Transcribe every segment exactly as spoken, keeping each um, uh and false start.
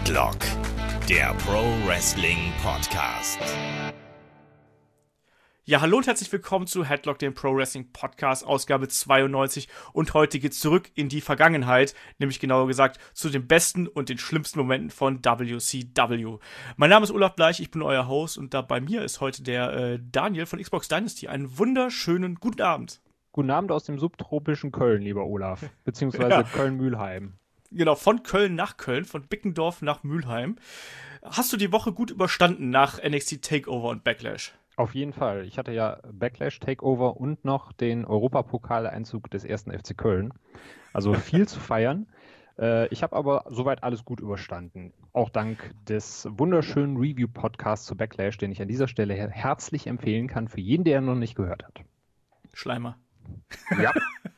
Headlock, der Pro Wrestling Podcast. Ja, hallo und herzlich willkommen zu Headlock, dem Pro Wrestling Podcast, Ausgabe zweiundneunzig. Und heute geht's zurück in die Vergangenheit, nämlich genauer gesagt zu den besten und den schlimmsten Momenten von W C W. Mein Name ist Olaf Bleich, ich bin euer Host und da bei mir ist heute der äh, Daniel von Xbox Dynasty. Einen wunderschönen guten Abend. Guten Abend aus dem subtropischen Köln, lieber Olaf, beziehungsweise Ja. Köln-Mühlheim. Genau, von Köln nach Köln, von Bickendorf nach Mülheim. Hast du die Woche gut überstanden nach N X T Takeover und Backlash? Auf jeden Fall. Ich hatte ja Backlash, Takeover und noch den Europapokaleinzug des ersten F C Köln. Also viel zu feiern. Äh, ich habe aber soweit alles gut überstanden. Auch dank des wunderschönen Review-Podcasts zu Backlash, den ich an dieser Stelle her- herzlich empfehlen kann für jeden, der ihn noch nicht gehört hat. Schleimer. Ja.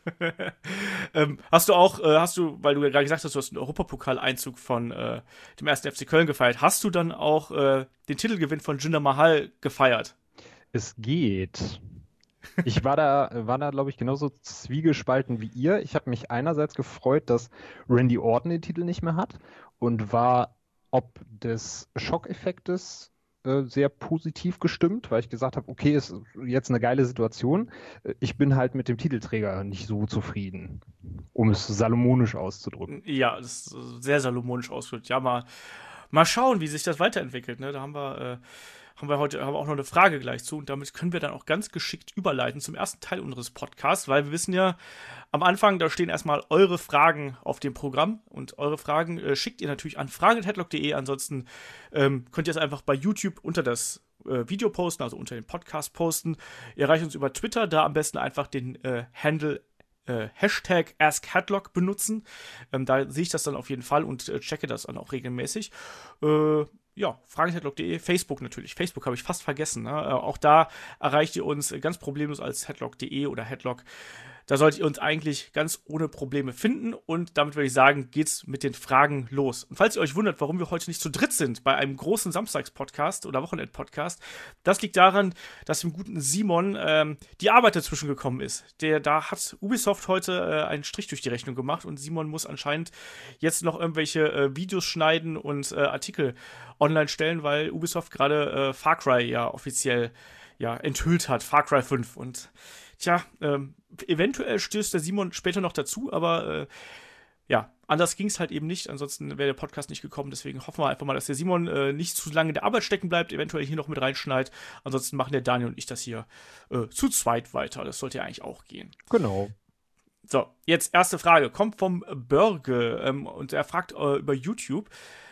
ähm, hast du auch, äh, hast du, weil du ja gerade gesagt hast, du hast einen Europapokaleinzug von äh, dem ersten F C Köln gefeiert, hast du dann auch äh, den Titelgewinn von Jinder Mahal gefeiert? Es geht. Ich war da, war da, glaube ich, genauso zwiegespalten wie ihr. Ich habe mich einerseits gefreut, dass Randy Orton den Titel nicht mehr hat und war ob des Schockeffektes äh, sehr positiv gestimmt, weil ich gesagt habe, okay, ist jetzt eine geile Situation. Äh, Ich bin halt mit dem Titelträger nicht so zufrieden, um es salomonisch auszudrücken. Ja, das ist sehr salomonisch ausgedrückt. Ja, mal, mal schauen, wie sich das weiterentwickelt. Ne? Da haben wir, äh, haben wir heute haben wir auch noch eine Frage gleich zu und damit können wir dann auch ganz geschickt überleiten zum ersten Teil unseres Podcasts, weil wir wissen ja, am Anfang, da stehen erstmal eure Fragen auf dem Programm und eure Fragen äh, schickt ihr natürlich an fragen at headlock punkt de. Ansonsten ähm, könnt ihr es einfach bei YouTube unter das äh, Video posten, also unter den Podcast posten. Ihr erreicht uns über Twitter, da am besten einfach den äh, Handle Äh, Hashtag AskHeadlock benutzen. Ähm, da sehe ich das dann auf jeden Fall und äh, checke das dann auch regelmäßig. Äh, ja, fragen at headlock punkt de, Facebook natürlich. Facebook habe ich fast vergessen. Ne? Äh, auch da erreicht ihr uns ganz problemlos als headlock punkt de oder Headlock. Da solltet ihr uns eigentlich ganz ohne Probleme finden und damit würde ich sagen, geht's mit den Fragen los. Und falls ihr euch wundert, warum wir heute nicht zu dritt sind bei einem großen Samstags-Podcast oder Wochenend-Podcast, das liegt daran, dass dem guten Simon ähm, die Arbeit dazwischen gekommen ist. Der, da hat Ubisoft heute äh, einen Strich durch die Rechnung gemacht und Simon muss anscheinend jetzt noch irgendwelche äh, Videos schneiden und äh, Artikel online stellen, weil Ubisoft gerade äh, Far Cry ja offiziell ja, enthüllt hat, Far Cry fünf. Und tja, ähm, eventuell stößt der Simon später noch dazu, aber äh, ja, anders ging es halt eben nicht. Ansonsten wäre der Podcast nicht gekommen. Deswegen hoffen wir einfach mal, dass der Simon äh, nicht zu lange in der Arbeit stecken bleibt, eventuell hier noch mit reinschneidet. Ansonsten machen der Daniel und ich das hier äh, zu zweit weiter. Das sollte ja eigentlich auch gehen. Genau. So, jetzt erste Frage. Kommt vom Börge ähm, und er fragt äh, über YouTube.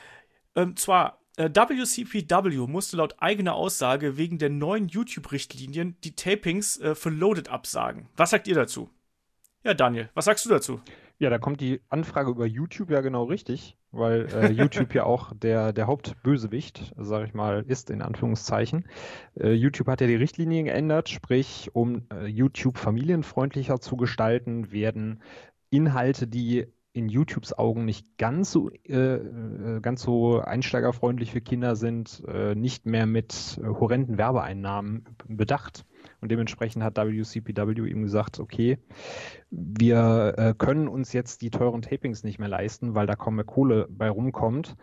Ähm, zwar, äh, W C P W musste laut eigener Aussage wegen der neuen YouTube-Richtlinien die Tapings äh, für Loaded absagen. Was sagt ihr dazu? Ja, Daniel, was sagst du dazu? Ja, da kommt die Anfrage über YouTube ja genau richtig, weil äh, YouTube ja auch der, der Hauptbösewicht, sage ich mal, ist in Anführungszeichen. Äh, YouTube hat ja die Richtlinien geändert, sprich, um äh, YouTube familienfreundlicher zu gestalten, werden Inhalte, die in YouTubes Augen nicht ganz so, äh, äh, ganz so einsteigerfreundlich für Kinder sind, äh, nicht mehr mit äh, horrenden Werbeeinnahmen bedacht. Und dementsprechend hat W C P W eben gesagt, okay, wir äh, können uns jetzt die teuren Tapings nicht mehr leisten, weil da kaum mehr Kohle bei rumkommt.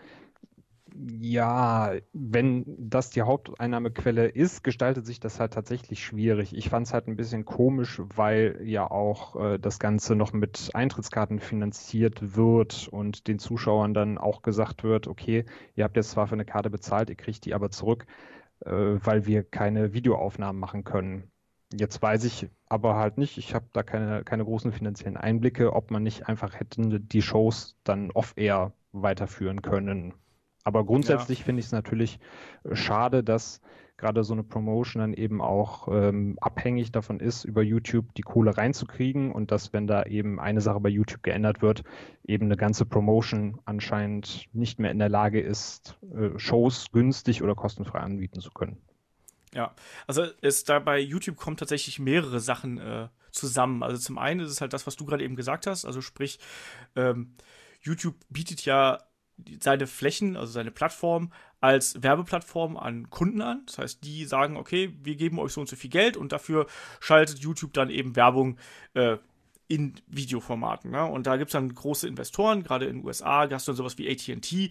Ja, wenn das die Haupteinnahmequelle ist, gestaltet sich das halt tatsächlich schwierig. Ich fand es halt ein bisschen komisch, weil ja auch äh, das Ganze noch mit Eintrittskarten finanziert wird und den Zuschauern dann auch gesagt wird, okay, ihr habt jetzt zwar für eine Karte bezahlt, ihr kriegt die aber zurück, äh, weil wir keine Videoaufnahmen machen können. Jetzt weiß ich aber halt nicht, ich habe da keine, keine großen finanziellen Einblicke, ob man nicht einfach hätte die Shows dann off-air weiterführen können. Aber grundsätzlich Ja. finde ich es natürlich äh, schade, dass gerade so eine Promotion dann eben auch ähm, abhängig davon ist, über YouTube die Kohle reinzukriegen und dass, wenn da eben eine Sache bei YouTube geändert wird, eben eine ganze Promotion anscheinend nicht mehr in der Lage ist, äh, Shows günstig oder kostenfrei anbieten zu können. Ja, also es da bei YouTube kommen tatsächlich mehrere Sachen äh, zusammen. Also zum einen ist es halt das, was du gerade eben gesagt hast, also sprich, ähm, YouTube bietet ja seine Flächen, also seine Plattform, als Werbeplattform an Kunden an. Das heißt, die sagen, okay, wir geben euch so und so viel Geld und dafür schaltet YouTube dann eben Werbung äh, in Videoformaten. Ne? Und da gibt es dann große Investoren, gerade in den U S A, da hast du dann sowas wie A T and T,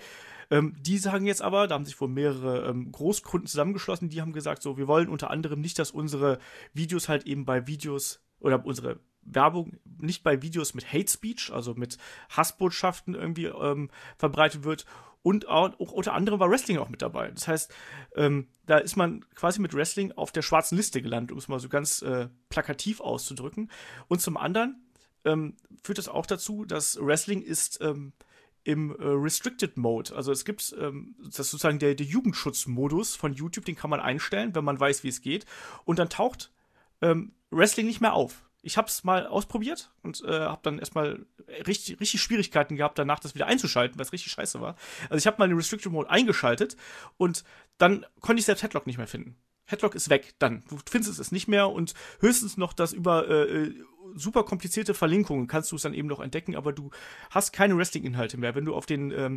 Ähm, die sagen jetzt aber, da haben sich wohl mehrere ähm, Großkunden zusammengeschlossen, die haben gesagt, so, wir wollen unter anderem nicht, dass unsere Videos halt eben bei Videos oder unsere Werbung nicht bei Videos mit Hate Speech, also mit Hassbotschaften irgendwie ähm, verbreitet wird. Und auch, auch unter anderem war Wrestling auch mit dabei. Das heißt, ähm, da ist man quasi mit Wrestling auf der schwarzen Liste gelandet, um es mal so ganz äh, plakativ auszudrücken. Und zum anderen ähm, führt das auch dazu, dass Wrestling ist ähm, im äh, Restricted Mode. Also es gibt ähm, das ist sozusagen der, der Jugendschutzmodus von YouTube, den kann man einstellen, wenn man weiß, wie es geht. Und dann taucht ähm, Wrestling nicht mehr auf. Ich habe es mal ausprobiert und äh, habe dann erstmal richtig, richtig Schwierigkeiten gehabt, danach das wieder einzuschalten, weil es richtig scheiße war. Also ich habe mal den Restricted Mode eingeschaltet und dann konnte ich selbst Headlock nicht mehr finden. Headlock ist weg, dann. Du findest es nicht mehr und höchstens noch das über äh, super komplizierte Verlinkungen kannst du es dann eben noch entdecken, aber du hast keine Wrestling-Inhalte mehr. Wenn du auf den ähm,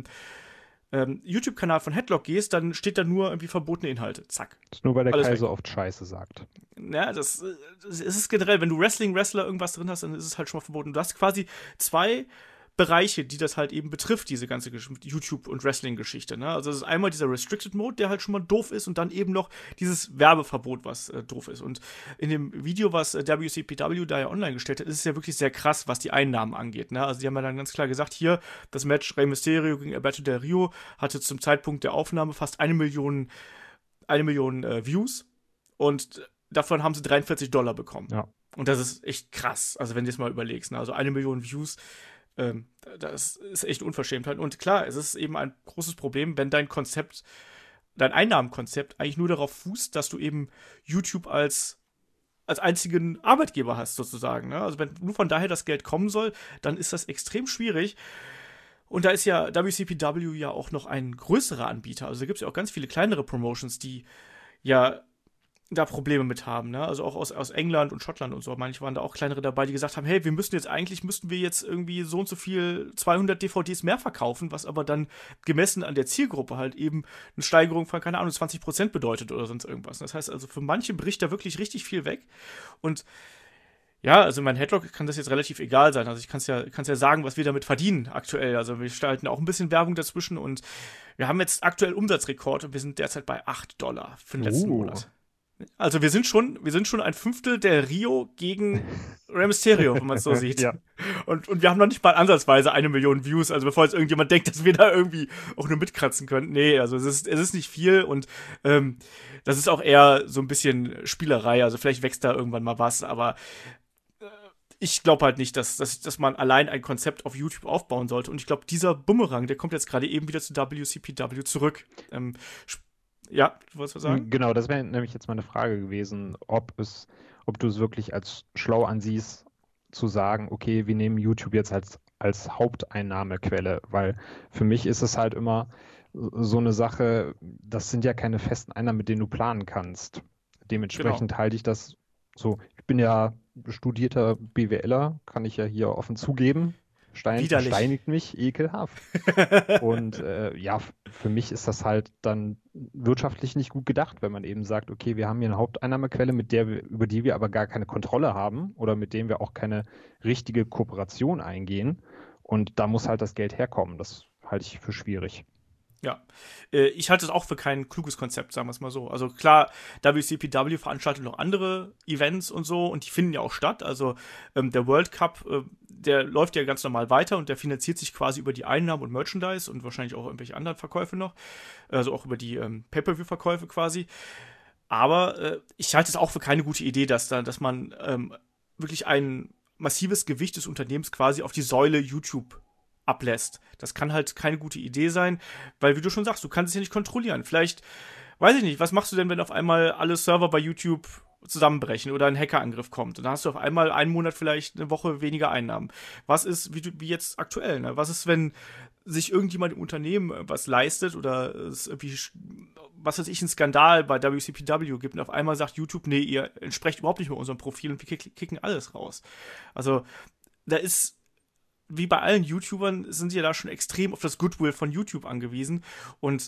ähm, YouTube-Kanal von Headlock gehst, dann steht da nur irgendwie verbotene Inhalte. Zack. Das ist nur, weil der Alles Kai weg. so oft Scheiße sagt. Ja, das, das ist generell, wenn du Wrestling-Wrestler irgendwas drin hast, dann ist es halt schon mal verboten. Du hast quasi zwei Bereiche, die das halt eben betrifft, diese ganze YouTube- und Wrestling-Geschichte. Ne? Also es ist einmal dieser Restricted Mode, der halt schon mal doof ist und dann eben noch dieses Werbeverbot, was äh, doof ist. Und in dem Video, was äh, W C P W da ja online gestellt hat, ist es ja wirklich sehr krass, was die Einnahmen angeht. Ne? Also die haben ja dann ganz klar gesagt, hier, das Match Rey Mysterio gegen Alberto Del Rio hatte zum Zeitpunkt der Aufnahme fast eine Million, eine Million äh, Views und davon haben sie dreiundvierzig Dollar bekommen. Ja. Und das ist echt krass, also wenn du es mal überlegst. Ne? Also eine Million Views, ähm, das ist echt Unverschämtheit. Und klar, es ist eben ein großes Problem, wenn dein Konzept, dein Einnahmenkonzept eigentlich nur darauf fußt, dass du eben YouTube als, als einzigen Arbeitgeber hast, sozusagen. Ne? Also wenn nur von daher das Geld kommen soll, dann ist das extrem schwierig. Und da ist ja W C P W ja auch noch ein größerer Anbieter. Also da gibt es ja auch ganz viele kleinere Promotions, die ja da Probleme mit haben, ne? Also auch aus, aus England und Schottland und so. Manche waren da auch kleinere dabei, die gesagt haben, hey, wir müssen jetzt eigentlich, müssten wir jetzt irgendwie so und so viel zweihundert D V Ds mehr verkaufen, was aber dann gemessen an der Zielgruppe halt eben eine Steigerung von, keine Ahnung, zwanzig Prozent bedeutet oder sonst irgendwas. Das heißt also, für manche bricht da wirklich richtig viel weg. Und ja, also mein Headlock kann das jetzt relativ egal sein. Also ich kann es ja, kann's ja sagen, was wir damit verdienen aktuell. Also wir gestalten auch ein bisschen Werbung dazwischen und wir haben jetzt aktuell Umsatzrekord und wir sind derzeit bei acht Dollar für den letzten Uh. Monat. Also wir sind schon, wir sind schon ein Fünftel der Rio gegen Rey Mysterio, wenn man es so sieht. Ja. Und, und wir haben noch nicht mal ansatzweise eine Million Views, also bevor jetzt irgendjemand denkt, dass wir da irgendwie auch nur mitkratzen können. Nee, also es ist, es ist nicht viel und ähm, das ist auch eher so ein bisschen Spielerei, also vielleicht wächst da irgendwann mal was, aber äh, ich glaube halt nicht, dass, dass, dass man allein ein Konzept auf YouTube aufbauen sollte. Und ich glaube, dieser Bumerang, der kommt jetzt gerade eben wieder zu W C P W zurück. Ähm, Ja, du wolltest was sagen? Genau, das wäre nämlich jetzt meine Frage gewesen, ob es, ob du es wirklich als schlau ansiehst, zu sagen, okay, wir nehmen YouTube jetzt als, als Haupteinnahmequelle, weil für mich ist es halt immer so eine Sache, das sind ja keine festen Einnahmen, mit denen du planen kannst. Dementsprechend Genau. halte ich das so, ich bin ja studierter BWLer, kann ich ja hier offen zugeben. Stein, Widerlich. steinigt mich ekelhaft. Und äh, ja, f- für mich ist das halt dann wirtschaftlich nicht gut gedacht, wenn man eben sagt, okay, wir haben hier eine Haupteinnahmequelle, mit der wir, über die wir aber gar keine Kontrolle haben oder mit dem wir auch keine richtige Kooperation eingehen. Und da muss halt das Geld herkommen. Das halte ich für schwierig. Ja, äh, ich halte es auch für kein kluges Konzept, sagen wir es mal so. Also klar, W C P W veranstaltet noch andere Events und so und die finden ja auch statt. Also ähm, der World Cup, äh, der läuft ja ganz normal weiter und der finanziert sich quasi über die Einnahmen und Merchandise und wahrscheinlich auch irgendwelche anderen Verkäufe noch. Also auch über die ähm, Pay-Per-View-Verkäufe quasi. Aber äh, ich halte es auch für keine gute Idee, dass, da, dass man ähm, wirklich ein massives Gewicht des Unternehmens quasi auf die Säule YouTube ablässt. Das kann halt keine gute Idee sein, weil, wie du schon sagst, du kannst es ja nicht kontrollieren. Vielleicht, weiß ich nicht, was machst du denn, wenn auf einmal alle Server bei YouTube zusammenbrechen oder ein Hackerangriff kommt? Und dann hast du auf einmal einen Monat vielleicht eine Woche weniger Einnahmen. Was ist, wie, du, wie jetzt aktuell, ne? Was ist, wenn sich irgendjemand im Unternehmen was leistet oder es irgendwie, was weiß ich, einen Skandal bei W C P W gibt und auf einmal sagt YouTube, nee, ihr entsprecht überhaupt nicht mehr unserem Profil und wir kicken alles raus. Also, da ist wie bei allen YouTubern sind ja da schon extrem auf das Goodwill von YouTube angewiesen. Und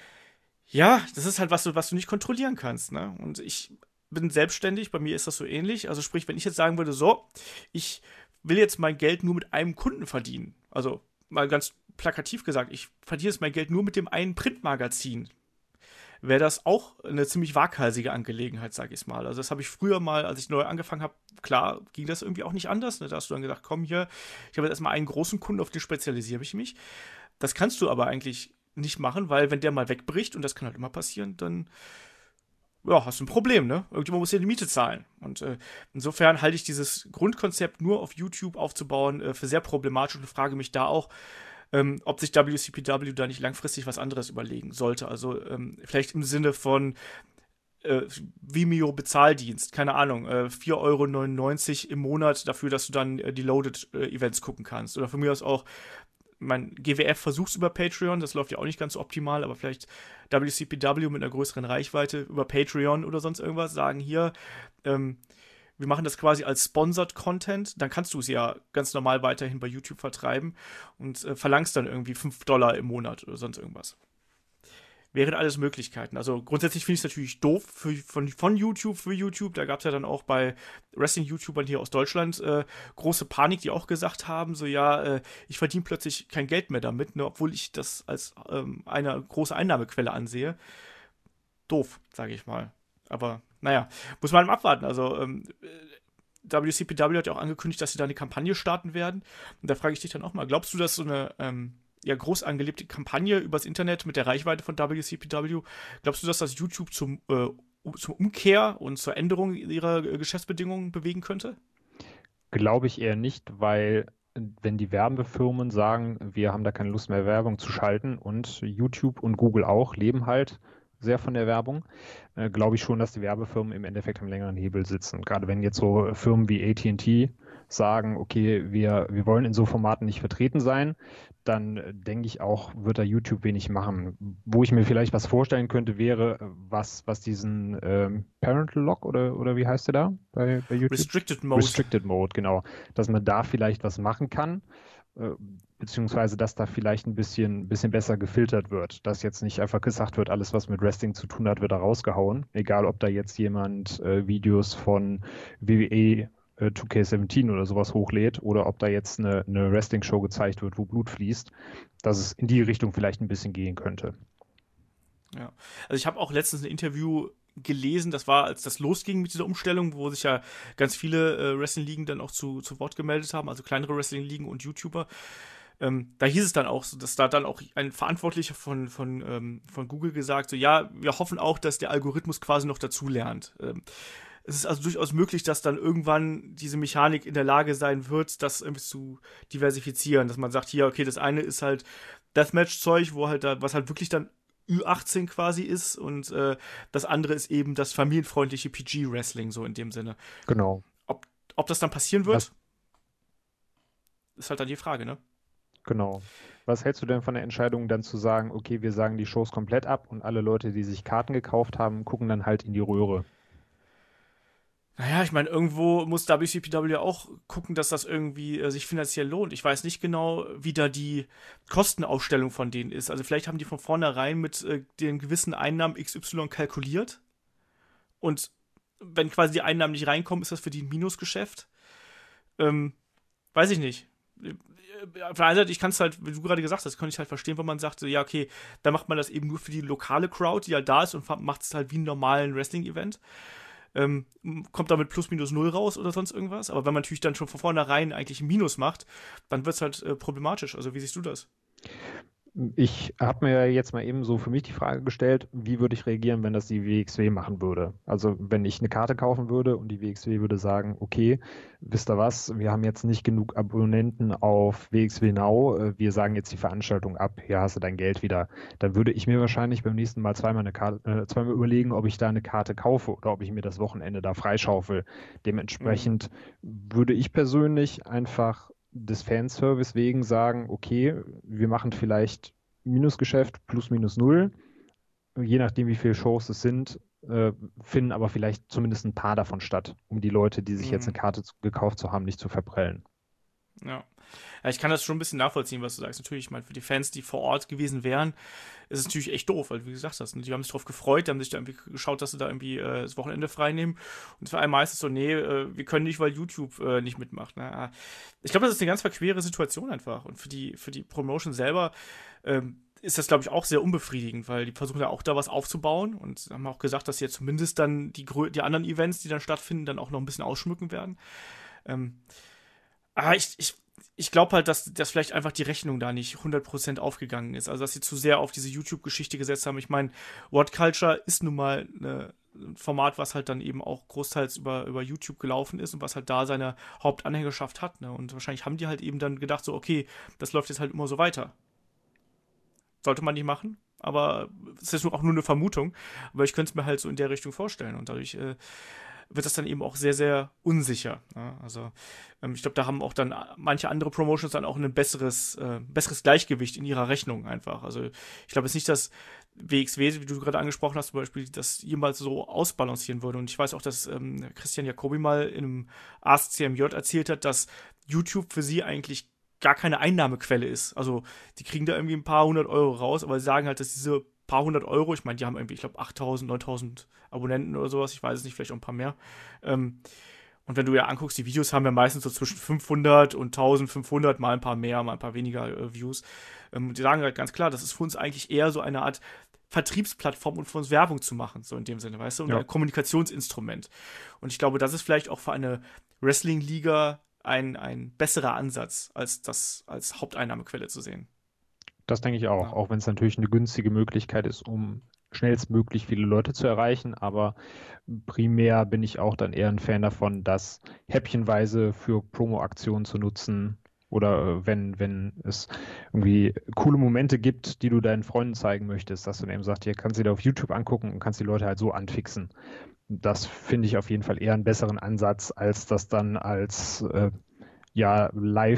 ja, das ist halt was, du, was du nicht kontrollieren kannst. Ne? Und ich bin selbstständig, bei mir ist das so ähnlich. Also sprich, wenn ich jetzt sagen würde, so, ich will jetzt mein Geld nur mit einem Kunden verdienen. Also mal ganz plakativ gesagt, ich verdiene jetzt mein Geld nur mit dem einen Printmagazin, wäre das auch eine ziemlich waghalsige Angelegenheit, sage ich mal. Also das habe ich früher mal, als ich neu angefangen habe, klar, ging das irgendwie auch nicht anders. Ne? Da hast du dann gesagt, komm hier, ich habe jetzt erstmal einen großen Kunden, auf den spezialisiere ich mich. Das kannst du aber eigentlich nicht machen, weil wenn der mal wegbricht, und das kann halt immer passieren, dann ja, hast du ein Problem, ne? Irgendjemand muss ja die Miete zahlen. Und äh, insofern halte ich dieses Grundkonzept nur auf YouTube aufzubauen äh, für sehr problematisch und frage mich da auch, ähm, ob sich W C P W da nicht langfristig was anderes überlegen sollte. Also ähm, vielleicht im Sinne von äh, Vimeo-Bezahldienst, keine Ahnung, äh, vier Euro neunundneunzig im Monat dafür, dass du dann äh, die Loaded-Events gucken kannst. Oder von mir aus auch mein G W F versuch's über Patreon, das läuft ja auch nicht ganz so optimal, aber vielleicht W C P W mit einer größeren Reichweite über Patreon oder sonst irgendwas sagen hier, ähm, wir machen das quasi als Sponsored Content, dann kannst du es ja ganz normal weiterhin bei YouTube vertreiben und äh, verlangst dann irgendwie fünf Dollar im Monat oder sonst irgendwas. Wären alles Möglichkeiten. Also grundsätzlich finde ich es natürlich doof für, von, von YouTube für YouTube. Da gab es ja dann auch bei Wrestling-YouTubern hier aus Deutschland äh, große Panik, die auch gesagt haben, so ja, äh, ich verdiene plötzlich kein Geld mehr damit, ne, obwohl ich das als ähm, eine große Einnahmequelle ansehe. Doof, sage ich mal. Aber naja, muss man abwarten. Also ähm, W C P W hat ja auch angekündigt, dass sie da eine Kampagne starten werden. Und da frage ich dich dann auch mal, glaubst du, dass so eine ähm, ja, groß angelegte Kampagne übers Internet mit der Reichweite von W C P W, glaubst du, dass das YouTube zum, äh, zum Umkehr und zur Änderung ihrer äh, Geschäftsbedingungen bewegen könnte? Glaube ich eher nicht, weil wenn die Werbefirmen sagen, wir haben da keine Lust mehr Werbung zu schalten und YouTube und Google auch leben halt sehr von der Werbung, äh, glaube ich schon, dass die Werbefirmen im Endeffekt am längeren Hebel sitzen. Gerade wenn jetzt so Firmen wie A T and T sagen, okay, wir, wir wollen in so Formaten nicht vertreten sein, dann äh, denke ich auch, wird da YouTube wenig machen. Wo ich mir vielleicht was vorstellen könnte, wäre, was, was diesen ähm, Parental Lock oder, oder wie heißt der da bei, bei YouTube? Restricted Mode. Restricted Mode, genau. Dass man da vielleicht was machen kann, äh, beziehungsweise dass da vielleicht ein bisschen, bisschen besser gefiltert wird. Dass jetzt nicht einfach gesagt wird, alles, was mit Wrestling zu tun hat, wird da rausgehauen. Egal, ob da jetzt jemand äh, Videos von W W E äh, zwei K siebzehn oder sowas hochlädt oder ob da jetzt eine, eine Wrestling-Show gezeigt wird, wo Blut fließt, dass es in die Richtung vielleicht ein bisschen gehen könnte. Ja, also ich habe auch letztens ein Interview gelesen, das war, als das losging mit dieser Umstellung, wo sich ja ganz viele äh, Wrestling-Ligen dann auch zu, zu Wort gemeldet haben, also kleinere Wrestling-Ligen und YouTuber. Ähm, da hieß es dann auch, so, dass da dann auch ein Verantwortlicher von, von, ähm, von Google gesagt, so ja, wir hoffen auch, dass der Algorithmus quasi noch dazu lernt. Ähm, es ist also durchaus möglich, dass dann irgendwann diese Mechanik in der Lage sein wird, das irgendwie zu diversifizieren, dass man sagt, hier, okay, das eine ist halt Deathmatch-Zeug, wo halt da, was halt wirklich dann Ü achtzehn quasi ist und äh, das andere ist eben das familienfreundliche P G-Wrestling, so in dem Sinne. Genau. Ob, ob das dann passieren wird, Was? ist halt dann die Frage, ne? Genau. Was hältst du denn von der Entscheidung, dann zu sagen, okay, wir sagen die Shows komplett ab und alle Leute, die sich Karten gekauft haben, gucken dann halt in die Röhre? Naja, ich meine, irgendwo muss W C P W auch gucken, dass das irgendwie äh, sich finanziell lohnt. Ich weiß nicht genau, wie da die Kostenaufstellung von denen ist. Also vielleicht haben die von vornherein mit äh, den gewissen Einnahmen X Y kalkuliert. Und wenn quasi die Einnahmen nicht reinkommen, ist das für die ein Minusgeschäft. Ähm, weiß ich nicht. Auf der einen Seite, ich kann es halt, wie du gerade gesagt hast, kann ich halt verstehen, wenn man sagt, so, ja, okay, dann macht man das eben nur für die lokale Crowd, die halt da ist und macht es halt wie einen normalen Wrestling-Event. Ähm, kommt damit plus minus null raus oder sonst irgendwas. Aber wenn man natürlich dann schon von vornherein eigentlich ein Minus macht, dann wird es halt äh, problematisch. Also wie siehst du das? Ich habe mir jetzt mal eben so für mich die Frage gestellt, wie würde ich reagieren, wenn das die W X W machen würde? Also wenn ich eine Karte kaufen würde und die W X W würde sagen, okay, wisst ihr was, wir haben jetzt nicht genug Abonnenten auf W X W Now, äh, wir sagen jetzt die Veranstaltung ab, hier hast du dein Geld wieder. Dann würde ich mir wahrscheinlich beim nächsten Mal zweimal, eine Karte, äh, zweimal überlegen, ob ich da eine Karte kaufe oder ob ich mir das Wochenende da freischaufel. Dementsprechend mhm. würde ich persönlich einfach des Fanservice wegen sagen, okay, wir machen vielleicht Minusgeschäft plus minus null, je nachdem wie viele Shows es sind, äh, finden aber vielleicht zumindest ein paar davon statt, um die Leute, die sich mhm. jetzt eine Karte zu, gekauft zu haben, nicht zu verprellen. Ja. Ja, ich kann das schon ein bisschen nachvollziehen, was du sagst. Natürlich, ich meine, für die Fans, die vor Ort gewesen wären, ist es natürlich echt doof, weil du wie gesagt hast, ne, die haben sich drauf gefreut, die haben sich da irgendwie geschaut, dass sie da irgendwie äh, das Wochenende frei nehmen. Und für einen meistens so, nee, äh, wir können nicht, weil YouTube äh, nicht mitmacht. Ne? Ich glaube, das ist eine ganz verquere Situation einfach. Und für die, für die Promotion selber ähm, ist das, glaube ich, auch sehr unbefriedigend, weil die versuchen ja auch da was aufzubauen und haben auch gesagt, dass sie jetzt zumindest dann die, die anderen Events, die dann stattfinden, dann auch noch ein bisschen ausschmücken werden. Ähm, aber ich, ich Ich glaube halt, dass, dass vielleicht einfach die Rechnung da nicht hundert Prozent aufgegangen ist. Also, dass sie zu sehr auf diese YouTube-Geschichte gesetzt haben. Ich meine, What Culture ist nun mal eine, ein Format, was halt dann eben auch großteils über, über YouTube gelaufen ist und was halt da seine Hauptanhängerschaft hat. Ne? Und wahrscheinlich haben die halt eben dann gedacht, so, okay, das läuft jetzt halt immer so weiter. Sollte man nicht machen, aber es ist auch nur eine Vermutung. Aber ich könnte es mir halt so in der Richtung vorstellen. Und dadurch äh, wird das dann eben auch sehr, sehr unsicher. Ne? Also ähm, ich glaube, da haben auch dann manche andere Promotions dann auch ein besseres, äh, besseres Gleichgewicht in ihrer Rechnung einfach. Also ich glaube jetzt nicht, dass W X W, wie du gerade angesprochen hast, zum Beispiel, das jemals so ausbalancieren würde. Und ich weiß auch, dass ähm, Christian Jacobi mal in einem Ask C M J erzählt hat, dass YouTube für sie eigentlich gar keine Einnahmequelle ist. Also die kriegen da irgendwie ein paar hundert Euro raus, aber sie sagen halt, dass diese paar hundert Euro, ich meine, die haben irgendwie, ich glaube, achttausend, neuntausend Abonnenten oder sowas, ich weiß es nicht, vielleicht auch ein paar mehr. Ähm, und wenn du ja anguckst, die Videos haben ja meistens so zwischen fünfhundert und eintausendfünfhundert, mal ein paar mehr, mal ein paar weniger äh, Views. Ähm, die sagen halt ganz klar, das ist für uns eigentlich eher so eine Art Vertriebsplattform und für uns Werbung zu machen, so in dem Sinne, weißt du, und ja. Ein Kommunikationsinstrument. Und ich glaube, das ist vielleicht auch für eine Wrestling-Liga ein, ein besserer Ansatz, als das als Haupteinnahmequelle zu sehen. Das denke ich auch, ja. Auch wenn es natürlich eine günstige Möglichkeit ist, um schnellstmöglich viele Leute zu erreichen, aber primär bin ich auch dann eher ein Fan davon, das häppchenweise für Promo-Aktionen zu nutzen oder wenn, wenn es irgendwie coole Momente gibt, die du deinen Freunden zeigen möchtest, dass du dann eben sagst, hier kannst du dir auf YouTube angucken und kannst die Leute halt so anfixen. Das finde ich auf jeden Fall eher einen besseren Ansatz, als das dann als äh, ja,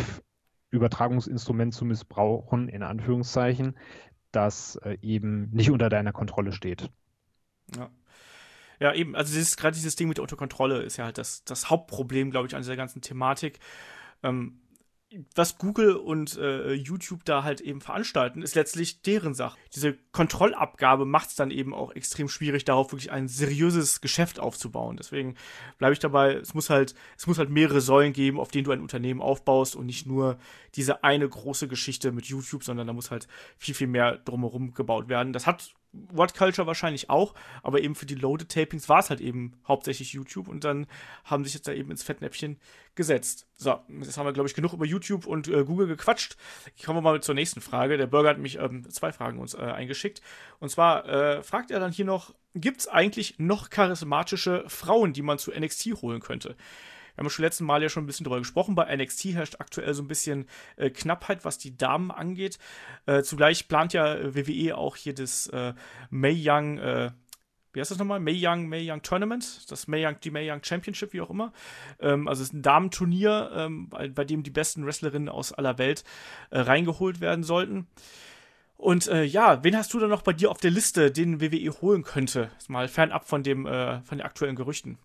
Live-Übertragungsinstrument zu missbrauchen, in Anführungszeichen, das äh, eben nicht unter deiner Kontrolle steht. Ja. Ja, eben, also dieses, gerade dieses Ding mit der Unterkontrolle ist ja halt das, das Hauptproblem, glaube ich, an dieser ganzen Thematik. Ähm, was Google und äh, YouTube da halt eben veranstalten, ist letztlich deren Sache. Diese Kontrollabgabe macht es dann eben auch extrem schwierig, darauf wirklich ein seriöses Geschäft aufzubauen. Deswegen bleibe ich dabei, es muss halt, es muss halt mehrere Säulen geben, auf denen du ein Unternehmen aufbaust und nicht nur diese eine große Geschichte mit YouTube, sondern da muss halt viel, viel mehr drumherum gebaut werden. Das hat What Culture wahrscheinlich auch, aber eben für die Loaded Tapings war es halt eben hauptsächlich YouTube und dann haben sich jetzt da eben ins Fettnäpfchen gesetzt. So, jetzt haben wir, glaube ich, genug über YouTube und äh, Google gequatscht. Kommen wir mal zur nächsten Frage. Der Burger hat mich ähm, zwei Fragen uns äh, eingeschickt. Und zwar äh, fragt er dann hier noch, gibt es eigentlich noch charismatische Frauen, die man zu N X T holen könnte? Wir haben schon letzten Mal ja schon ein bisschen drüber gesprochen. Bei N X T herrscht aktuell so ein bisschen äh, Knappheit, was die Damen angeht. Äh, zugleich plant ja äh, W W E auch hier das äh, Mae Young, äh, wie heißt das nochmal? Mae Young, Mae Young Tournament, das Mae Young, die Mae Young Championship, wie auch immer. Ähm, also es ist ein Damenturnier, ähm, bei, bei dem die besten Wrestlerinnen aus aller Welt äh, reingeholt werden sollten. Und äh, ja, wen hast du da noch bei dir auf der Liste, den W W E holen könnte? Mal fernab von dem, äh, von den aktuellen Gerüchten.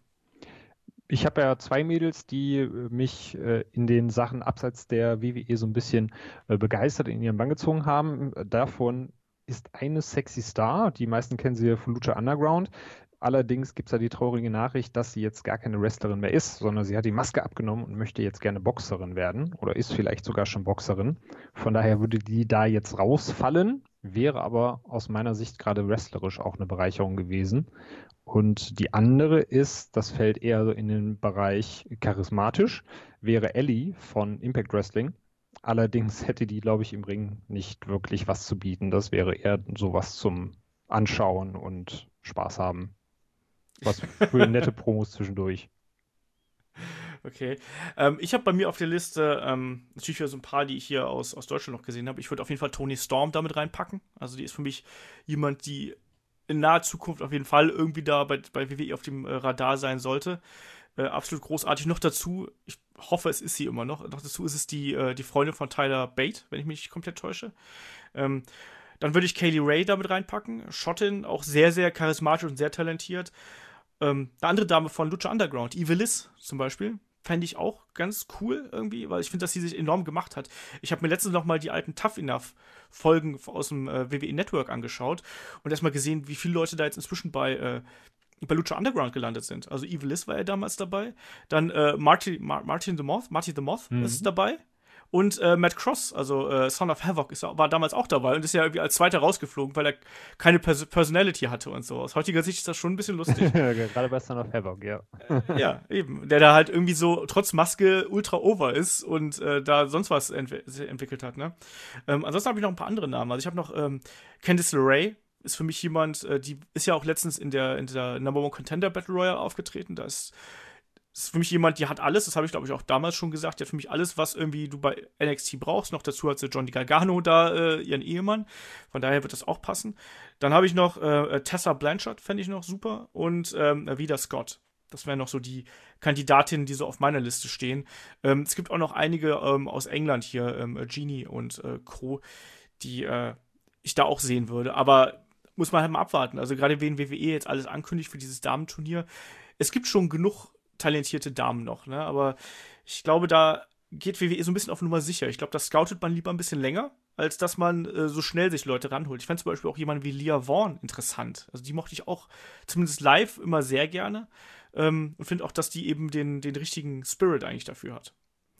Ich habe ja zwei Mädels, die mich äh, in den Sachen abseits der W W E so ein bisschen äh, begeistert in ihren Bann gezogen haben. Davon ist eine Sexy Star. Die meisten kennen sie von Lucha Underground. Allerdings gibt es da die traurige Nachricht, dass sie jetzt gar keine Wrestlerin mehr ist, sondern sie hat die Maske abgenommen und möchte jetzt gerne Boxerin werden oder ist vielleicht sogar schon Boxerin. Von daher würde die da jetzt rausfallen, wäre aber aus meiner Sicht gerade wrestlerisch auch eine Bereicherung gewesen. Und die andere ist, das fällt eher so in den Bereich charismatisch, wäre Ellie von Impact Wrestling. Allerdings hätte die, glaube ich, im Ring nicht wirklich was zu bieten. Das wäre eher sowas zum Anschauen und Spaß haben. Was für nette Promos zwischendurch. Okay. Ähm, ich habe bei mir auf der Liste ähm, natürlich wieder so ein paar, die ich hier aus, aus Deutschland noch gesehen habe. Ich würde auf jeden Fall Toni Storm damit reinpacken. Also die ist für mich jemand, die in naher Zukunft auf jeden Fall irgendwie da bei, bei W W E auf dem äh, Radar sein sollte. Äh, absolut großartig. Noch dazu, ich hoffe, es ist sie immer noch. Noch dazu ist es die, äh, die Freundin von Tyler Bate, wenn ich mich nicht komplett täusche. Ähm, dann würde ich Kaylee Ray damit reinpacken. Schottin, auch sehr, sehr charismatisch und sehr talentiert. Ähm, eine andere Dame von Lucha Underground, Eve Liz zum Beispiel, fände ich auch ganz cool irgendwie, weil ich finde, dass sie sich enorm gemacht hat. Ich habe mir letztens noch mal die alten Tough Enough Folgen aus dem äh, W W E Network angeschaut und erstmal gesehen, wie viele Leute da jetzt inzwischen bei, äh, bei Lucha Underground gelandet sind. Also Evil Liz war ja damals dabei. Dann äh, Marty, Mar- Martin the Moth, Marty the Moth Mhm. ist dabei. Und äh, Matt Cross, also äh, Son of Havoc, ist, war damals auch dabei und ist ja irgendwie als Zweiter rausgeflogen, weil er keine Pers- Personality hatte und so. Aus heutiger Sicht ist das schon ein bisschen lustig. Gerade bei Son of Havoc, ja. Ja, eben. Der da halt irgendwie so trotz Maske ultra over ist und äh, da sonst was entw- entwickelt hat, ne? Ähm, ansonsten habe ich noch ein paar andere Namen. Also ich habe noch ähm, Candice LeRae, ist für mich jemand, äh, die ist ja auch letztens in der, in der Number One Contender Battle Royale aufgetreten. Da ist, ist für mich jemand, die hat alles, das habe ich glaube ich auch damals schon gesagt, die hat für mich alles, was irgendwie du bei N X T brauchst. Noch dazu hat sie Johnny Gargano da, äh, ihren Ehemann. Von daher wird das auch passen. Dann habe ich noch äh, Tessa Blanchard, fände ich noch super. Und ähm, Vida Scott. Das wären noch so die Kandidatinnen, die so auf meiner Liste stehen. Ähm, es gibt auch noch einige ähm, aus England hier, ähm, Genie und äh, Co., die äh, ich da auch sehen würde. Aber muss man halt mal abwarten. Also gerade wenn W W E jetzt alles ankündigt für dieses Damenturnier. Es gibt schon genug talentierte Damen noch, ne? Aber ich glaube, da geht W W E so ein bisschen auf Nummer sicher. Ich glaube, da scoutet man lieber ein bisschen länger, als dass man äh, so schnell sich Leute ranholt. Ich fand zum Beispiel auch jemanden wie Leah Vaughn interessant. Also die mochte ich auch zumindest live immer sehr gerne. Ähm, und finde auch, dass die eben den, den richtigen Spirit eigentlich dafür hat.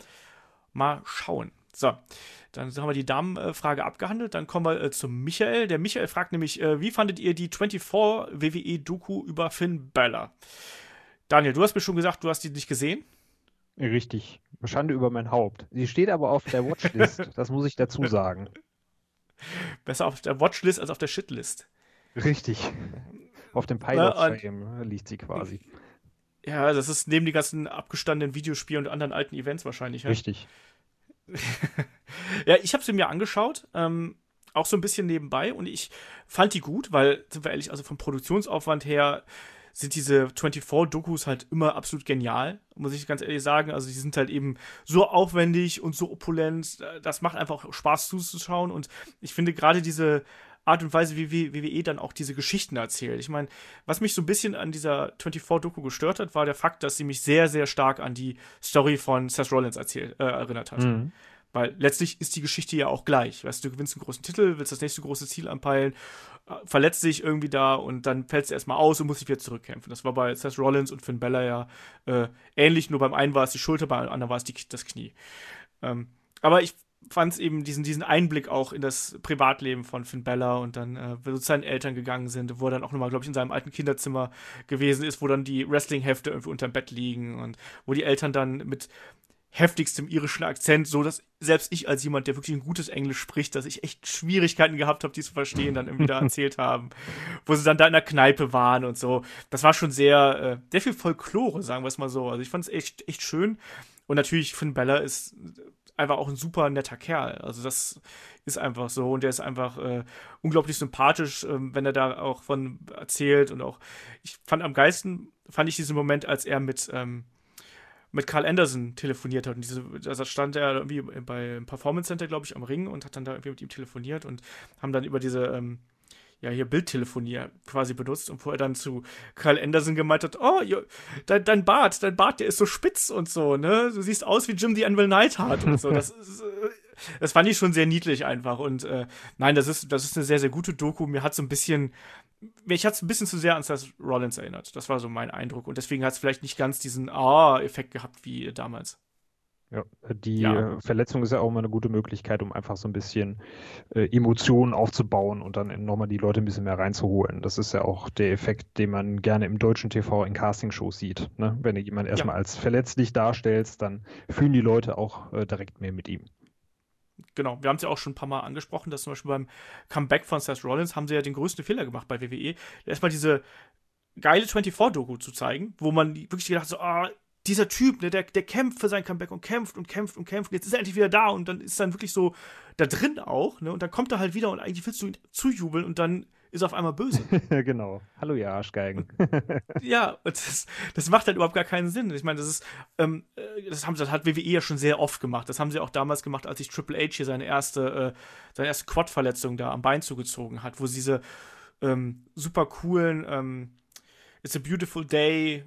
Mal schauen. So, dann haben wir die Damenfrage abgehandelt. Dann kommen wir äh, zum Michael. Der Michael fragt nämlich, äh, wie fandet ihr die vierundzwanzig W W E-Doku über Finn Balor? Daniel, du hast mir schon gesagt, du hast die nicht gesehen. Richtig. Schande über mein Haupt. Sie steht aber auf der Watchlist, das muss ich dazu sagen. Besser auf der Watchlist als auf der Shitlist. Richtig. Auf dem Pile of Shame liegt sie quasi. Ja, das ist neben die ganzen abgestandenen Videospielen und anderen alten Events wahrscheinlich. Ja? Richtig. Ja, ich habe sie mir angeschaut, ähm, auch so ein bisschen nebenbei und ich fand die gut, weil, sind wir ehrlich, also vom Produktionsaufwand her sind diese vierundzwanzig-Dokus halt immer absolut genial, muss ich ganz ehrlich sagen. Also die sind halt eben so aufwendig und so opulent, das macht einfach Spaß zuzuschauen und ich finde gerade diese Art und Weise, wie W W E dann auch diese Geschichten erzählt. Ich meine, was mich so ein bisschen an dieser vierundzwanzig-Doku gestört hat, war der Fakt, dass sie mich sehr, sehr stark an die Story von Seth Rollins erzählt, äh, erinnert hat. Mhm. Weil letztlich ist die Geschichte ja auch gleich. Weißt du, du gewinnst einen großen Titel, willst das nächste große Ziel anpeilen, verletzt dich irgendwie da und dann fällst du erstmal aus und musst dich wieder zurückkämpfen. Das war bei Seth Rollins und Finn Balor ja äh, ähnlich, nur beim einen war es die Schulter, beim anderen war es die, das Knie. Ähm, aber ich fand es eben diesen, diesen Einblick auch in das Privatleben von Finn Balor und dann, äh, wo zu seinen Eltern gegangen sind, wo er dann auch nochmal, glaube ich, in seinem alten Kinderzimmer gewesen ist, wo dann die Wrestling-Hefte irgendwie unterm Bett liegen und wo die Eltern dann mit heftigstem irischen Akzent, so dass selbst ich als jemand, der wirklich ein gutes Englisch spricht, dass ich echt Schwierigkeiten gehabt habe, die zu verstehen, dann irgendwie da erzählt haben, wo sie dann da in der Kneipe waren und so. Das war schon sehr, äh, sehr viel Folklore, sagen wir es mal so. Also ich fand es echt, echt schön. Und natürlich, Finn Balor ist einfach auch ein super netter Kerl. Also das ist einfach so. Und der ist einfach äh, unglaublich sympathisch, äh, wenn er da auch von erzählt. Und auch, ich fand am geilsten, fand ich diesen Moment, als er mit ähm, mit Carl Anderson telefoniert hat. Und diese, also stand er irgendwie bei Performance Center, glaube ich, am Ring und hat dann da irgendwie mit ihm telefoniert und haben dann über diese, ähm, ja, hier Bildtelefonie quasi benutzt und wo er dann zu Carl Anderson gemeint hat, oh, jo, dein, dein Bart, dein Bart, der ist so spitz und so, ne? Du siehst aus wie Jim the Anvil Neidhart und so. Das ist, das fand ich schon sehr niedlich einfach. Und äh, nein, das ist, das ist eine sehr, sehr gute Doku. Mir hat so ein bisschen Mich hat es ein bisschen zu sehr an Seth Rollins erinnert. Das war so mein Eindruck. Und deswegen hat es vielleicht nicht ganz diesen Ah-Effekt gehabt wie damals. Ja, die Ja. Verletzung ist ja auch immer eine gute Möglichkeit, um einfach so ein bisschen äh, Emotionen aufzubauen und dann nochmal die Leute ein bisschen mehr reinzuholen. Das ist ja auch der Effekt, den man gerne im deutschen T V in Castingshows sieht. Ne? Wenn du jemanden erstmal Ja. als verletzlich darstellst, dann fühlen die Leute auch äh, direkt mehr mit ihm. Genau, wir haben es ja auch schon ein paar Mal angesprochen, dass zum Beispiel beim Comeback von Seth Rollins haben sie ja den größten Fehler gemacht bei W W E. Erstmal diese geile vierundzwanzig-Doku zu zeigen, wo man wirklich gedacht hat, so, ah, dieser Typ, ne, der, der kämpft für sein Comeback und kämpft und kämpft und kämpft. Und jetzt ist er endlich wieder da und dann ist dann wirklich so da drin auch, ne? Und dann kommt er halt wieder und eigentlich willst du ihn zujubeln und dann ist er auf einmal böse. Genau. Hallo, ihr Arschgeigen. Ja, und das, das macht halt überhaupt gar keinen Sinn. Ich meine, das ist, ähm, das, haben, das hat W W E ja schon sehr oft gemacht. Das haben sie auch damals gemacht, als sich Triple H hier seine erste, äh, seine erste Quad-Verletzung da am Bein zugezogen hat, wo sie diese ähm, super coolen ähm, It's a Beautiful Day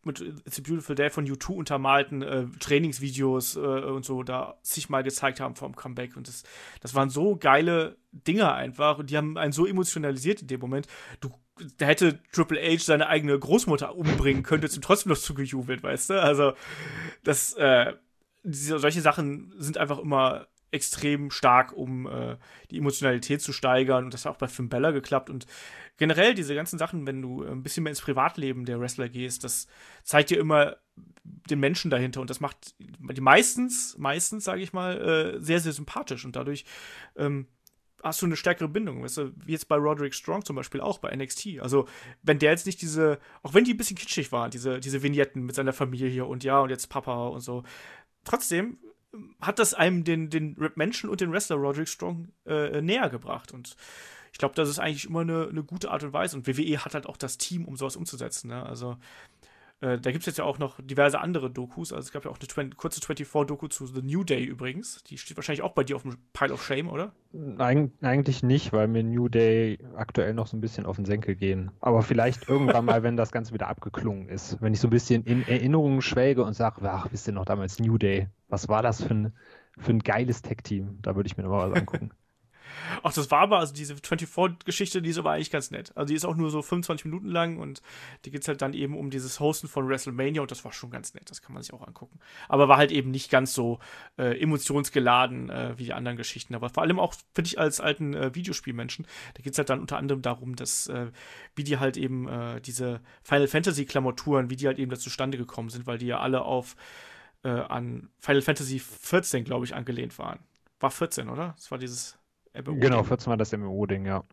mit It's a Beautiful Day von U zwei untermalten äh, Trainingsvideos äh, und so da sich mal gezeigt haben vom Comeback. Und das, das waren so geile Dinger einfach. Und die haben einen so emotionalisiert in dem Moment. Du, da hätte Triple H seine eigene Großmutter umbringen können, hätte ihm trotzdem noch zugejubelt, weißt du? Also, das, äh, diese, solche Sachen sind einfach immer extrem stark, um äh, die Emotionalität zu steigern. Und das hat auch bei Finn Balor geklappt. Und generell diese ganzen Sachen, wenn du ein bisschen mehr ins Privatleben der Wrestler gehst, das zeigt dir immer den Menschen dahinter. Und das macht die meistens, meistens, sage ich mal, äh, sehr, sehr sympathisch. Und dadurch ähm, hast du eine stärkere Bindung. Weißt du, wie jetzt bei Roderick Strong zum Beispiel auch bei N X T. Also, wenn der jetzt nicht diese, auch wenn die ein bisschen kitschig waren, diese, diese Vignetten mit seiner Familie und ja, und jetzt Papa und so, trotzdem hat das einem den, den Menschen und den Wrestler Roderick Strong äh, näher gebracht. Und ich glaube, das ist eigentlich immer eine, eine gute Art und Weise. Und W W E hat halt auch das Team, um sowas umzusetzen. Ne? Also äh, da gibt es jetzt ja auch noch diverse andere Dokus. Also es gab ja auch eine twenty, kurze vierundzwanzig-Doku zu The New Day übrigens. Die steht wahrscheinlich auch bei dir auf dem Pile of Shame, oder? Eig eigentlich nicht, weil mir New Day aktuell noch so ein bisschen auf den Senkel gehen. Aber vielleicht irgendwann mal, wenn das Ganze wieder abgeklungen ist. Wenn ich so ein bisschen in Erinnerungen schwelge und sage, ach, wisst ihr noch damals New Day? Was war das für ein, für ein geiles Tag-Team? Da würde ich mir nochmal was angucken. Ach, das war aber, also diese vierundzwanzig-Geschichte, die ist aber eigentlich ganz nett. Also die ist auch nur so fünfundzwanzig Minuten lang und die geht es halt dann eben um dieses Hosten von WrestleMania und das war schon ganz nett, das kann man sich auch angucken. Aber war halt eben nicht ganz so äh, emotionsgeladen äh, wie die anderen Geschichten. Aber vor allem auch, finde ich, als alten äh, Videospielmenschen, da geht es halt dann unter anderem darum, dass, äh, wie die halt eben äh, diese Final Fantasy-Klamotturen, wie die halt eben da zustande gekommen sind, weil die ja alle auf äh, an Final Fantasy vierzehn, glaube ich, angelehnt waren. War vierzehn, oder? Das war dieses M M O-Ding. Genau, vierzehn war das M M O-Ding, ja.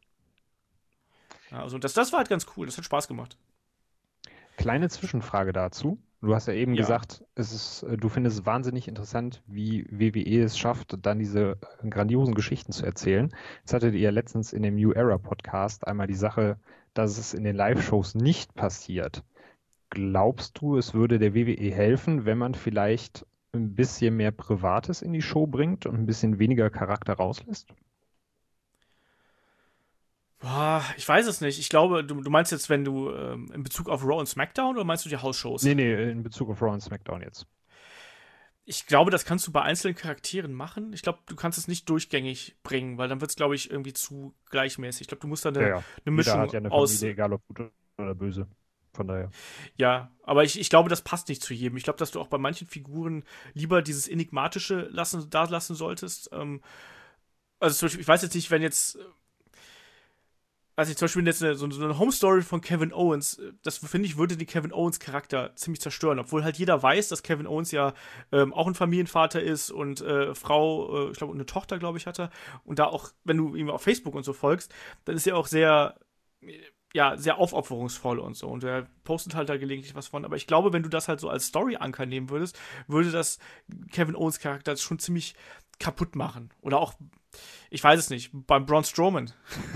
Ja, also das, das war halt ganz cool, das hat Spaß gemacht. Kleine Zwischenfrage dazu. Du hast ja eben Ja. gesagt, es ist, du findest es wahnsinnig interessant, wie W W E es schafft, dann diese grandiosen Geschichten zu erzählen. Jetzt hattet ihr letztens in dem New Era Podcast einmal die Sache, dass es in den Live-Shows nicht passiert. Glaubst du, es würde der W W E helfen, wenn man vielleicht ein bisschen mehr Privates in die Show bringt und ein bisschen weniger Charakter rauslässt? Boah, ich weiß es nicht. Ich glaube, du, du meinst jetzt, wenn du ähm, in Bezug auf Raw und SmackDown oder meinst du die House-Shows? Nee, nee, in Bezug auf Raw und SmackDown jetzt. Ich glaube, das kannst du bei einzelnen Charakteren machen. Ich glaube, du kannst es nicht durchgängig bringen, weil dann wird es, glaube ich, irgendwie zu gleichmäßig. Ich glaube, du musst da eine, Ja, ja. eine Jeder Mischung hat ja eine aus. Familie, egal ob gut oder böse. Von daher. Ja, aber ich, ich glaube, das passt nicht zu jedem. Ich glaube, dass du auch bei manchen Figuren lieber dieses Enigmatische lassen, da lassen solltest. Ähm, also zum Beispiel, ich weiß jetzt nicht, wenn jetzt. Also ich zum Beispiel jetzt eine, so eine Home-Story von Kevin Owens, das finde ich, würde den Kevin Owens-Charakter ziemlich zerstören, obwohl halt jeder weiß, dass Kevin Owens ja ähm, auch ein Familienvater ist und äh, Frau, äh, ich glaube, eine Tochter, glaube ich, hat er. Und da auch, wenn du ihm auf Facebook und so folgst, dann ist er auch sehr, ja, sehr aufopferungsvoll und so. Und er postet halt da gelegentlich was von. Aber ich glaube, wenn du das halt so als Story-Anker nehmen würdest, würde das Kevin Owens-Charakter schon ziemlich kaputt machen. Oder auch, ich weiß es nicht, beim Braun Strowman.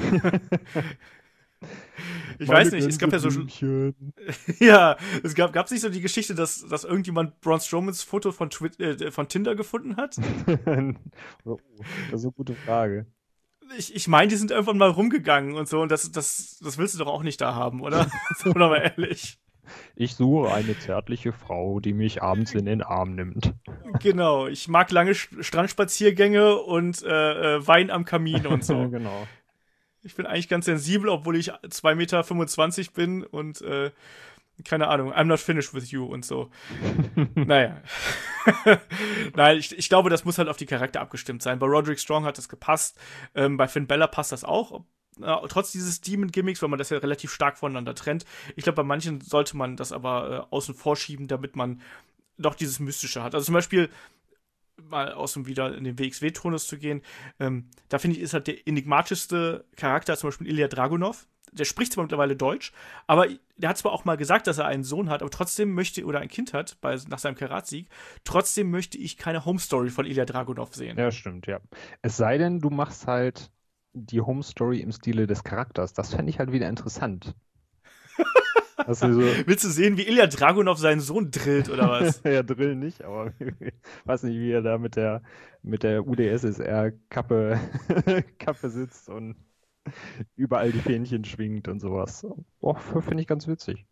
Ich Meine weiß nicht, es gab ja so schon. Gänseblümchen. Ja, es gab gab's nicht so die Geschichte, dass, dass irgendjemand Braun Strowmans Foto von, Twi- äh, von Tinder gefunden hat? Oh, das ist eine gute Frage. Ich, ich meine, die sind irgendwann mal rumgegangen und so, und das, das, das willst du doch auch nicht da haben, oder? Oder mal ehrlich. Ich suche eine zärtliche Frau, die mich abends in den Arm nimmt. Genau, ich mag lange Sch- Strandspaziergänge und äh, äh, Wein am Kamin und so. Genau. Ich bin eigentlich ganz sensibel, obwohl ich zwei Meter fünfundzwanzig bin und äh, keine Ahnung, I'm not finished with you und so. Naja. Nein, ich, ich glaube, das muss halt auf die Charakter abgestimmt sein. Bei Roderick Strong hat das gepasst, ähm, bei Finn Balor passt das auch. Äh, trotz dieses Demon-Gimmicks, weil man das ja relativ stark voneinander trennt. Ich glaube, bei manchen sollte man das aber äh, außen vorschieben, damit man doch dieses Mystische hat. Also zum Beispiel, mal aus dem wieder in den W X W-Tonus zu gehen, ähm, da finde ich, ist halt der enigmatischste Charakter zum Beispiel Ilya Dragunov. Der spricht zwar mittlerweile Deutsch, aber der hat zwar auch mal gesagt, dass er einen Sohn hat, aber trotzdem möchte, oder ein Kind hat, bei, nach seinem Karatsieg, trotzdem möchte ich keine Home-Story von Ilya Dragunov sehen. Ja, stimmt, ja. Es sei denn, du machst halt die Home Story im Stile des Charakters. Das fände ich halt wieder interessant. Also so, Willst du sehen, wie Ilya Dragunov seinen Sohn drillt, oder was? ja, Drill nicht, aber weiß nicht, wie er da mit der, mit der U D S S R-Kappe Kappe sitzt und überall die Fähnchen schwingt und sowas. Oh, finde ich ganz witzig.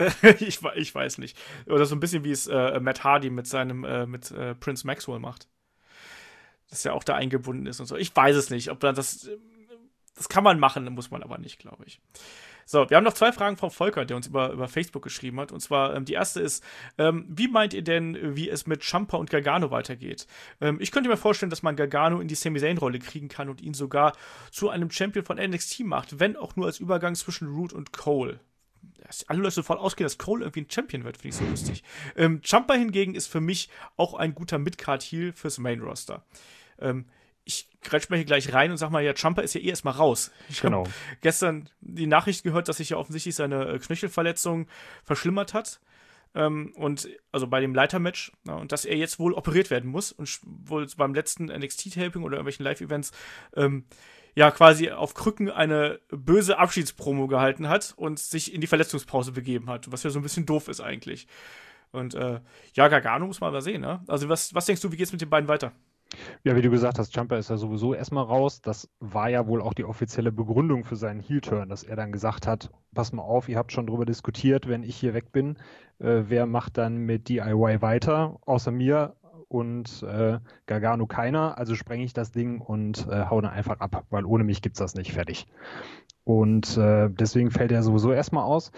ich, ich weiß nicht. Oder so ein bisschen wie es äh, Matt Hardy mit seinem, äh, mit äh, Prince Maxwell macht. Dass er auch da eingebunden ist und so. Ich weiß es nicht. Ob man das, das kann man machen, muss man aber nicht, glaube ich. So, wir haben noch zwei Fragen von Volker, der uns über, über Facebook geschrieben hat. Und zwar, ähm, die erste ist, ähm, wie meint ihr denn, wie es mit Ciampa und Gargano weitergeht? Ähm, ich könnte mir vorstellen, dass man Gargano in die Sami Zayn-Rolle kriegen kann und ihn sogar zu einem Champion von N X T macht, wenn auch nur als Übergang zwischen Roode und Cole. Dass alle Leute sofort ausgehen, dass Cole irgendwie ein Champion wird, finde ich so lustig. Ähm, Ciampa hingegen ist für mich auch ein guter Mid-Card-Heel fürs Main-Roster. Ähm, ich grätsch mal hier gleich rein und sag mal, ja, Ciampa ist ja eh erstmal raus. Ich Genau. habe gestern die Nachricht gehört, dass sich ja offensichtlich seine äh, Knöchelverletzung verschlimmert hat. Ähm, und also bei dem Leitermatch, ja, und dass er jetzt wohl operiert werden muss und sch- wohl beim letzten N X T-Taping oder irgendwelchen Live-Events ähm, ja quasi auf Krücken eine böse Abschiedspromo gehalten hat und sich in die Verletzungspause begeben hat, was ja so ein bisschen doof ist eigentlich. Und äh, ja, Gargano muss man mal sehen, ne? Also was, was denkst du, wie geht's mit den beiden weiter? Ja, wie du gesagt hast, Ciampa ist ja sowieso erstmal raus. Das war ja wohl auch die offizielle Begründung für seinen Heel-Turn, dass er dann gesagt hat, pass mal auf, ihr habt schon drüber diskutiert, wenn ich hier weg bin, äh, wer macht dann mit D I Y weiter, außer mir und äh, Gargano keiner, also sprenge ich das Ding und äh, hau dann einfach ab, weil ohne mich gibt's das nicht, fertig. Und äh, deswegen fällt er sowieso erstmal aus.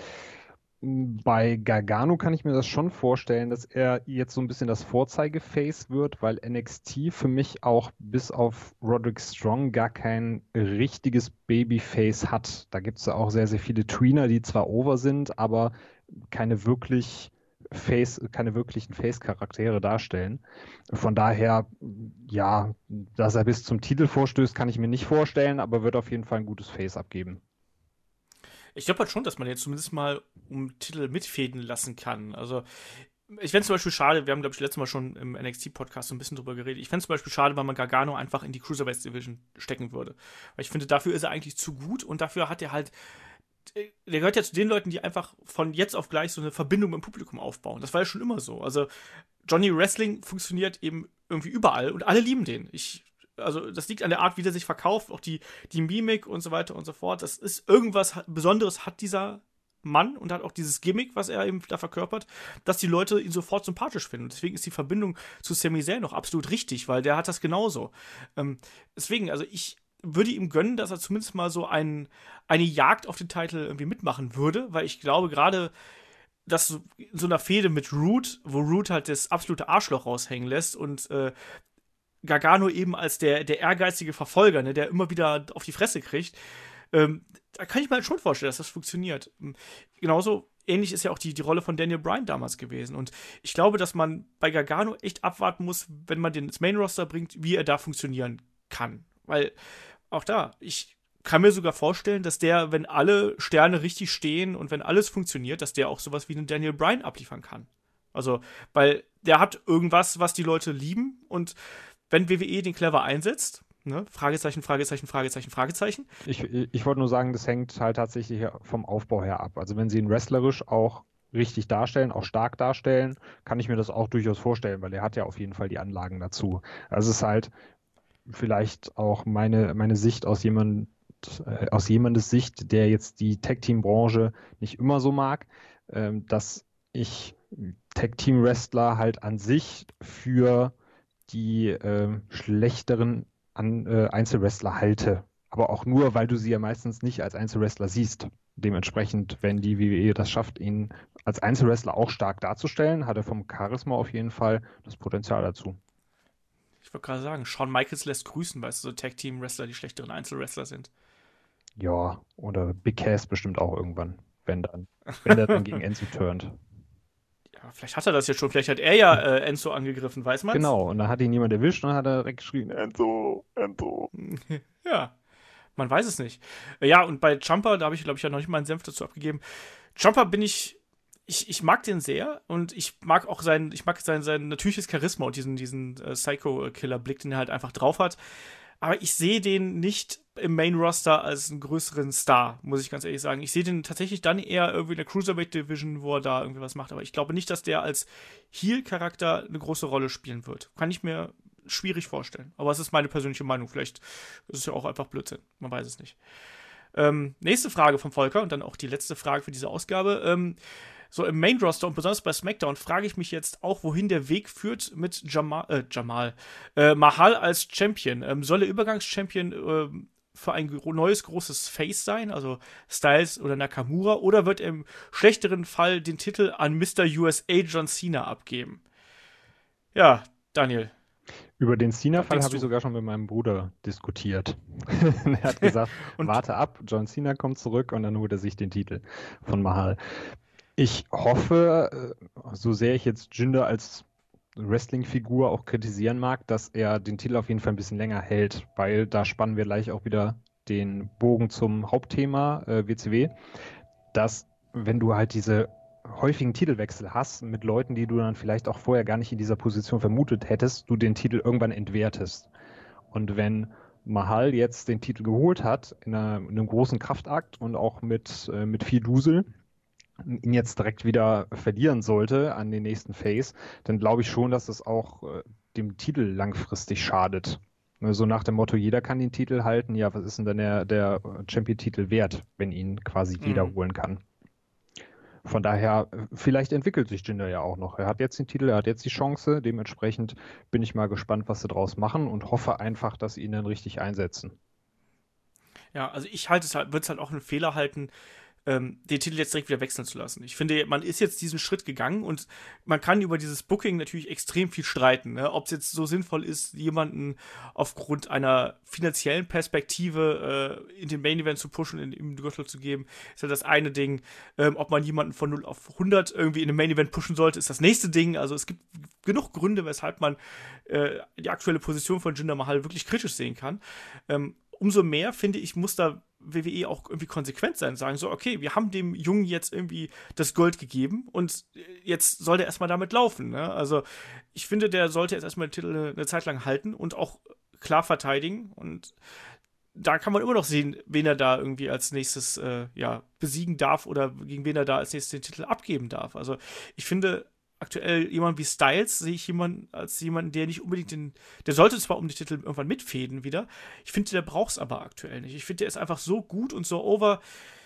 Bei Gargano kann ich mir das schon vorstellen, dass er jetzt so ein bisschen das Vorzeigeface wird, weil N X T für mich auch bis auf Roderick Strong gar kein richtiges Babyface hat. Da gibt es ja auch sehr, sehr viele Tweener, die zwar over sind, aber keine wirklich Face, keine wirklichen Face-Charaktere darstellen. Von daher, ja, dass er bis zum Titel vorstößt, kann ich mir nicht vorstellen, aber wird auf jeden Fall ein gutes Face abgeben. Ich glaube halt schon, dass man jetzt zumindest mal um Titel mitfäden lassen kann. Also, ich fände es zum Beispiel schade, wir haben, glaube ich, letztes Mal schon im N X T-Podcast so ein bisschen drüber geredet. Ich fände es zum Beispiel schade, wenn man Gargano einfach in die Cruiserweight-Division stecken würde. Weil ich finde, dafür ist er eigentlich zu gut und dafür hat er halt. Der gehört ja zu den Leuten, die einfach von jetzt auf gleich so eine Verbindung mit dem Publikum aufbauen. Das war ja schon immer so. Also, Johnny Wrestling funktioniert eben irgendwie überall und alle lieben den. Ich. Also, das liegt an der Art, wie der sich verkauft, auch die, die Mimik und so weiter und so fort. Das ist irgendwas Besonderes, hat dieser Mann und hat auch dieses Gimmick, was er eben da verkörpert, dass die Leute ihn sofort sympathisch finden. Und deswegen ist die Verbindung zu Sami Zayn noch absolut richtig, weil der hat das genauso. Ähm, deswegen, also ich würde ihm gönnen, dass er zumindest mal so ein, eine Jagd auf den Titel irgendwie mitmachen würde, weil ich glaube, gerade dass so, in so einer Fehde mit Roode, wo Roode halt das absolute Arschloch raushängen lässt und äh, Gargano eben als der, der ehrgeizige Verfolger, ne, der immer wieder auf die Fresse kriegt, ähm, da kann ich mir halt schon vorstellen, dass das funktioniert. Genauso ähnlich ist ja auch die, die Rolle von Daniel Bryan damals gewesen. Und ich glaube, dass man bei Gargano echt abwarten muss, wenn man den ins Main-Roster bringt, wie er da funktionieren kann. Weil auch da, ich kann mir sogar vorstellen, dass der, wenn alle Sterne richtig stehen und wenn alles funktioniert, dass der auch sowas wie einen Daniel Bryan abliefern kann. Also, weil der hat irgendwas, was die Leute lieben und wenn W W E den clever einsetzt, ne, Fragezeichen, Fragezeichen, Fragezeichen, Fragezeichen. Ich, ich wollte nur sagen, das hängt halt tatsächlich vom Aufbau her ab. Also wenn sie ihn wrestlerisch auch richtig darstellen, auch stark darstellen, kann ich mir das auch durchaus vorstellen, weil er hat ja auf jeden Fall die Anlagen dazu. Also es ist halt vielleicht auch meine, meine Sicht aus jemand, äh, aus jemandes Sicht, der jetzt die Tag-Team-Branche nicht immer so mag, ähm, dass ich Tag-Team-Wrestler halt an sich für die äh, schlechteren an, äh, Einzelwrestler halte. Aber auch nur, weil du sie ja meistens nicht als Einzelwrestler siehst. Dementsprechend, wenn die W W E das schafft, ihn als Einzelwrestler auch stark darzustellen, hat er vom Charisma auf jeden Fall das Potenzial dazu. Ich wollte gerade sagen, Shawn Michaels lässt grüßen, weil es so Tag-Team-Wrestler die schlechteren Einzelwrestler sind. Ja, oder Big Cass bestimmt auch irgendwann, wenn dann, wenn der dann gegen Enzo turnt. Ja, vielleicht hat er das jetzt schon, vielleicht hat er ja äh, Enzo angegriffen, weiß man? Genau, und dann hat ihn jemand erwischt und dann hat er direkt geschrien, Enzo, Enzo. Ja, man weiß es nicht. Ja, und bei Ciampa, da habe ich, glaube ich, ja noch nicht meinen Senf dazu abgegeben. Ciampa bin ich, ich, ich mag den sehr und ich mag auch sein, ich mag sein, sein natürliches Charisma und diesen, diesen äh, Psycho-Killer-Blick, den er halt einfach drauf hat. Aber ich sehe den nicht im Main-Roster als einen größeren Star, muss ich ganz ehrlich sagen. Ich sehe den tatsächlich dann eher irgendwie in der Cruiserweight-Division, wo er da irgendwie was macht. Aber ich glaube nicht, dass der als Heel-Charakter eine große Rolle spielen wird. Kann ich mir schwierig vorstellen. Aber es ist meine persönliche Meinung. Vielleicht ist es ja auch einfach Blödsinn. Man weiß es nicht. Ähm, nächste Frage von Volker und dann auch die letzte Frage für diese Ausgabe. Ähm, so im Main-Roster und besonders bei SmackDown frage ich mich jetzt auch, wohin der Weg führt mit Jamal, äh, Jamal, äh, Mahal als Champion. Ähm, soll er Übergangs-Champion äh, für ein gro- neues großes Face sein, also Styles oder Nakamura, oder wird er im schlechteren Fall den Titel an Mister U S A John Cena abgeben? Ja, Daniel. Über den Cena-Fall denkst habe ich du? sogar schon mit meinem Bruder diskutiert. Er hat gesagt, Und warte ab, John Cena kommt zurück und dann holt er sich den Titel von Mahal. Ich hoffe, äh, so sehr ich jetzt Jinder als Wrestling-Figur auch kritisieren mag, dass er den Titel auf jeden Fall ein bisschen länger hält, weil da spannen wir gleich auch wieder den Bogen zum Hauptthema äh, W C W, dass wenn du halt diese häufigen Titelwechsel hast mit Leuten, die du dann vielleicht auch vorher gar nicht in dieser Position vermutet hättest, du den Titel irgendwann entwertest. Und wenn Mahal jetzt den Titel geholt hat, in, einer, in einem großen Kraftakt und auch mit, äh, mit viel Dusel, ihn jetzt direkt wieder verlieren sollte an den nächsten Face, dann glaube ich schon, dass es auch äh, dem Titel langfristig schadet. So nach dem Motto, jeder kann den Titel halten, ja, was ist denn dann der, der Champion-Titel wert, wenn ihn quasi jeder Mhm. holen kann? Von daher, vielleicht entwickelt sich Jinder ja auch noch. Er hat jetzt den Titel, er hat jetzt die Chance. Dementsprechend bin ich mal gespannt, was sie draus machen und hoffe einfach, dass sie ihn dann richtig einsetzen. Ja, also ich halte es halt, würde es halt auch einen Fehler halten, ähm, den Titel jetzt direkt wieder wechseln zu lassen. Ich finde, man ist jetzt diesen Schritt gegangen und man kann über dieses Booking natürlich extrem viel streiten. Ne? Ob es jetzt so sinnvoll ist, jemanden aufgrund einer finanziellen Perspektive äh, in den Main Event zu pushen, in, im Gürtel zu geben, ist ja das eine Ding. Ähm, ob man jemanden von null auf hundert irgendwie in den Main Event pushen sollte, ist das nächste Ding. Also es gibt genug Gründe, weshalb man äh, die aktuelle Position von Jinder Mahal wirklich kritisch sehen kann. Ähm, umso mehr, finde ich, muss da W W E auch irgendwie konsequent sein, sagen so, okay, wir haben dem Jungen jetzt irgendwie das Gold gegeben und jetzt soll der erstmal damit laufen, ne? Also ich finde, der sollte jetzt erstmal den Titel eine, eine Zeit lang halten und auch klar verteidigen und da kann man immer noch sehen, wen er da irgendwie als nächstes äh, ja, besiegen darf oder gegen wen er da als nächstes den Titel abgeben darf. Also ich finde, aktuell jemand wie Styles sehe ich jemanden als jemanden, der nicht unbedingt den, der sollte zwar um die Titel irgendwann mitfäden wieder, ich finde, der braucht es aber aktuell nicht. Ich finde, der ist einfach so gut und so over,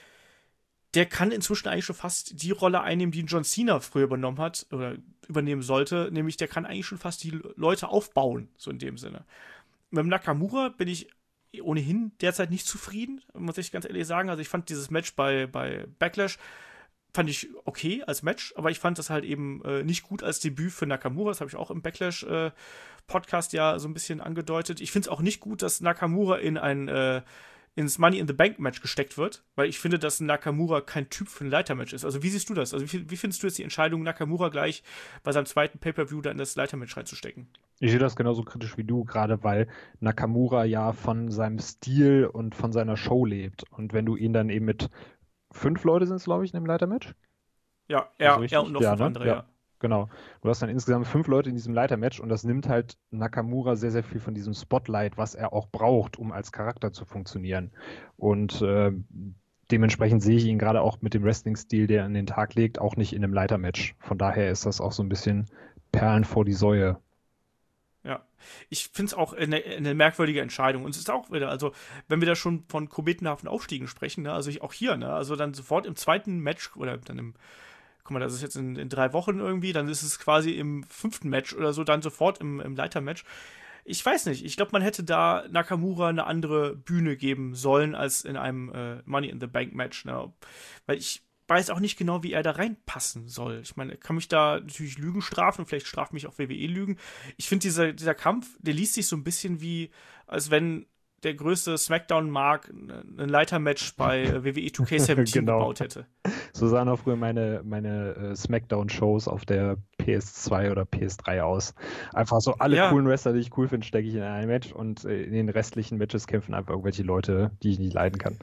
der kann inzwischen eigentlich schon fast die Rolle einnehmen, die John Cena früher übernommen hat oder übernehmen sollte, nämlich der kann eigentlich schon fast die Leute aufbauen, so in dem Sinne. Mit dem Nakamura bin ich ohnehin derzeit nicht zufrieden, muss ich ganz ehrlich sagen. Also ich fand dieses Match bei, bei Backlash fand ich okay als Match, aber ich fand das halt eben äh, nicht gut als Debüt für Nakamura. Das habe ich auch im Backlash-Podcast äh, ja so ein bisschen angedeutet. Ich finde es auch nicht gut, dass Nakamura in ein äh, ins Money in the Bank Match gesteckt wird, weil ich finde, dass Nakamura kein Typ für ein Leitermatch ist. Also wie siehst du das? Also wie, wie findest du jetzt die Entscheidung, Nakamura gleich bei seinem zweiten Pay-Per-View da in das Leitermatch reinzustecken? Ich sehe das genauso kritisch wie du, gerade weil Nakamura ja von seinem Stil und von seiner Show lebt. Und wenn du ihn dann eben mit fünf Leute sind es, glaube ich, in dem Leitermatch? Ja, Also er, er und noch ja, fünf ne? andere, Ja, ja. genau. Du hast dann insgesamt fünf Leute in diesem Leitermatch und das nimmt halt Nakamura sehr, sehr viel von diesem Spotlight, was er auch braucht, um als Charakter zu funktionieren. Und äh, dementsprechend sehe ich ihn gerade auch mit dem Wrestling-Stil, der er an den Tag legt, auch nicht in einem Leitermatch. Von daher ist das auch so ein bisschen Perlen vor die Säue. Ja, ich finde es auch eine, eine merkwürdige Entscheidung. Und es ist auch wieder, also, wenn wir da schon von kometenhaften Aufstiegen sprechen, ne, also ich, auch hier, ne, also dann sofort im zweiten Match oder dann im, guck mal, das ist jetzt in, in drei Wochen irgendwie, dann ist es quasi im fünften Match oder so, dann sofort im, im Leitermatch. Ich weiß nicht, ich glaube, man hätte da Nakamura eine andere Bühne geben sollen als in einem äh, Money in the Bank Match, ne, weil ich weiß auch nicht genau, wie er da reinpassen soll. Ich meine, er kann mich da natürlich Lügen strafen, vielleicht straft mich auch W W E Lügen. Ich finde, dieser, dieser Kampf, der liest sich so ein bisschen wie, als wenn der größte Smackdown-Mark ein Leitermatch bei W W E zwei K siebzehn Genau. gebaut hätte. So sahen auch früher meine, meine äh, Smackdown-Shows auf der P S zwei oder P S drei aus. Einfach so alle Ja. coolen Wrestler, die ich cool finde, stecke ich in ein Match und äh, in den restlichen Matches kämpfen einfach irgendwelche Leute, die ich nicht leiden kann.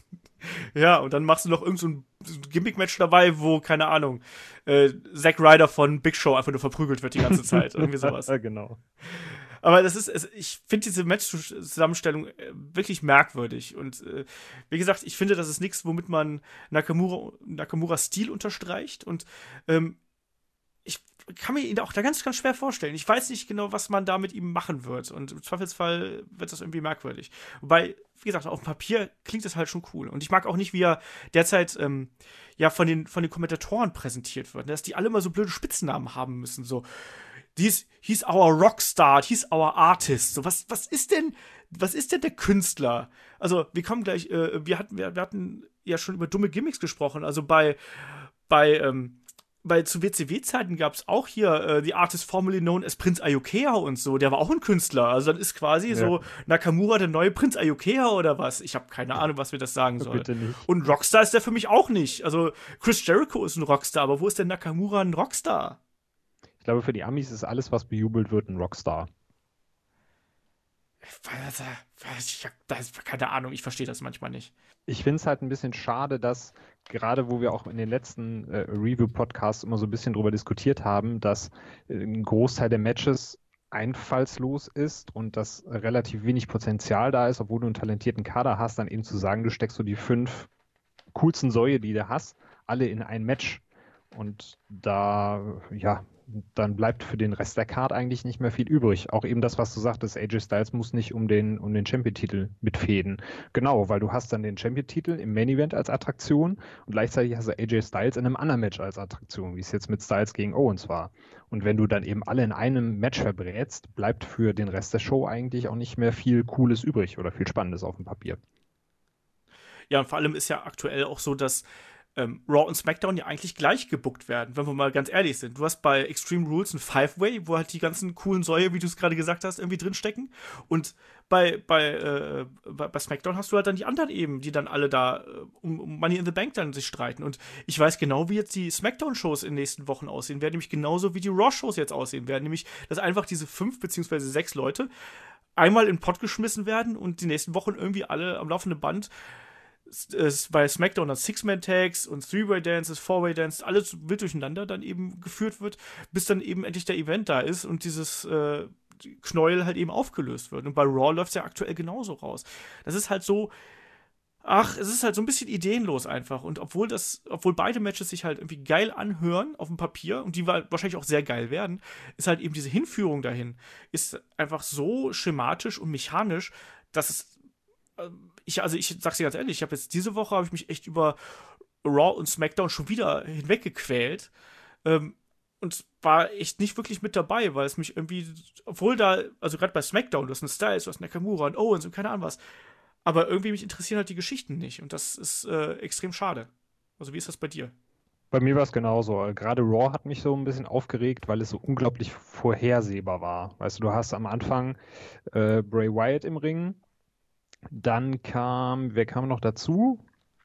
Ja, und dann machst du noch irgend so ein, so ein Gimmick-Match dabei, wo, keine Ahnung, äh, Zack Ryder von Big Show einfach nur verprügelt wird die ganze Zeit. Irgendwie sowas. Genau. Aber das ist, es, ich finde diese Match-Zusammenstellung äh, wirklich merkwürdig. Und äh, wie gesagt, ich finde, das ist nichts, womit man Nakamura, Nakamura Stil unterstreicht. Und ähm, ich kann mir ihn auch da ganz, ganz schwer vorstellen. Ich weiß nicht genau, was man da mit ihm machen wird. Und im Zweifelsfall wird das irgendwie merkwürdig. Wobei, wie gesagt, auf dem Papier klingt das halt schon cool. Und ich mag auch nicht, wie er derzeit ähm, ja von den, von den Kommentatoren präsentiert wird. Dass die alle immer so blöde Spitznamen haben müssen. So, he's, he's our Rockstar, he's our Artist. So, was, was ist denn, was ist denn der Künstler? Also, wir kommen gleich, äh, wir hatten, wir, wir hatten ja schon über dumme Gimmicks gesprochen. Also bei, bei, ähm, Weil zu W C W-Zeiten gab es auch hier äh, die Artist formerly known as Prinz Ayokea und so. Der war auch ein Künstler. Also dann ist quasi ja. so Nakamura der neue Prinz Ayokea oder was. Ich habe keine Ahnung, was mir das sagen soll. Bitte nicht. Und Rockstar ist der für mich auch nicht. Also Chris Jericho ist ein Rockstar, aber wo ist denn Nakamura ein Rockstar? Ich glaube, für die Amis ist alles, was bejubelt wird, ein Rockstar. Ich hab, das ist keine Ahnung, ich verstehe das manchmal nicht. Ich finde es halt ein bisschen schade, dass gerade wo wir auch in den letzten äh, Review-Podcasts immer so ein bisschen drüber diskutiert haben, dass äh, ein Großteil der Matches einfallslos ist und dass relativ wenig Potenzial da ist, obwohl du einen talentierten Kader hast, dann eben zu sagen, du steckst so die fünf coolsten Säue, die du hast, alle in ein Match. Und da, ja, dann bleibt für den Rest der Card eigentlich nicht mehr viel übrig. Auch eben das, was du sagtest, A J Styles muss nicht um den, um den Champion-Titel mitfäden. Genau, weil du hast dann den Champion-Titel im Main-Event als Attraktion und gleichzeitig hast du A J Styles in einem anderen Match als Attraktion, wie es jetzt mit Styles gegen Owens war. Und wenn du dann eben alle in einem Match verbrätst, bleibt für den Rest der Show eigentlich auch nicht mehr viel Cooles übrig oder viel Spannendes auf dem Papier. Ja, und vor allem ist ja aktuell auch so, dass Ähm, Raw und SmackDown ja eigentlich gleich gebuckt werden, wenn wir mal ganz ehrlich sind. Du hast bei Extreme Rules ein Five-Way, wo halt die ganzen coolen Säue, wie du es gerade gesagt hast, irgendwie drinstecken. Und bei, bei, äh, bei, bei SmackDown hast du halt dann die anderen eben, die dann alle da äh, um, um Money in the Bank dann sich streiten. Und ich weiß genau, wie jetzt die SmackDown-Shows in den nächsten Wochen aussehen werden, nämlich genauso wie die Raw-Shows jetzt aussehen werden. Nämlich, dass einfach diese fünf beziehungsweise sechs Leute einmal in den Pott geschmissen werden und die nächsten Wochen irgendwie alle am laufenden Band bei SmackDown dann Six-Man-Tags und Three-Way-Dances, Four-Way-Dances, alles wild durcheinander dann eben geführt wird, bis dann eben endlich der Event da ist und dieses äh, Knäuel halt eben aufgelöst wird. Und bei Raw läuft es ja aktuell genauso raus. Das ist halt so, ach, es ist halt so ein bisschen ideenlos einfach. Und obwohl das, obwohl beide Matches sich halt irgendwie geil anhören auf dem Papier und die wahrscheinlich auch sehr geil werden, ist halt eben diese Hinführung dahin, ist einfach so schematisch und mechanisch, dass es Ich, also ich sag's dir ganz ehrlich, ich habe jetzt diese Woche habe ich mich echt über Raw und SmackDown schon wieder hinweggequält ähm, und war echt nicht wirklich mit dabei, weil es mich irgendwie, obwohl da, also gerade bei SmackDown, du hast einen Styles, du hast Nakamura und Owens und keine Ahnung was, aber irgendwie mich interessieren halt die Geschichten nicht und das ist äh, extrem schade. Also wie ist das bei dir? Bei mir war es genauso. Gerade Raw hat mich so ein bisschen aufgeregt, weil es so unglaublich vorhersehbar war. Weißt du, du hast am Anfang äh, Bray Wyatt im Ring. Dann kam, wer kam noch dazu?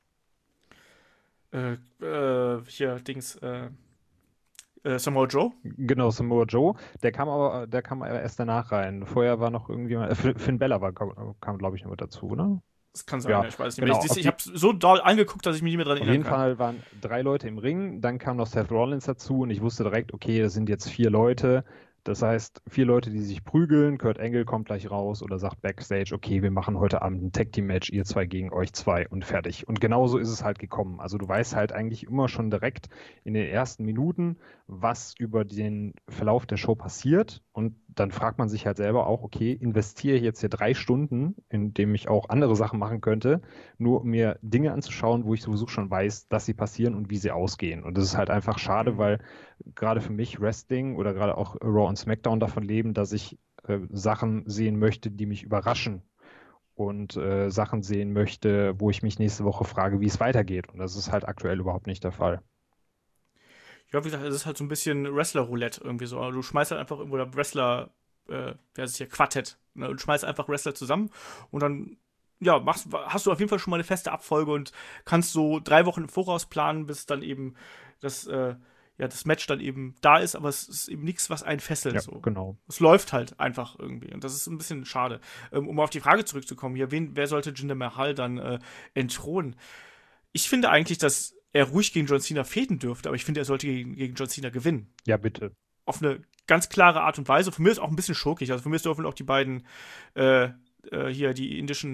Äh, äh, hier, Dings, äh, äh, Samoa Joe? Genau, Samoa Joe. Der kam aber, der kam aber erst danach rein. Vorher war noch irgendjemand, äh, Finn Bella war, kam, kam glaube ich, noch mit dazu, ne? Das kann sein, ja, ich weiß nicht genau. mehr. Ich, ich, ich habe so doll angeguckt, dass ich mich nicht mehr dran erinnern kann. Auf jeden Fall waren drei Leute im Ring, dann kam noch Seth Rollins dazu und ich wusste direkt, okay, das sind jetzt vier Leute. Das heißt, vier Leute, die sich prügeln, Kurt Angle kommt gleich raus oder sagt Backstage, okay, wir machen heute Abend ein Tag-Team-Match, ihr zwei gegen euch zwei und fertig. Und genauso ist es halt gekommen. Also du weißt halt eigentlich immer schon direkt in den ersten Minuten, was über den Verlauf der Show passiert. Und dann fragt man sich halt selber auch, okay, investiere ich jetzt hier drei Stunden, in dem ich auch andere Sachen machen könnte, nur um mir Dinge anzuschauen, wo ich sowieso schon weiß, dass sie passieren und wie sie ausgehen. Und das ist halt einfach schade, Mhm. weil gerade für mich Wrestling oder gerade auch Raw und SmackDown davon leben, dass ich äh, Sachen sehen möchte, die mich überraschen und äh, Sachen sehen möchte, wo ich mich nächste Woche frage, wie es weitergeht. Und das ist halt aktuell überhaupt nicht der Fall. Ja, wie gesagt, es ist halt so ein bisschen Wrestler-Roulette irgendwie so. Du schmeißt halt einfach irgendwo der Wrestler, äh, wer ist es hier, Quartett, ne? Und schmeißt einfach Wrestler zusammen und dann, ja, machst, hast du auf jeden Fall schon mal eine feste Abfolge und kannst so drei Wochen im Voraus planen, bis dann eben das, äh, ja, das Match dann eben da ist, aber es ist eben nichts, was einen fesselt. Ja, so. genau. Es läuft halt einfach irgendwie und das ist ein bisschen schade. Ähm, um auf die Frage zurückzukommen hier, wen, wer sollte Jinder Mahal dann äh, entthronen? Ich finde eigentlich, dass er ruhig gegen John Cena fehden dürfte, aber ich finde, er sollte gegen, gegen John Cena gewinnen. Ja, bitte. Auf eine ganz klare Art und Weise. Für mich ist auch ein bisschen schurkig. Also für mich dürfen auch die beiden äh, äh, hier, die indischen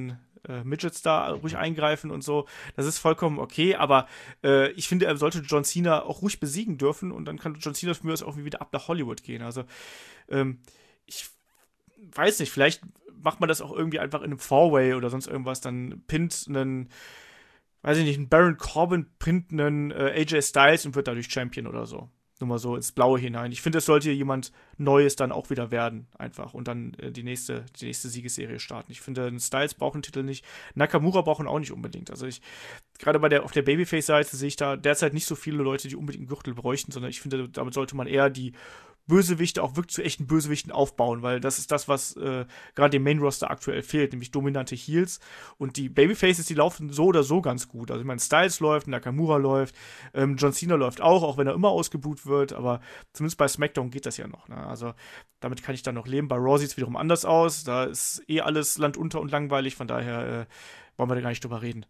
äh, Midgets da ruhig eingreifen und so. Das ist vollkommen okay, aber äh, ich finde, er sollte John Cena auch ruhig besiegen dürfen und dann kann John Cena für mich auch wieder ab nach Hollywood gehen. Also, ähm, ich weiß nicht, vielleicht macht man das auch irgendwie einfach in einem Four-Way oder sonst irgendwas, dann pinnt einen, weiß ich nicht, einen Baron Corbin pinnt einen äh, A J Styles und wird dadurch Champion oder so. Nur mal so ins Blaue hinein. Ich finde, es sollte jemand Neues dann auch wieder werden, einfach. Und dann äh, die nächste, die nächste Siegesserie starten. Ich finde, ein Styles braucht einen Titel nicht. Nakamura braucht ihn auch nicht unbedingt. Also ich, gerade bei der, auf der Babyface-Seite sehe ich da derzeit nicht so viele Leute, die unbedingt einen Gürtel bräuchten, sondern ich finde, damit sollte man eher die Bösewichte auch wirklich zu echten Bösewichten aufbauen, weil das ist das, was äh, gerade dem Main-Roster aktuell fehlt, nämlich dominante Heels. Und die Babyfaces, die laufen so oder so ganz gut. Also ich meine, Styles läuft, Nakamura läuft, ähm, John Cena läuft auch, auch wenn er immer ausgebuht wird, aber zumindest bei SmackDown geht das ja noch. Ne? Also damit kann ich dann noch leben. Bei Raw sieht es wiederum anders aus. Da ist eh alles Land unter und langweilig, von daher äh, wollen wir da gar nicht drüber reden.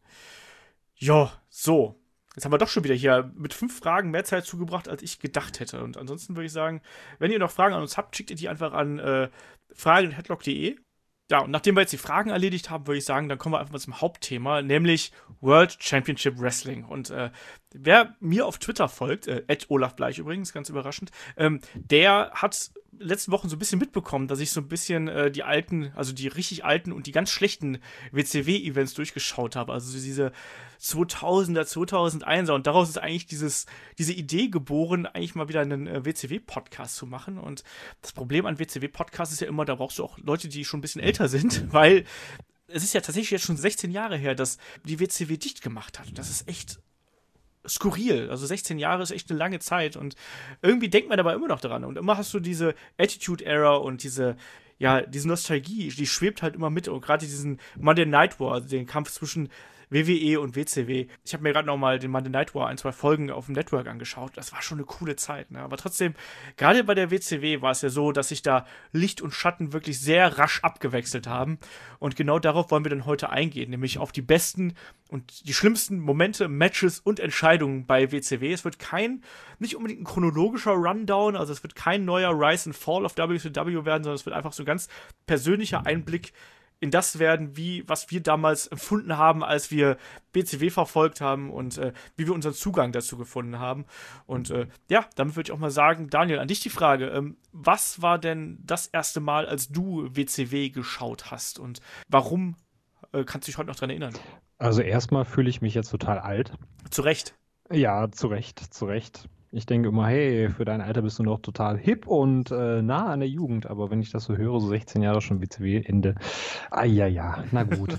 Ja, so. Jetzt haben wir doch schon wieder hier mit fünf Fragen mehr Zeit zugebracht, als ich gedacht hätte. Und ansonsten würde ich sagen, wenn ihr noch Fragen an uns habt, schickt ihr die einfach an äh, fragen at headlock punkt de. Ja, und nachdem wir jetzt die Fragen erledigt haben, würde ich sagen, dann kommen wir einfach mal zum Hauptthema, nämlich World Championship Wrestling. Und äh, wer mir auf Twitter folgt, äh, at Olaf Bleich übrigens, ganz überraschend, ähm, der hat letzten Wochen so ein bisschen mitbekommen, dass ich so ein bisschen äh, die alten, also die richtig alten und die ganz schlechten W C W-Events durchgeschaut habe. Also diese zweitausender, zweitausendeiner und daraus ist eigentlich dieses, diese Idee geboren, eigentlich mal wieder einen äh, W C W-Podcast zu machen. Und das Problem an W C W-Podcasts ist ja immer, da brauchst du auch Leute, die schon ein bisschen älter sind, weil es ist ja tatsächlich jetzt schon sechzehn Jahre her, dass die W C W dicht gemacht hat. Und das ist echt skurril. Also sechzehn Jahre ist echt eine lange Zeit und irgendwie denkt man dabei immer noch daran. Und immer hast du diese Attitude-Era und diese, ja, diese Nostalgie, die schwebt halt immer mit. Und gerade diesen Monday Night War, also den Kampf zwischen W W E und W C W. Ich habe mir gerade noch mal den Monday Night War ein, zwei Folgen auf dem Network angeschaut. Das war schon eine coole Zeit, ne? Aber trotzdem, gerade bei der W C W war es ja so, dass sich da Licht und Schatten wirklich sehr rasch abgewechselt haben. Und genau darauf wollen wir dann heute eingehen, nämlich auf die besten und die schlimmsten Momente, Matches und Entscheidungen bei W C W. Es wird kein, nicht unbedingt ein chronologischer Rundown, also es wird kein neuer Rise and Fall of W C W werden, sondern es wird einfach so ein ganz persönlicher Einblick in das werden, wie, was wir damals empfunden haben, als wir W C W verfolgt haben und äh, wie wir unseren Zugang dazu gefunden haben. Und äh, ja, damit würde ich auch mal sagen, Daniel, an dich die Frage, ähm, was war denn das erste Mal, als du W C W geschaut hast und warum äh, kannst du dich heute noch dran erinnern? Also erstmal fühle ich mich jetzt total alt. Zu Recht. Ja, zu Recht, zu Recht. Ich denke immer, hey, für dein Alter bist du noch total hip und äh, nah an der Jugend. Aber wenn ich das so höre, so sechzehn Jahre schon W C W-Ende. Ah ja, ja, na gut.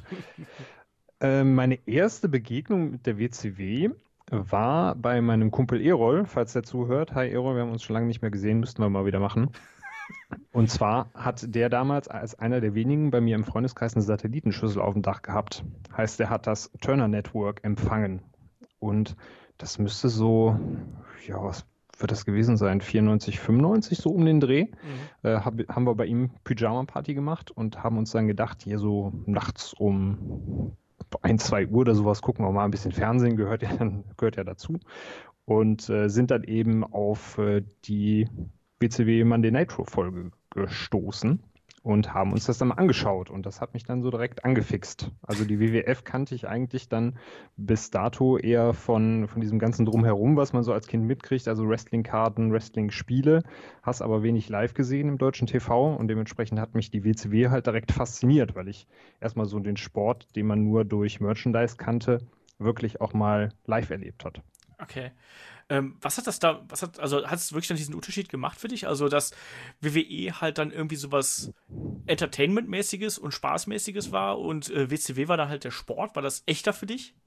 äh, meine erste Begegnung mit der W C W war bei meinem Kumpel Erol, falls der zuhört. Hi Erol, wir haben uns schon lange nicht mehr gesehen, müssten wir mal wieder machen. Und zwar hat der damals als einer der wenigen bei mir im Freundeskreis eine Satellitenschüssel auf dem Dach gehabt. Heißt, der hat das Turner Network empfangen. Und das müsste so, ja, was wird das gewesen sein? vierundneunzig, fünfundneunzig, so um den Dreh. Mhm. Äh, hab, haben wir bei ihm Pyjama-Party gemacht und haben uns dann gedacht, hier so nachts um ein, zwei Uhr oder sowas gucken wir mal ein bisschen Fernsehen, gehört ja, gehört ja dazu. Und äh, sind dann eben auf äh, die W C W Monday Nitro Folge gestoßen und haben uns das dann mal angeschaut und das hat mich dann so direkt angefixt. Also die W W F kannte ich eigentlich dann bis dato eher von, von diesem ganzen Drumherum, was man so als Kind mitkriegt, also Wrestling-Karten, Wrestling-Spiele, hast aber wenig live gesehen im deutschen T V und dementsprechend hat mich die W C W halt direkt fasziniert, weil ich erstmal so den Sport, den man nur durch Merchandise kannte, wirklich auch mal live erlebt hat. Okay. Ähm, was hat das da, was hat, also hat es wirklich dann diesen Unterschied gemacht für dich? Also, dass W W E halt dann irgendwie sowas Entertainment-mäßiges und Spaßmäßiges war und äh, W C W war dann halt der Sport. War das echter für dich?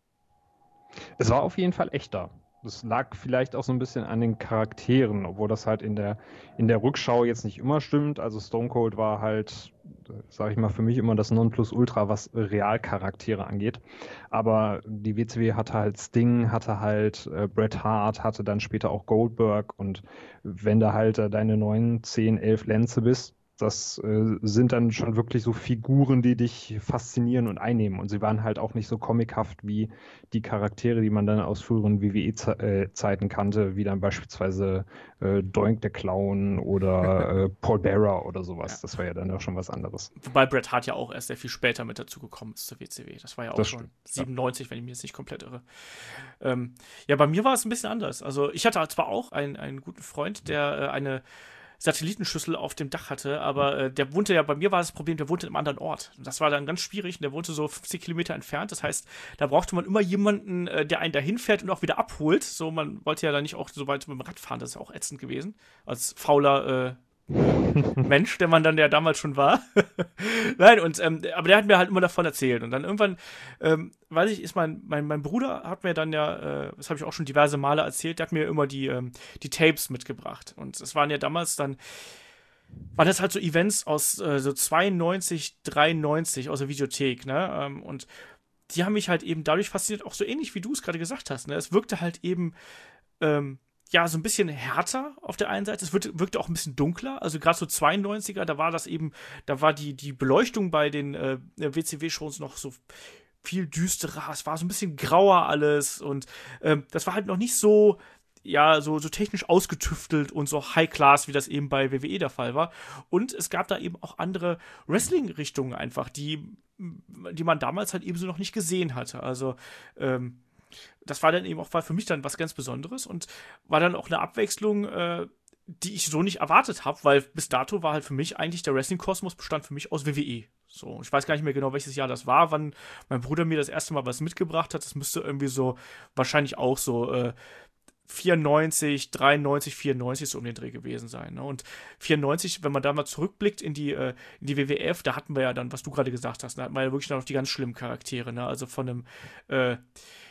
Es war auf jeden Fall echter. Das lag vielleicht auch so ein bisschen an den Charakteren, obwohl das halt in der, in der Rückschau jetzt nicht immer stimmt. Also Stone Cold war halt, sage ich mal, für mich immer das Nonplusultra, was Realcharaktere angeht. Aber die W C W hatte halt Sting, hatte halt äh, Bret Hart, hatte dann später auch Goldberg. Und wenn du halt äh, deine neun, zehn, elf Lenze bist, das äh, sind dann schon wirklich so Figuren, die dich faszinieren und einnehmen. Und sie waren halt auch nicht so comichaft wie die Charaktere, die man dann aus früheren W W E-Zeiten kannte, wie dann beispielsweise äh, Doink der Clown oder äh, Paul Bearer oder sowas. Ja. Das war ja dann auch schon was anderes. Wobei Bret Hart ja auch erst sehr viel später mit dazu gekommen ist zur W C W. Das war ja auch das schon stimmt. siebenundneunzig, ja. Wenn ich mich jetzt nicht komplett irre. Ähm, ja, bei mir war es ein bisschen anders. Also ich hatte zwar auch einen, einen guten Freund, der äh, eine Satellitenschüssel auf dem Dach hatte, aber äh, der wohnte ja, bei mir war das Problem, der wohnte in einem anderen Ort. Das war dann ganz schwierig und der wohnte so fünfzig Kilometer entfernt. Das heißt, da brauchte man immer jemanden, äh, der einen dahin fährt und auch wieder abholt. So, man wollte ja dann nicht auch so weit mit dem Rad fahren, das ist ja auch ätzend gewesen. Als fauler äh, Mensch, der man dann ja damals schon war. Nein, und ähm, aber der hat mir halt immer davon erzählt. Und dann irgendwann, ähm, weiß ich, ist mein, mein, mein Bruder hat mir dann ja, äh, das habe ich auch schon diverse Male erzählt, der hat mir immer die, ähm, die Tapes mitgebracht. Und es waren ja damals dann, waren das halt so Events aus äh, so zweiundneunzig, dreiundneunzig aus der Videothek, ne? Ähm, und die haben mich halt eben dadurch fasziniert, auch so ähnlich wie du es gerade gesagt hast, ne? Es wirkte halt eben, ähm, ja, so ein bisschen härter auf der einen Seite. Es wirkte, wirkte auch ein bisschen dunkler. Also gerade so zweiundneunziger, da war das eben, da war die, die Beleuchtung bei den äh, W C W-Shows noch so viel düsterer. Es war so ein bisschen grauer alles und ähm, das war halt noch nicht so, ja, so, so technisch ausgetüftelt und so High-Class, wie das eben bei W W E der Fall war. Und es gab da eben auch andere Wrestling-Richtungen einfach, die, die man damals halt eben so noch nicht gesehen hatte. Also, ähm, das war dann eben auch war für mich dann was ganz Besonderes und war dann auch eine Abwechslung, äh, die ich so nicht erwartet habe, weil bis dato war halt für mich eigentlich der Wrestling-Kosmos bestand für mich aus W W E. So, ich weiß gar nicht mehr genau, welches Jahr das war, wann mein Bruder mir das erste Mal was mitgebracht hat. Das müsste irgendwie so, wahrscheinlich auch so äh, vierundneunzig, dreiundneunzig, vierundneunzig so um den Dreh gewesen sein. Ne? Und vierundneunzig, wenn man da mal zurückblickt in die, äh, in die W W F, da hatten wir ja dann, was du gerade gesagt hast, da hatten wir ja wirklich dann noch die ganz schlimmen Charaktere. Ne? Also von einem äh,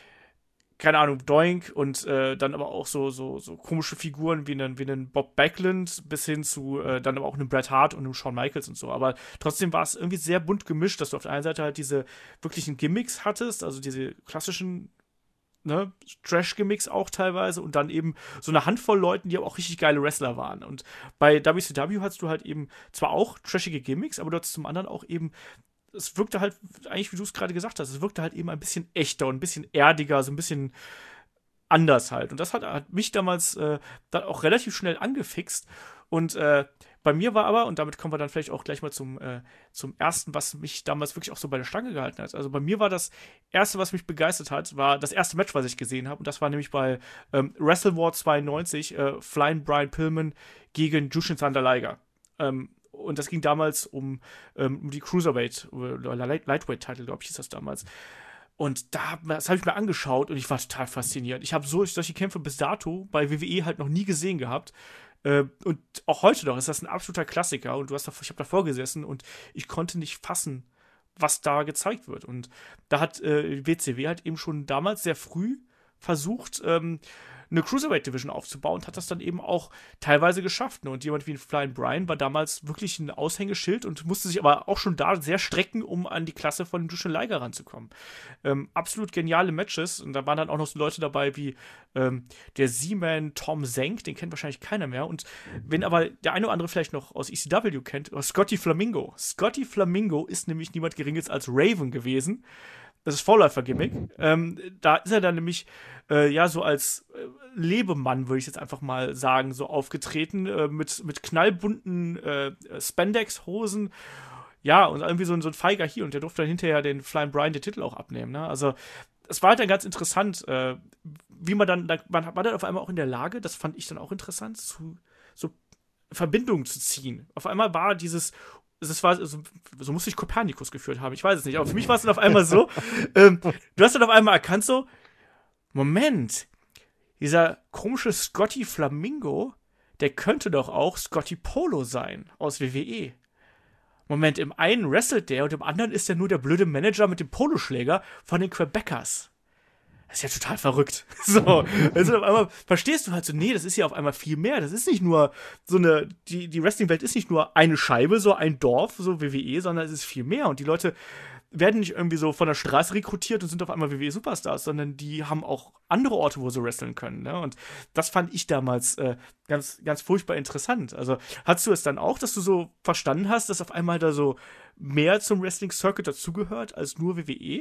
keine Ahnung, Doink und äh, dann aber auch so, so, so komische Figuren wie einen, wie einen Bob Backlund bis hin zu äh, dann aber auch einem Bret Hart und einem Shawn Michaels und so. Aber trotzdem war es irgendwie sehr bunt gemischt, dass du auf der einen Seite halt diese wirklichen Gimmicks hattest, also diese klassischen ne, Trash-Gimmicks auch teilweise und dann eben so eine Handvoll Leuten, die aber auch richtig geile Wrestler waren. Und bei W C W hattest du halt eben zwar auch trashige Gimmicks, aber du hattest zum anderen auch eben es wirkte halt, eigentlich wie du es gerade gesagt hast, es wirkte halt eben ein bisschen echter und ein bisschen erdiger, so ein bisschen anders halt. Und das hat, hat mich damals äh, dann auch relativ schnell angefixt. Und äh, bei mir war aber, und damit kommen wir dann vielleicht auch gleich mal zum, äh, zum ersten, was mich damals wirklich auch so bei der Stange gehalten hat. Also bei mir war das erste, was mich begeistert hat, war das erste Match, was ich gesehen habe. Und das war nämlich bei ähm, Wrestle War zweiundneunzig, äh, Flying Brian Pillman gegen Jushin Thunder Liger. Ähm, Und das ging damals um, ähm, um die Cruiserweight oder Lightweight-Title, glaube ich, ist das damals. Und da, das habe ich mir angeschaut und ich war total fasziniert. Ich habe so, solche Kämpfe bis dato bei W W E halt noch nie gesehen gehabt. Äh, und auch heute noch ist das ein absoluter Klassiker. Und du hast davor, ich habe davor gesessen und ich konnte nicht fassen, was da gezeigt wird. Und da hat äh, W C W halt eben schon damals sehr früh versucht, ähm, eine Cruiserweight-Division aufzubauen und hat das dann eben auch teilweise geschafft. Ne? Und jemand wie ein Flying Brian war damals wirklich ein Aushängeschild und musste sich aber auch schon da sehr strecken, um an die Klasse von Jushin Liger ranzukommen. Ähm, absolut geniale Matches und da waren dann auch noch so Leute dabei wie ähm, der Z-Man Tom Zenk, den kennt wahrscheinlich keiner mehr. Und wenn aber der eine oder andere vielleicht noch aus E C W kennt, Scotty Flamingo. Scotty Flamingo ist nämlich niemand Geringes als Raven gewesen. Das ist Vorläufer-Gimmick. Ähm, da ist er dann nämlich äh, ja so als äh, Lebemann, würde ich jetzt einfach mal sagen, so aufgetreten, äh, mit, mit knallbunten äh, Spandex-Hosen. Ja, und irgendwie so ein, so ein Feiger hier. Und der durfte dann hinterher den Flying Brian den Titel auch abnehmen. Ne? Also, es war halt dann ganz interessant, äh, wie man dann, da, man war dann auf einmal auch in der Lage, das fand ich dann auch interessant, zu, so Verbindungen zu ziehen. Auf einmal war dieses Das war, so, so musste ich Kopernikus geführt haben, ich weiß es nicht, aber für mich war es dann auf einmal so, ähm, du hast dann auf einmal erkannt so, Moment, dieser komische Scotty Flamingo, der könnte doch auch Scotty Polo sein, aus W W E. Moment, im einen wrestelt der und im anderen ist er nur der blöde Manager mit dem Poloschläger von den Quebecers. Das ist ja total verrückt. So, also auf einmal verstehst du halt so, nee, das ist ja auf einmal viel mehr. Das ist nicht nur so eine, die, die Wrestling-Welt ist nicht nur eine Scheibe, so ein Dorf, so W W E, sondern es ist viel mehr. Und die Leute werden nicht irgendwie so von der Straße rekrutiert und sind auf einmal W W E-Superstars, sondern die haben auch andere Orte, wo sie wresteln können. Ne? Und das fand ich damals äh, ganz, ganz furchtbar interessant. Also hattest du es dann auch, dass du so verstanden hast, dass auf einmal da so mehr zum Wrestling-Circuit dazugehört als nur W W E?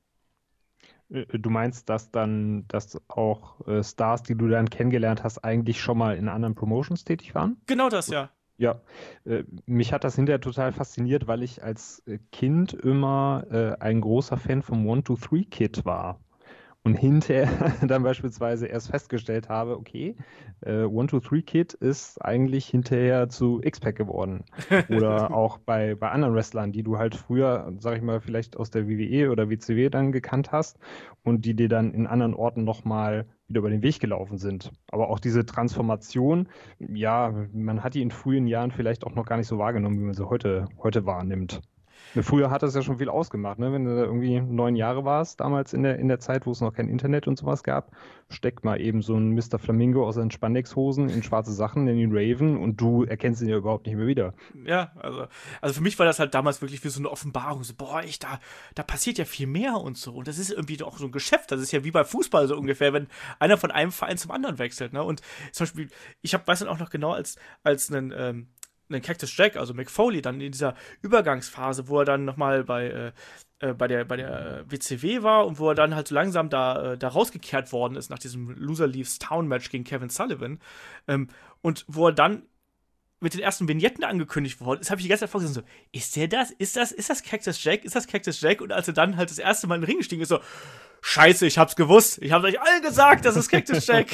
Du meinst, dass dann, dass auch äh, Stars, die du dann kennengelernt hast, eigentlich schon mal in anderen Promotions tätig waren? Genau das, ja. Ja, äh, mich hat das hinterher total fasziniert, weil ich als äh, Kind immer äh, ein großer Fan vom one two three Kid war. Und hinterher dann beispielsweise erst festgestellt habe, okay, äh, one two three Kid ist eigentlich hinterher zu X-Pac geworden. Oder auch bei, bei anderen Wrestlern, die du halt früher, sag ich mal, vielleicht aus der W W E oder W C W dann gekannt hast und die dir dann in anderen Orten nochmal wieder über den Weg gelaufen sind. Aber auch diese Transformation, ja, man hat die in frühen Jahren vielleicht auch noch gar nicht so wahrgenommen, wie man sie heute, heute wahrnimmt. Früher hat das ja schon viel ausgemacht, ne? Wenn du da irgendwie neun Jahre warst, damals in der, in der Zeit, wo es noch kein Internet und sowas gab, steckt mal eben so ein Mister Flamingo aus seinen Spandex-Hosen in schwarze Sachen in den Raven und du erkennst ihn ja überhaupt nicht mehr wieder. Ja, also, also für mich war das halt damals wirklich wie so eine Offenbarung. So, boah, ich, da, da passiert ja viel mehr und so. Und das ist irgendwie auch so ein Geschäft. Das ist ja wie bei Fußball so ungefähr, wenn einer von einem Verein zum anderen wechselt. Ne? Und zum Beispiel, ich hab, weiß dann auch noch genau, als, als ein ähm, einen Cactus Jack, also Mick Foley, dann in dieser Übergangsphase, wo er dann nochmal bei, äh, bei der, bei der W C W war und wo er dann halt so langsam da, äh, da rausgekehrt worden ist nach diesem Loser Leaves Town Match gegen Kevin Sullivan ähm, und wo er dann mit den ersten Vignetten angekündigt worden ist, habe ich die ganze Zeit vorgesehen, so, ist der das? Ist das, ist das Cactus Jack? Ist das Cactus Jack? Und als er dann halt das erste Mal in den Ring gestiegen ist, so, scheiße, ich hab's gewusst. Ich hab's euch allen gesagt, das ist Cactus Jack.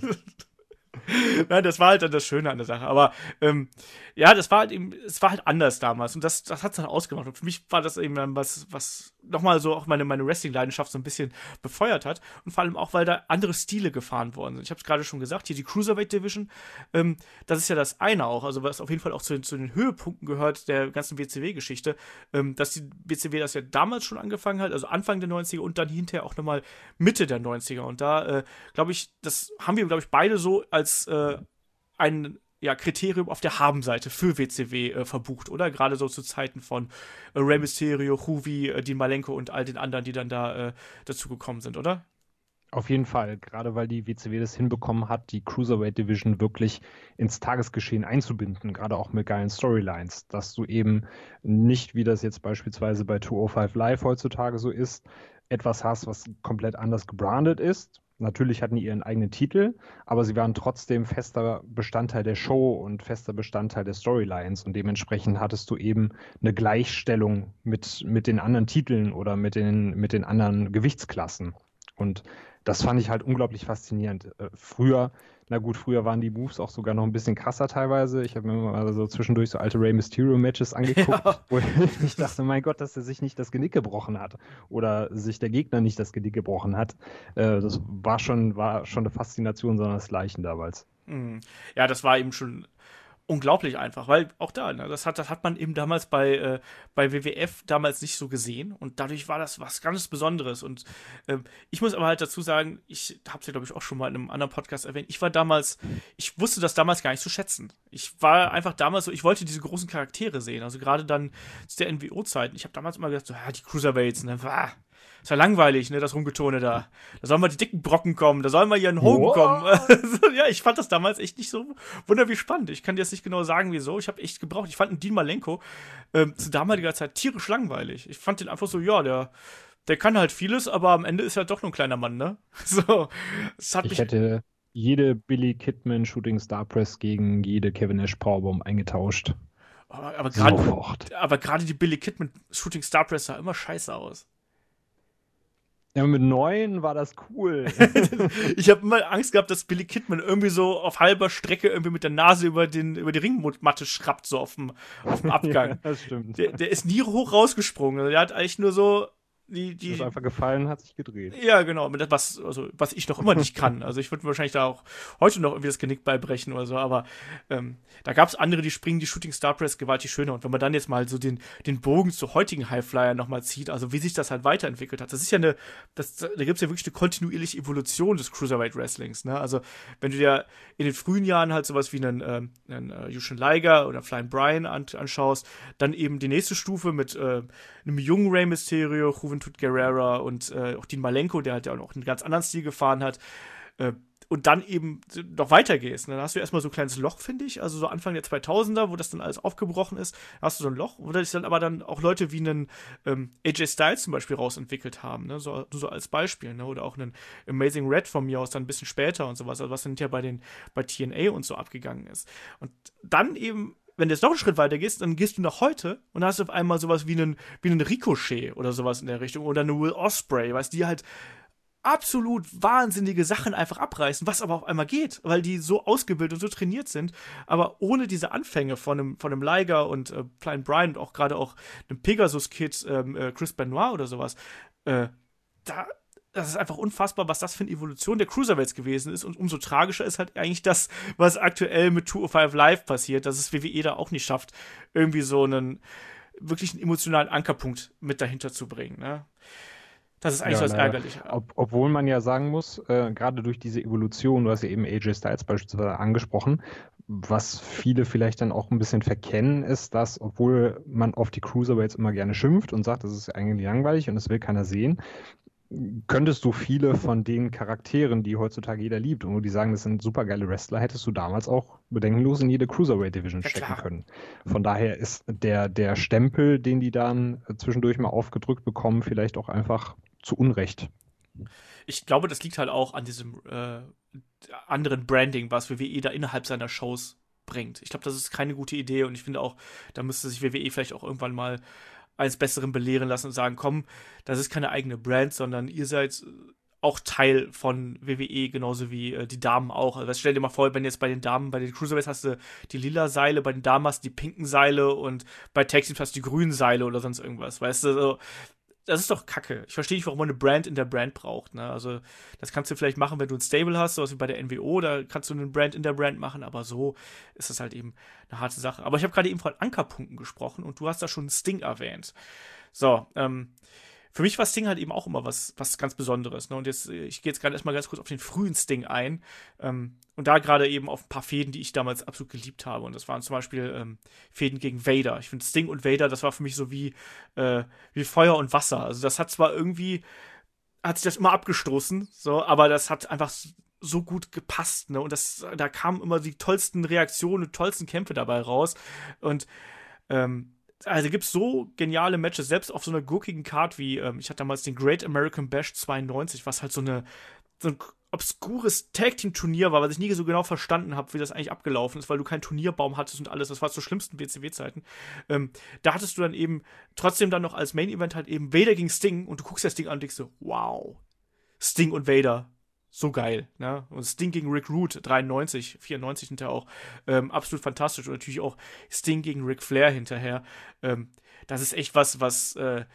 Nein, das war halt dann das Schöne an der Sache. Aber ähm, ja, das war halt eben, es war halt anders damals und das, das hat es dann ausgemacht. Und für mich war das eben dann was, was nochmal so auch meine, meine Wrestling-Leidenschaft so ein bisschen befeuert hat. Und vor allem auch, weil da andere Stile gefahren worden sind. Ich habe es gerade schon gesagt, hier die Cruiserweight Division, ähm, das ist ja das eine auch, also was auf jeden Fall auch zu den, zu den Höhepunkten gehört der ganzen W C W-Geschichte, ähm, dass die W C W das ja damals schon angefangen hat, also Anfang der neunziger und dann hinterher auch nochmal Mitte der neunziger. Und da, äh, glaube ich, das haben wir, glaube ich, beide so als äh, ein ja, Kriterium auf der Habenseite für W C W äh, verbucht, oder? Gerade so zu Zeiten von äh, Rey Mysterio, Juvi, äh, Dean Malenko und all den anderen, die dann da äh, dazu gekommen sind, oder? Auf jeden Fall, gerade weil die W C W das hinbekommen hat, die Cruiserweight Division wirklich ins Tagesgeschehen einzubinden, gerade auch mit geilen Storylines, dass du eben nicht, wie das jetzt beispielsweise bei zweihundertfünf Live heutzutage so ist, etwas hast, was komplett anders gebrandet ist. Natürlich hatten die ihren eigenen Titel, aber sie waren trotzdem fester Bestandteil der Show und fester Bestandteil der Storylines und dementsprechend hattest du eben eine Gleichstellung mit, mit den anderen Titeln oder mit den, mit den anderen Gewichtsklassen. Und das fand ich halt unglaublich faszinierend. Äh, früher, na gut, früher waren die Moves auch sogar noch ein bisschen krasser teilweise. Ich habe mir mal so zwischendurch so alte Rey Mysterio-Matches angeguckt, ja, wo ich dachte, mein Gott, dass er sich nicht das Genick gebrochen hat oder sich der Gegner nicht das Genick gebrochen hat. Äh, das war schon, war schon eine Faszination sondersgleichen damals. Ja, das war eben schon unglaublich einfach, weil auch da, ne, das hat, das hat man eben damals bei, äh, bei W W F damals nicht so gesehen und dadurch war das was ganz Besonderes und äh, ich muss aber halt dazu sagen, ich habe es ja glaube ich auch schon mal in einem anderen Podcast erwähnt, ich war damals, ich wusste das damals gar nicht zu schätzen. Ich war einfach damals so, ich wollte diese großen Charaktere sehen, also gerade dann zu der N W O-Zeiten, ich habe damals immer gedacht, so, ja, die Cruiserweights, und dann war, ist ja langweilig, ne, das Rumgetone da. Da sollen mal die dicken Brocken kommen, da sollen mal hier ein Hogan kommen. Ja, ich fand das damals echt nicht so wunderbar spannend. Ich kann dir jetzt nicht genau sagen, wieso. Ich habe echt gebraucht. Ich fand einen Dean Malenko äh, zu damaliger Zeit tierisch langweilig. Ich fand den einfach so, ja, der, der kann halt vieles, aber am Ende ist er halt doch nur ein kleiner Mann, ne? So, das hat ich mich hätte jede Billy Kidman Shooting Star Press gegen jede Kevin Nash Powerbomb eingetauscht. Aber, aber gerade Sofort. aber gerade die Billy Kidman Shooting Star Press sah immer scheiße aus. Ja, mit neun war das cool. Ich habe immer Angst gehabt, dass Billy Kidman irgendwie so auf halber Strecke irgendwie mit der Nase über, den, über die Ringmatte schrappt, so auf dem, auf dem Abgang. Ja, das stimmt. Der, der ist nie hoch rausgesprungen. Der hat eigentlich nur so Die, die, ist einfach gefallen, hat sich gedreht. Ja, genau, mit was, also, was ich noch immer nicht kann. Also ich würde wahrscheinlich da auch heute noch irgendwie das Genick beibrechen oder so, aber ähm, da gab es andere, die springen die Shooting Star Press gewaltig schöner. Und wenn man dann jetzt mal so den, den Bogen zu heutigen Highflyer nochmal zieht, also wie sich das halt weiterentwickelt hat, das ist ja eine, das, da gibt es ja wirklich eine kontinuierliche Evolution des Cruiserweight Wrestlings, ne? Also wenn du dir in den frühen Jahren halt sowas wie einen, ähm, einen äh, Jushin Liger oder Flying Brian an, anschaust, dann eben die nächste Stufe mit äh, einem jungen Rey Mysterio, Juventud Guerrera und äh, auch Dean Malenko, der halt ja auch noch einen ganz anderen Stil gefahren hat. Äh, und dann eben noch weitergehst. Dann hast du erstmal so ein kleines Loch, finde ich, also so Anfang der zweitausender, wo das dann alles aufgebrochen ist, da hast du so ein Loch, wo sich dann aber dann auch Leute wie einen ähm, A J Styles zum Beispiel rausentwickelt haben, ne? so, so als Beispiel, ne? Oder auch einen Amazing Red von mir aus dann ein bisschen später und sowas, also was dann ja bei den bei T N A und so abgegangen ist. Und dann eben, wenn du jetzt noch einen Schritt weiter gehst, dann gehst du nach heute und dann hast du auf einmal sowas wie einen, wie einen Ricochet oder sowas in der Richtung oder eine Will Ospreay, weißt du, die halt absolut wahnsinnige Sachen einfach abreißen, was aber auf einmal geht, weil die so ausgebildet und so trainiert sind, aber ohne diese Anfänge von einem, von einem Liger und äh, Flying Brian und auch gerade auch einem Pegasus-Kid, ähm, äh, Chris Benoit oder sowas, äh, da das ist einfach unfassbar, was das für eine Evolution der Cruiserweights gewesen ist. Und umso tragischer ist halt eigentlich das, was aktuell mit zwei null fünf Live passiert, dass es W W E da auch nicht schafft, irgendwie so einen wirklich einen emotionalen Ankerpunkt mit dahinter zu bringen. Ne? Das ist eigentlich Ja, so das Ärgerliche. Ob, obwohl man ja sagen muss, äh, gerade durch diese Evolution, du hast ja eben A J Styles beispielsweise angesprochen, was viele vielleicht dann auch ein bisschen verkennen, ist, dass, obwohl man auf die Cruiserweights immer gerne schimpft und sagt, das ist eigentlich langweilig und das will keiner sehen, könntest du viele von den Charakteren, die heutzutage jeder liebt und wo die sagen, das sind super geile Wrestler, hättest du damals auch bedenkenlos in jede Cruiserweight-Division Ja, stecken klar. können. Von daher ist der, der Stempel, den die dann zwischendurch mal aufgedrückt bekommen, vielleicht auch einfach zu Unrecht. Ich glaube, das liegt halt auch an diesem äh, anderen Branding, was W W E da innerhalb seiner Shows bringt. Ich glaube, das ist keine gute Idee und ich finde auch, da müsste sich W W E vielleicht auch irgendwann mal eines Besseren belehren lassen und sagen, komm, das ist keine eigene Brand, sondern ihr seid auch Teil von W W E, genauso wie äh, die Damen auch. Also stell dir mal vor, wenn jetzt bei den Damen, bei den Cruiserweights hast du die lila Seile, bei den Damen hast du die pinken Seile und bei Tag Teams hast du die grünen Seile oder sonst irgendwas, weißt du, so, das ist doch Kacke. Ich verstehe nicht, warum man eine Brand in der Brand braucht. Ne? Also, das kannst du vielleicht machen, wenn du ein Stable hast, sowas wie bei der N W O, da kannst du einen Brand in der Brand machen, aber so ist das halt eben eine harte Sache. Aber ich habe gerade eben von Ankerpunkten gesprochen und du hast da schon Sting erwähnt. So, ähm, für mich war Sting halt eben auch immer was, was ganz Besonderes. Ne? Und jetzt, ich gehe jetzt gerade erstmal ganz kurz auf den frühen Sting ein. Ähm, und da gerade eben auf ein paar Fäden, die ich damals absolut geliebt habe. Und das waren zum Beispiel ähm, Fäden gegen Vader. Ich finde Sting und Vader, das war für mich so wie, äh, wie Feuer und Wasser. Also das hat zwar irgendwie, hat sich das immer abgestoßen, so, aber das hat einfach so gut gepasst. Ne? Und das, da kamen immer die tollsten Reaktionen, die tollsten Kämpfe dabei raus. Und ähm, also gibt es so geniale Matches, selbst auf so einer gurkigen Card wie, ähm, ich hatte damals den Great American Bash zweiundneunzig, was halt so, eine, so ein obskures Tag-Team-Turnier war, was ich nie so genau verstanden habe, wie das eigentlich abgelaufen ist, weil du keinen Turnierbaum hattest und alles, das war zu schlimmsten W C W-Zeiten. Ähm, da hattest du dann eben trotzdem dann noch als Main-Event halt eben Vader gegen Sting und du guckst das Ding an und denkst so, wow, Sting und Vader. So geil, ne? Und Sting gegen Rick Rude, dreiundneunzig, vierundneunzig hinterher auch, ähm, absolut fantastisch. Und natürlich auch Sting gegen Ric Flair hinterher. Ähm, das ist echt was, was, äh,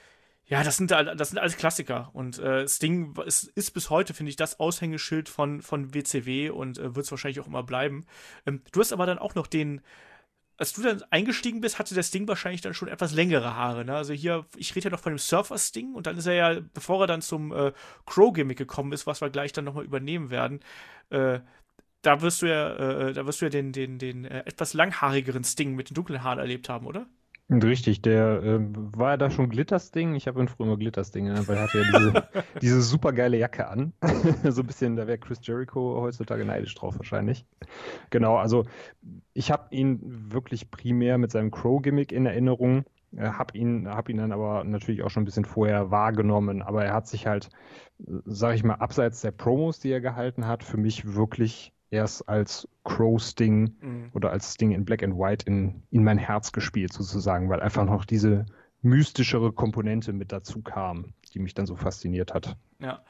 ja, das sind, das sind alles Klassiker. Und äh, Sting ist, ist bis heute, finde ich, das Aushängeschild von, von W C W und äh, wird es wahrscheinlich auch immer bleiben. Ähm, du hast aber dann auch noch den, als du dann eingestiegen bist, hatte der Sting wahrscheinlich dann schon etwas längere Haare. Ne? Also hier, ich rede ja noch von dem Surfer-Sting und dann ist er ja, bevor er dann zum äh, Crow-Gimmick gekommen ist, was wir gleich dann nochmal übernehmen werden, äh, da wirst du ja, äh, da wirst du ja den, den, den äh, etwas langhaarigeren Sting mit den dunklen Haaren erlebt haben, oder? Richtig, der äh, war ja da schon Glittersting. Ich habe ihn früher immer Glittersting genannt, weil er hatte ja diese, diese super geile Jacke an. So ein bisschen, da wäre Chris Jericho heutzutage neidisch drauf wahrscheinlich. Genau, also ich habe ihn wirklich primär mit seinem Crow-Gimmick in Erinnerung. Äh, hab ihn, hab ihn dann aber natürlich auch schon ein bisschen vorher wahrgenommen. Aber er hat sich halt, sag ich mal, abseits der Promos, die er gehalten hat, für mich wirklich erst als Crow-Sting mhm. oder als Sting in Black and White in, in mein Herz gespielt sozusagen, weil einfach noch diese mystischere Komponente mit dazu kam, die mich dann so fasziniert hat. Ja.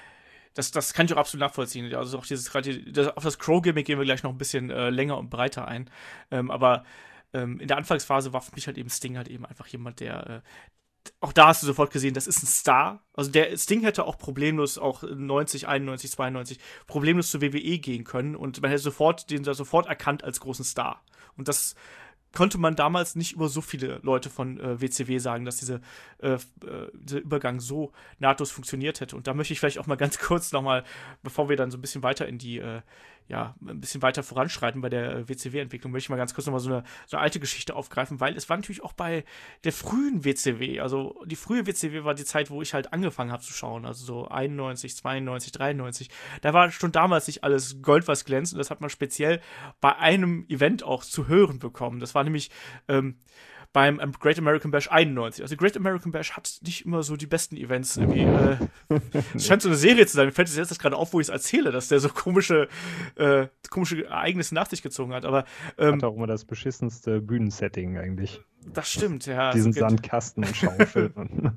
Das, das kann ich auch absolut nachvollziehen. Also auch dieses gerade das, auf das Crow-Gimmick gehen wir gleich noch ein bisschen äh, länger und breiter ein. Ähm, aber ähm, in der Anfangsphase war für mich halt eben Sting halt eben einfach jemand, der äh, auch da hast du sofort gesehen, das ist ein Star. Also der Sting hätte auch problemlos auch neunzig, einundneunzig, zweiundneunzig problemlos zur W W E gehen können und man hätte sofort den da sofort erkannt als großen Star. Und das konnte man damals nicht über so viele Leute von äh, W C W sagen, dass diese, äh, äh, dieser Übergang so nahtlos funktioniert hätte. Und da möchte ich vielleicht auch mal ganz kurz nochmal, bevor wir dann so ein bisschen weiter in die, äh, ja, ein bisschen weiter voranschreiten bei der äh, W C W-Entwicklung, möchte ich mal ganz kurz nochmal so eine, so eine alte Geschichte aufgreifen, weil es war natürlich auch bei der frühen W C W, also die frühe W C W war die Zeit, wo ich halt angefangen habe zu schauen, also so einundneunzig, zweiundneunzig, dreiundneunzig. Da war schon damals nicht alles Gold, was glänzt und das hat man speziell bei einem Event auch zu hören bekommen. Das war nämlich ähm, beim ähm, Great American Bash einundneunzig. Also Great American Bash hat nicht immer so die besten Events irgendwie. Äh, es scheint so eine Serie zu sein. Mir fällt es jetzt gerade auf, wo ich es erzähle, dass der so komische, äh, komische Ereignisse nach sich gezogen hat. Aber ähm, hat auch immer das beschissenste Bühnensetting eigentlich. Das stimmt, ja. Diesen so Sandkasten und Schaufel.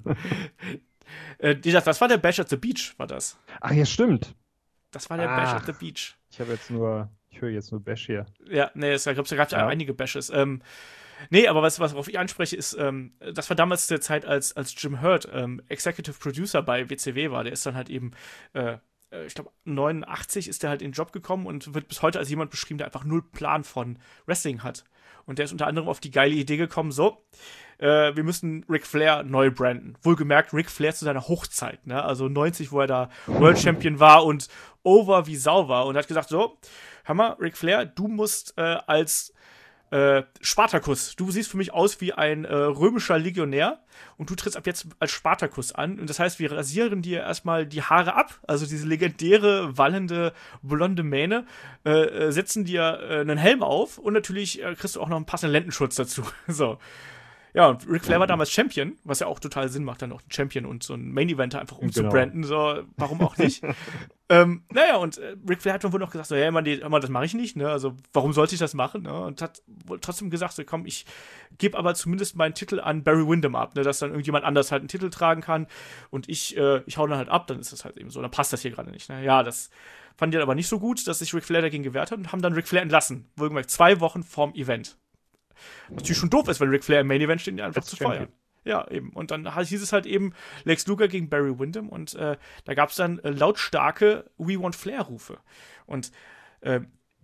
äh, das, das war der Bash at the Beach, war das. Ach ja, stimmt. Das war der Ach, Bash at the Beach. Ich habe jetzt nur, ich höre jetzt nur Bash hier. Ja, nee, es gab ja ja einige Bashes. Ähm, nee, aber was, worauf ich anspreche, ist, ähm, das war damals der Zeit, als, als Jim Hurt ähm, Executive Producer bei W C W war. Der ist dann halt eben, äh, ich glaube, neunundachtzig ist der halt in den Job gekommen und wird bis heute als jemand beschrieben, der einfach null Plan von Wrestling hat. Und der ist unter anderem auf die geile Idee gekommen, so, äh, wir müssen Ric Flair neu branden. Wohlgemerkt, Ric Flair zu seiner Hochzeit, ne? Also neunzig, wo er da World Champion war und over wie Sau war. Und hat gesagt, so, hör mal, Ric Flair, du musst äh, als äh, Spartacus, du siehst für mich aus wie ein äh, römischer Legionär und du trittst ab jetzt als Spartacus an. Und das heißt, wir rasieren dir erstmal die Haare ab, also diese legendäre, wallende, blonde Mähne, äh, setzen dir äh, einen Helm auf und natürlich äh, kriegst du auch noch einen passenden Lendenschutz dazu. So. Ja, und Ric Flair war damals Champion, was ja auch total Sinn macht, dann auch ein Champion und so ein Main-Eventer einfach umzubranden, genau. So, warum auch nicht. ähm, naja, und äh, Ric Flair hat dann wohl noch gesagt, so, ja, man, die, man, das mache ich nicht, ne, also warum sollte ich das machen, ne, und hat wohl trotzdem gesagt, so, komm, ich gebe aber zumindest meinen Titel an Barry Windham ab, ne, dass dann irgendjemand anders halt einen Titel tragen kann und ich, äh, ich hau dann halt ab, dann ist das halt eben so, dann passt das hier gerade nicht, ne, ja, das fand die aber nicht so gut, dass sich Ric Flair dagegen gewehrt hat und haben dann Ric Flair entlassen, wohlgemerkt zwei Wochen vorm Event. Was natürlich schon doof ist, wenn Ric Flair im Main Event steht, ihn einfach zu feuern. Ja, eben. Und dann hieß es halt eben Lex Luger gegen Barry Windham und äh, da gab es dann äh, lautstarke We Want Flair-Rufe. Und äh,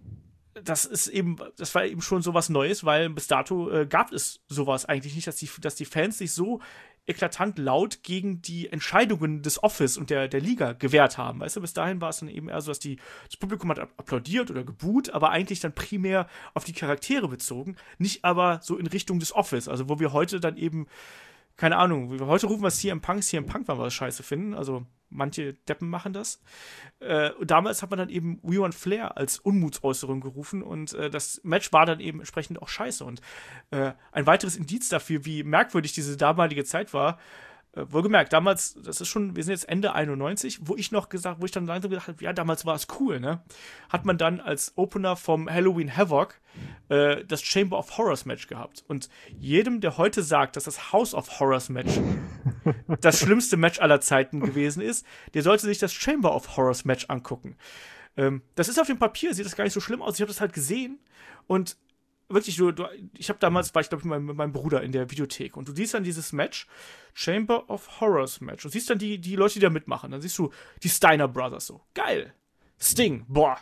das ist eben, das war eben schon sowas Neues, weil bis dato äh, gab es sowas eigentlich nicht, dass die, dass die Fans sich so eklatant laut gegen die Entscheidungen des Office und der, der Liga gewehrt haben. Weißt du, bis dahin war es dann eben eher so, dass die, das Publikum hat applaudiert oder geboot, aber eigentlich dann primär auf die Charaktere bezogen, nicht aber so in Richtung des Office, also wo wir heute dann eben, keine Ahnung, heute rufen wir C M Punk, C M Punk, weil wir das scheiße finden, also manche Deppen machen das. Äh, und damals hat man dann eben We Want Flair als Unmutsäußerung gerufen und äh, das Match war dann eben entsprechend auch scheiße. Und äh, ein weiteres Indiz dafür, wie merkwürdig diese damalige Zeit war, äh, wohlgemerkt, damals, das ist schon, wir sind jetzt Ende einundneunzig, wo ich noch gesagt, wo ich dann langsam gedacht habe, ja, damals war es cool, ne? Hat man dann als Opener vom Halloween Havoc äh, das Chamber of Horrors Match gehabt. Und jedem, der heute sagt, dass das House of Horrors Match das schlimmste Match aller Zeiten gewesen ist, der sollte sich das Chamber of Horrors Match angucken. Ähm, das ist auf dem Papier, sieht das gar nicht so schlimm aus. Ich habe das halt gesehen und wirklich, du, du, ich habe damals, war ich glaube mit, meinem, mit meinem Bruder in der Videothek und du siehst dann dieses Match, Chamber of Horrors Match und siehst dann die, die Leute, die da mitmachen. Dann siehst du die Steiner Brothers so. Geil. Sting, boah.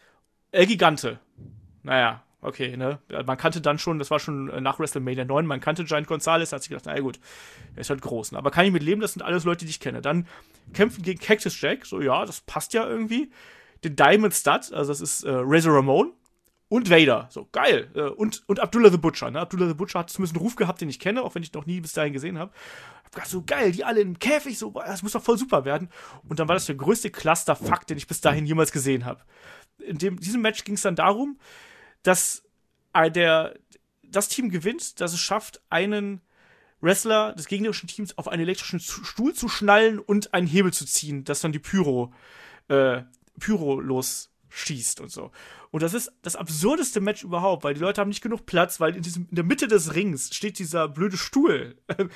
El Gigante. Naja, okay, ne? Man kannte dann schon, das war schon nach WrestleMania neun, man kannte Giant Gonzalez, da hat sich gedacht, naja gut, er ist halt groß. Ne? Aber kann ich mit leben, das sind alles Leute, die ich kenne. Dann kämpfen gegen Cactus Jack, so ja, das passt ja irgendwie. Den Diamond Stud, also das ist äh, Razor Ramon. Und Vader, so geil. Äh, und, und Abdullah the Butcher, ne? Abdullah the Butcher hat zumindest einen Ruf gehabt, den ich kenne, auch wenn ich noch nie bis dahin gesehen habe. Hab gedacht, so geil, die alle im Käfig, so, das muss doch voll super werden. Und dann war das der größte Clusterfuck, den ich bis dahin jemals gesehen habe. In dem, diesem Match ging es dann darum, dass der, das Team gewinnt, dass es schafft, einen Wrestler des gegnerischen Teams auf einen elektrischen Stuhl zu schnallen und einen Hebel zu ziehen, dass dann die Pyro, äh, Pyro losschießt und so. Und das ist das absurdeste Match überhaupt, weil die Leute haben nicht genug Platz, weil in, diesem, in der Mitte des Rings steht dieser blöde Stuhl.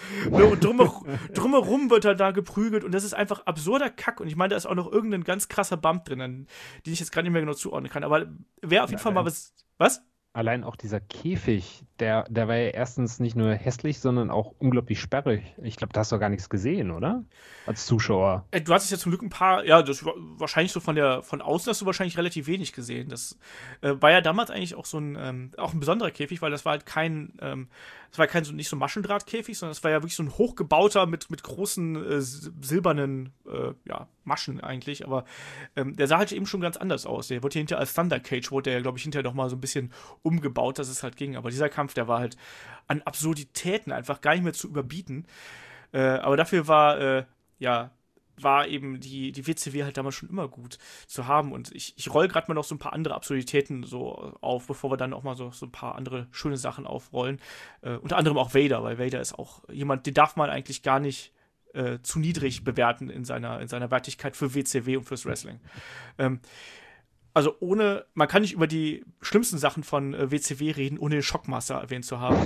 Und drumherum, drumherum wird er da geprügelt und das ist einfach absurder Kack. Und ich meine, da ist auch noch irgendein ganz krasser Bump drin, den ich jetzt gerade nicht mehr genau zuordnen kann. Aber wer auf jeden ja, Fall mal was... Was? Allein auch dieser Käfig, der, der war ja erstens nicht nur hässlich, sondern auch unglaublich sperrig. Ich glaube, da hast du gar nichts gesehen, oder? Als Zuschauer. Äh, Du hattest ja zum Glück ein paar, ja, das war wahrscheinlich so von der von außen hast du wahrscheinlich relativ wenig gesehen. Das äh, war ja damals eigentlich auch so ein ähm, auch ein besonderer Käfig, weil das war halt kein, ähm, das war kein so nicht so Maschendrahtkäfig, sondern es war ja wirklich so ein hochgebauter mit mit großen äh, sil- silbernen äh, ja, Maschen eigentlich. Aber ähm, der sah halt eben schon ganz anders aus. Der wurde hinterher als Thunder Cage wurde der, glaube ich, hinterher noch mal so ein bisschen umgebaut, dass es halt ging. Aber dieser Kampf, der war halt an Absurditäten einfach gar nicht mehr zu überbieten. Äh, aber dafür war äh, ja, war eben die, die W C W halt damals schon immer gut zu haben. Und ich, ich roll gerade mal noch so ein paar andere Absurditäten so auf, bevor wir dann auch mal so, so ein paar andere schöne Sachen aufrollen. Äh, unter anderem auch Vader, weil Vader ist auch jemand, den darf man eigentlich gar nicht äh, zu niedrig bewerten in seiner, in seiner Wertigkeit für W C W und fürs Wrestling. Ähm, also ohne, man kann nicht über die schlimmsten Sachen von äh, W C W reden, ohne den Shockmaster erwähnt zu haben.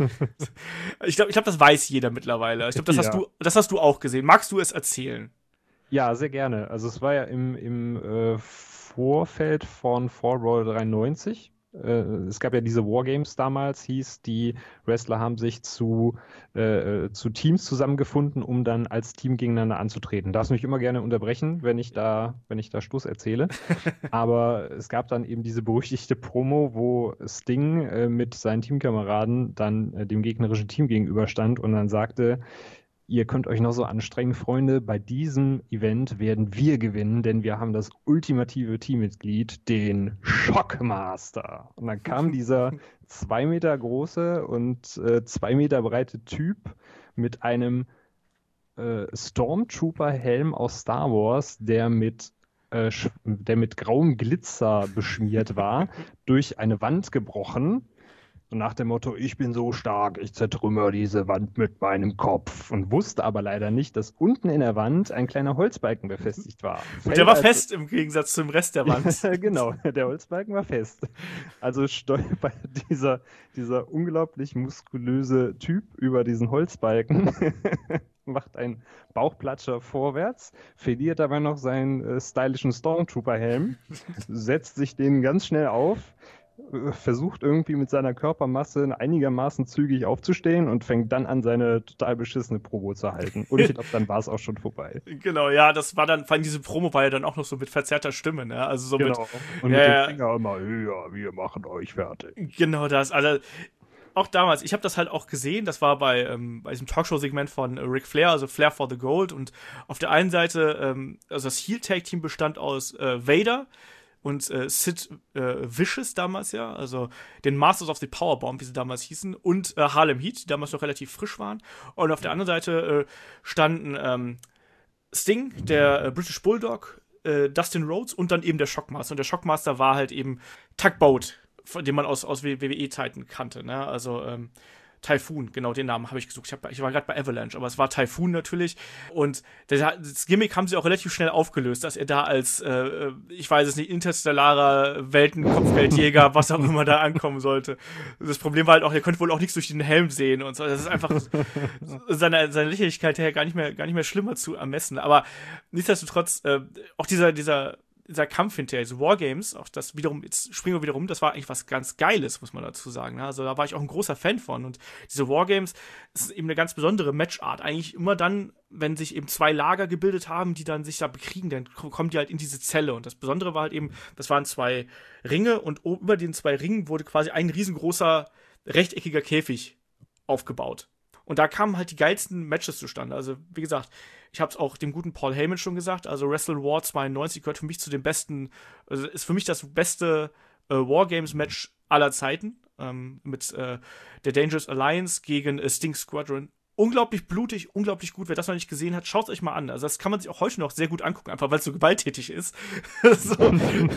Ich glaube, ich glaub, das weiß jeder mittlerweile. Ich glaube, das, Ja. hast du, das hast du auch gesehen. Magst du es erzählen? Ja, sehr gerne. Also es war ja im, im äh, Vorfeld von Fall Brawl dreiundneunzig. Äh, es gab ja diese Wargames damals, hieß, die Wrestler haben sich zu, äh, äh, zu Teams zusammengefunden, um dann als Team gegeneinander anzutreten. Darfst mich immer gerne unterbrechen, wenn ich da, wenn ich da Schluss erzähle. Aber es gab dann eben diese berüchtigte Promo, wo Sting äh, mit seinen Teamkameraden dann äh, dem gegnerischen Team gegenüberstand und dann sagte: Ihr könnt euch noch so anstrengen, Freunde. Bei diesem Event werden wir gewinnen, denn wir haben das ultimative Teammitglied, den Shockmaster. Und dann kam dieser zwei Meter große und äh, zwei Meter breite Typ mit einem äh, Stormtrooper-Helm aus Star Wars, der mit, äh, sch- der mit grauem Glitzer beschmiert war, durch eine Wand gebrochen. Und nach dem Motto, ich bin so stark, ich zertrümmer diese Wand mit meinem Kopf. Und wusste aber leider nicht, dass unten in der Wand ein kleiner Holzbalken befestigt war. Und der war Fällt fest im Gegensatz zum Rest der Wand. also, genau, der Holzbalken war fest. Also stolpert dieser, dieser unglaublich muskulöse Typ über diesen Holzbalken, macht einen Bauchplatscher vorwärts, verliert aber noch seinen äh, stylischen Stormtrooper-Helm, setzt sich den ganz schnell auf, äh, versucht irgendwie mit seiner Körpermasse einigermaßen zügig aufzustehen und fängt dann an, seine total beschissene Promo zu halten. Und ich glaube, dann war es auch schon vorbei. Genau, ja, das war dann, vor allem diese Promo war ja dann auch noch so mit verzerrter Stimme, ne? Also so Genau. Und mit, mit ja, dem Finger immer höher, wir machen euch fertig. genau das. Also auch damals, ich habe das halt auch gesehen, das war bei, ähm, bei diesem Talkshow-Segment von äh, Ric Flair, also Flair for the Gold. Und auf der einen Seite, ähm, also das Heel-Tag-Team bestand aus äh, Vader und äh, Sid äh, Vicious damals ja, also den Masters of the Powerbomb, wie sie damals hießen, und äh, Harlem Heat, die damals noch relativ frisch waren. Und auf der anderen Seite äh, standen ähm, Sting, der äh, British Bulldog, äh, Dustin Rhodes und dann eben der Shockmaster. Und der Shockmaster war halt eben Tugboat, von dem man aus, aus W W E-Zeiten kannte, ne? Also ähm, Typhoon, genau den Namen habe ich gesucht. Ich, hab, ich war gerade bei Avalanche, aber es war Typhoon natürlich. Und der, das Gimmick haben sie auch relativ schnell aufgelöst, dass er da als, äh, ich weiß es nicht, interstellarer Weltenkopfgeldjäger, was auch immer da ankommen sollte. Das Problem war halt auch, er konnte wohl auch nichts durch den Helm sehen und so. Das ist einfach seine, seine Lächerlichkeit her gar nicht mehr, gar nicht mehr schlimmer zu ermessen. Aber nichtsdestotrotz, äh, auch dieser, dieser dieser Kampf hinterher, diese Wargames, auch das wiederum, jetzt springen wir wieder rum, das war eigentlich was ganz Geiles, muss man dazu sagen. Ne? Also da war ich auch ein großer Fan von. Und diese Wargames, das ist eben eine ganz besondere Matchart. Eigentlich immer dann, wenn sich eben zwei Lager gebildet haben, die dann sich da bekriegen, dann kommen die halt in diese Zelle. Und das Besondere war halt eben, das waren zwei Ringe und über den zwei Ringen wurde quasi ein riesengroßer rechteckiger Käfig aufgebaut. Und da kamen halt die geilsten Matches zustande. Also, wie gesagt, ich habe es auch dem guten Paul Heyman schon gesagt. Also, Wrestle War zweiundneunzig gehört für mich zu den besten, also ist für mich das beste äh, Wargames-Match aller Zeiten. Ähm, mit äh, der Dangerous Alliance gegen äh, Sting Squadron. Unglaublich blutig, unglaublich gut. Wer das noch nicht gesehen hat, schaut es euch mal an. Also, das kann man sich auch heute noch sehr gut angucken, einfach weil es so gewalttätig ist. so.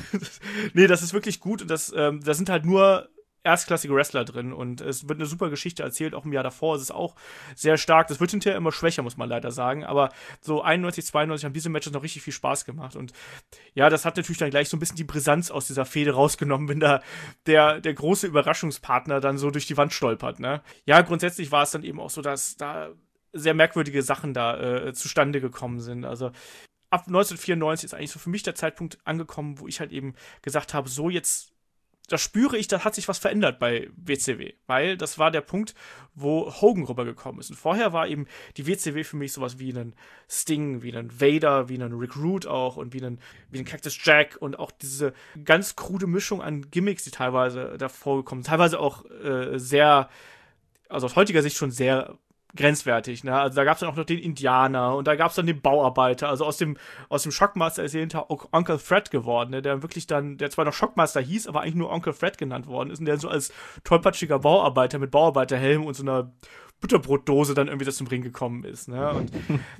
Nee, das ist wirklich gut. Und das, ähm, da sind halt nur erstklassige Wrestler drin und es wird eine super Geschichte erzählt, auch im Jahr davor ist es auch sehr stark, das wird hinterher immer schwächer, muss man leider sagen, aber so einundneunzig, zweiundneunzig haben diese Matches noch richtig viel Spaß gemacht und ja, das hat natürlich dann gleich so ein bisschen die Brisanz aus dieser Fehde rausgenommen, wenn da der, der große Überraschungspartner dann so durch die Wand stolpert, ne? Ja, grundsätzlich war es dann eben auch so, dass da sehr merkwürdige Sachen da äh, zustande gekommen sind, also ab neunzehnhundertvierundneunzig ist eigentlich so für mich der Zeitpunkt angekommen, wo ich halt eben gesagt habe, so jetzt da spüre ich, da hat sich was verändert bei W C W, weil das war der Punkt, wo Hogan rübergekommen ist. Und vorher war eben die W C W für mich sowas wie einen Sting, wie einen Vader, wie einen Rick Rude auch und wie einen, wie einen Cactus Jack und auch diese ganz krude Mischung an Gimmicks, die teilweise da vorgekommen sind. Teilweise auch äh, sehr, also aus heutiger Sicht schon sehr grenzwertig, ne? Also da gab es dann auch noch den Indianer und da gab es dann den Bauarbeiter, also aus dem aus dem Shockmaster ist er hinter Uncle Fred geworden, ne? Der wirklich dann, der zwar noch Shockmaster hieß, aber eigentlich nur Uncle Fred genannt worden ist und der so als tollpatschiger Bauarbeiter mit Bauarbeiterhelm und so einer Butterbrotdose dann irgendwie das zum Ring gekommen ist, ne? Und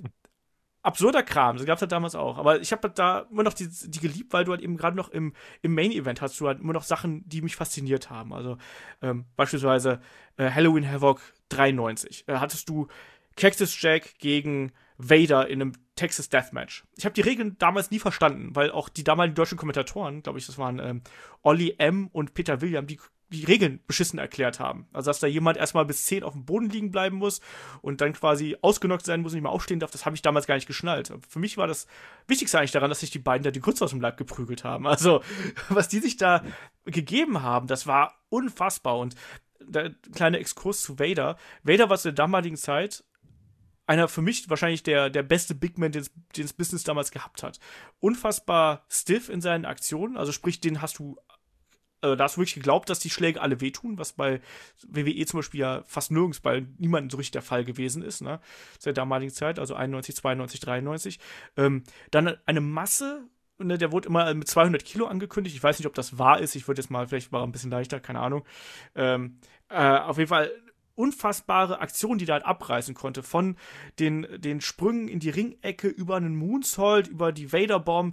absurder Kram, das gab es halt damals auch. Aber ich habe da immer noch die, die geliebt, weil du halt eben gerade noch im, im Main-Event hast du halt immer noch Sachen, die mich fasziniert haben. Also ähm, beispielsweise äh, Halloween Havoc dreiundneunzig. Da hattest du Cactus Jack gegen Vader in einem Texas Deathmatch. Ich habe die Regeln damals nie verstanden, weil auch die damaligen deutschen Kommentatoren, glaube ich, das waren ähm, Olli M. und Peter William, die die Regeln beschissen erklärt haben. Also, dass da jemand erstmal bis zehn auf dem Boden liegen bleiben muss und dann quasi ausgenockt sein muss und nicht mehr aufstehen darf, das habe ich damals gar nicht geschnallt. Für mich war das Wichtigste eigentlich daran, dass sich die beiden da die Grütze aus dem Leib geprügelt haben. Also, was die sich da gegeben haben, das war unfassbar. Und der kleine Exkurs zu Vader. Vader war zu der damaligen Zeit einer für mich wahrscheinlich der, der beste Big Man, den das Business damals gehabt hat. Unfassbar stiff in seinen Aktionen, also sprich, den hast du da hast du wirklich geglaubt, dass die Schläge alle wehtun, was bei W W E zum Beispiel ja fast nirgends bei niemandem so richtig der Fall gewesen ist, ne, zu der damaligen Zeit, also einundneunzig, zweiundneunzig, dreiundneunzig. Ähm, dann eine Masse, ne, der wurde immer mit zweihundert Kilo angekündigt, ich weiß nicht, ob das wahr ist, ich würde jetzt mal, vielleicht war er ein bisschen leichter, keine Ahnung. Ähm, äh, auf jeden Fall unfassbare Aktion, die da halt abreißen konnte, von den, den Sprüngen in die Ringecke über einen Moonsault, über die Vader-Bomb.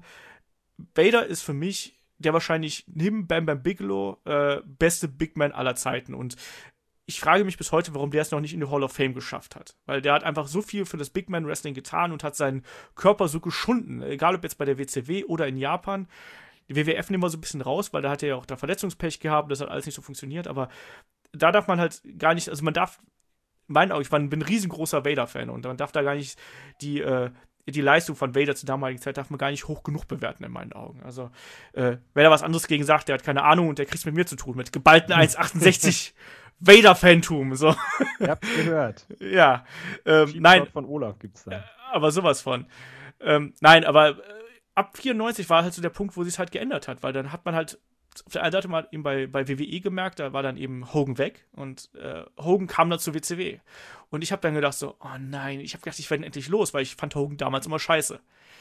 Vader ist für mich der wahrscheinlich neben Bam Bam Bigelow äh, beste Big Man aller Zeiten. Und ich frage mich bis heute, warum der es noch nicht in die Hall of Fame geschafft hat. Weil der hat einfach so viel für das Big Man Wrestling getan und hat seinen Körper so geschunden. Egal ob jetzt bei der W C W oder in Japan. Die W W F nehmen wir so ein bisschen raus, weil da hat er ja auch da Verletzungspech gehabt. Das hat alles nicht so funktioniert. Aber da darf man halt gar nicht, also man darf, in meinen Augen, ich bin ein riesengroßer Vader-Fan und man darf da gar nicht die, äh, die Leistung von Vader zur damaligen Zeit darf man gar nicht hoch genug bewerten in meinen Augen. Also, äh, wer da was anderes gegen sagt, der hat keine Ahnung und der kriegt's mit mir zu tun, mit geballten eins Komma achtundsechzig Vader-Fantum, so. Ihr habt's gehört. Ja, ähm, nein. Von Olaf gibt's da. Aber sowas von. Ähm, nein, aber äh, ab vierundneunzig war halt so der Punkt, wo sich's halt geändert hat, weil dann hat man halt auf der einen Seite mal eben bei, bei W W E gemerkt, da war dann eben Hogan weg und äh, Hogan kam dann zu W C W. Und ich habe dann gedacht so, oh nein, ich habe gedacht, ich werde endlich los, weil ich fand Hogan damals immer scheiße.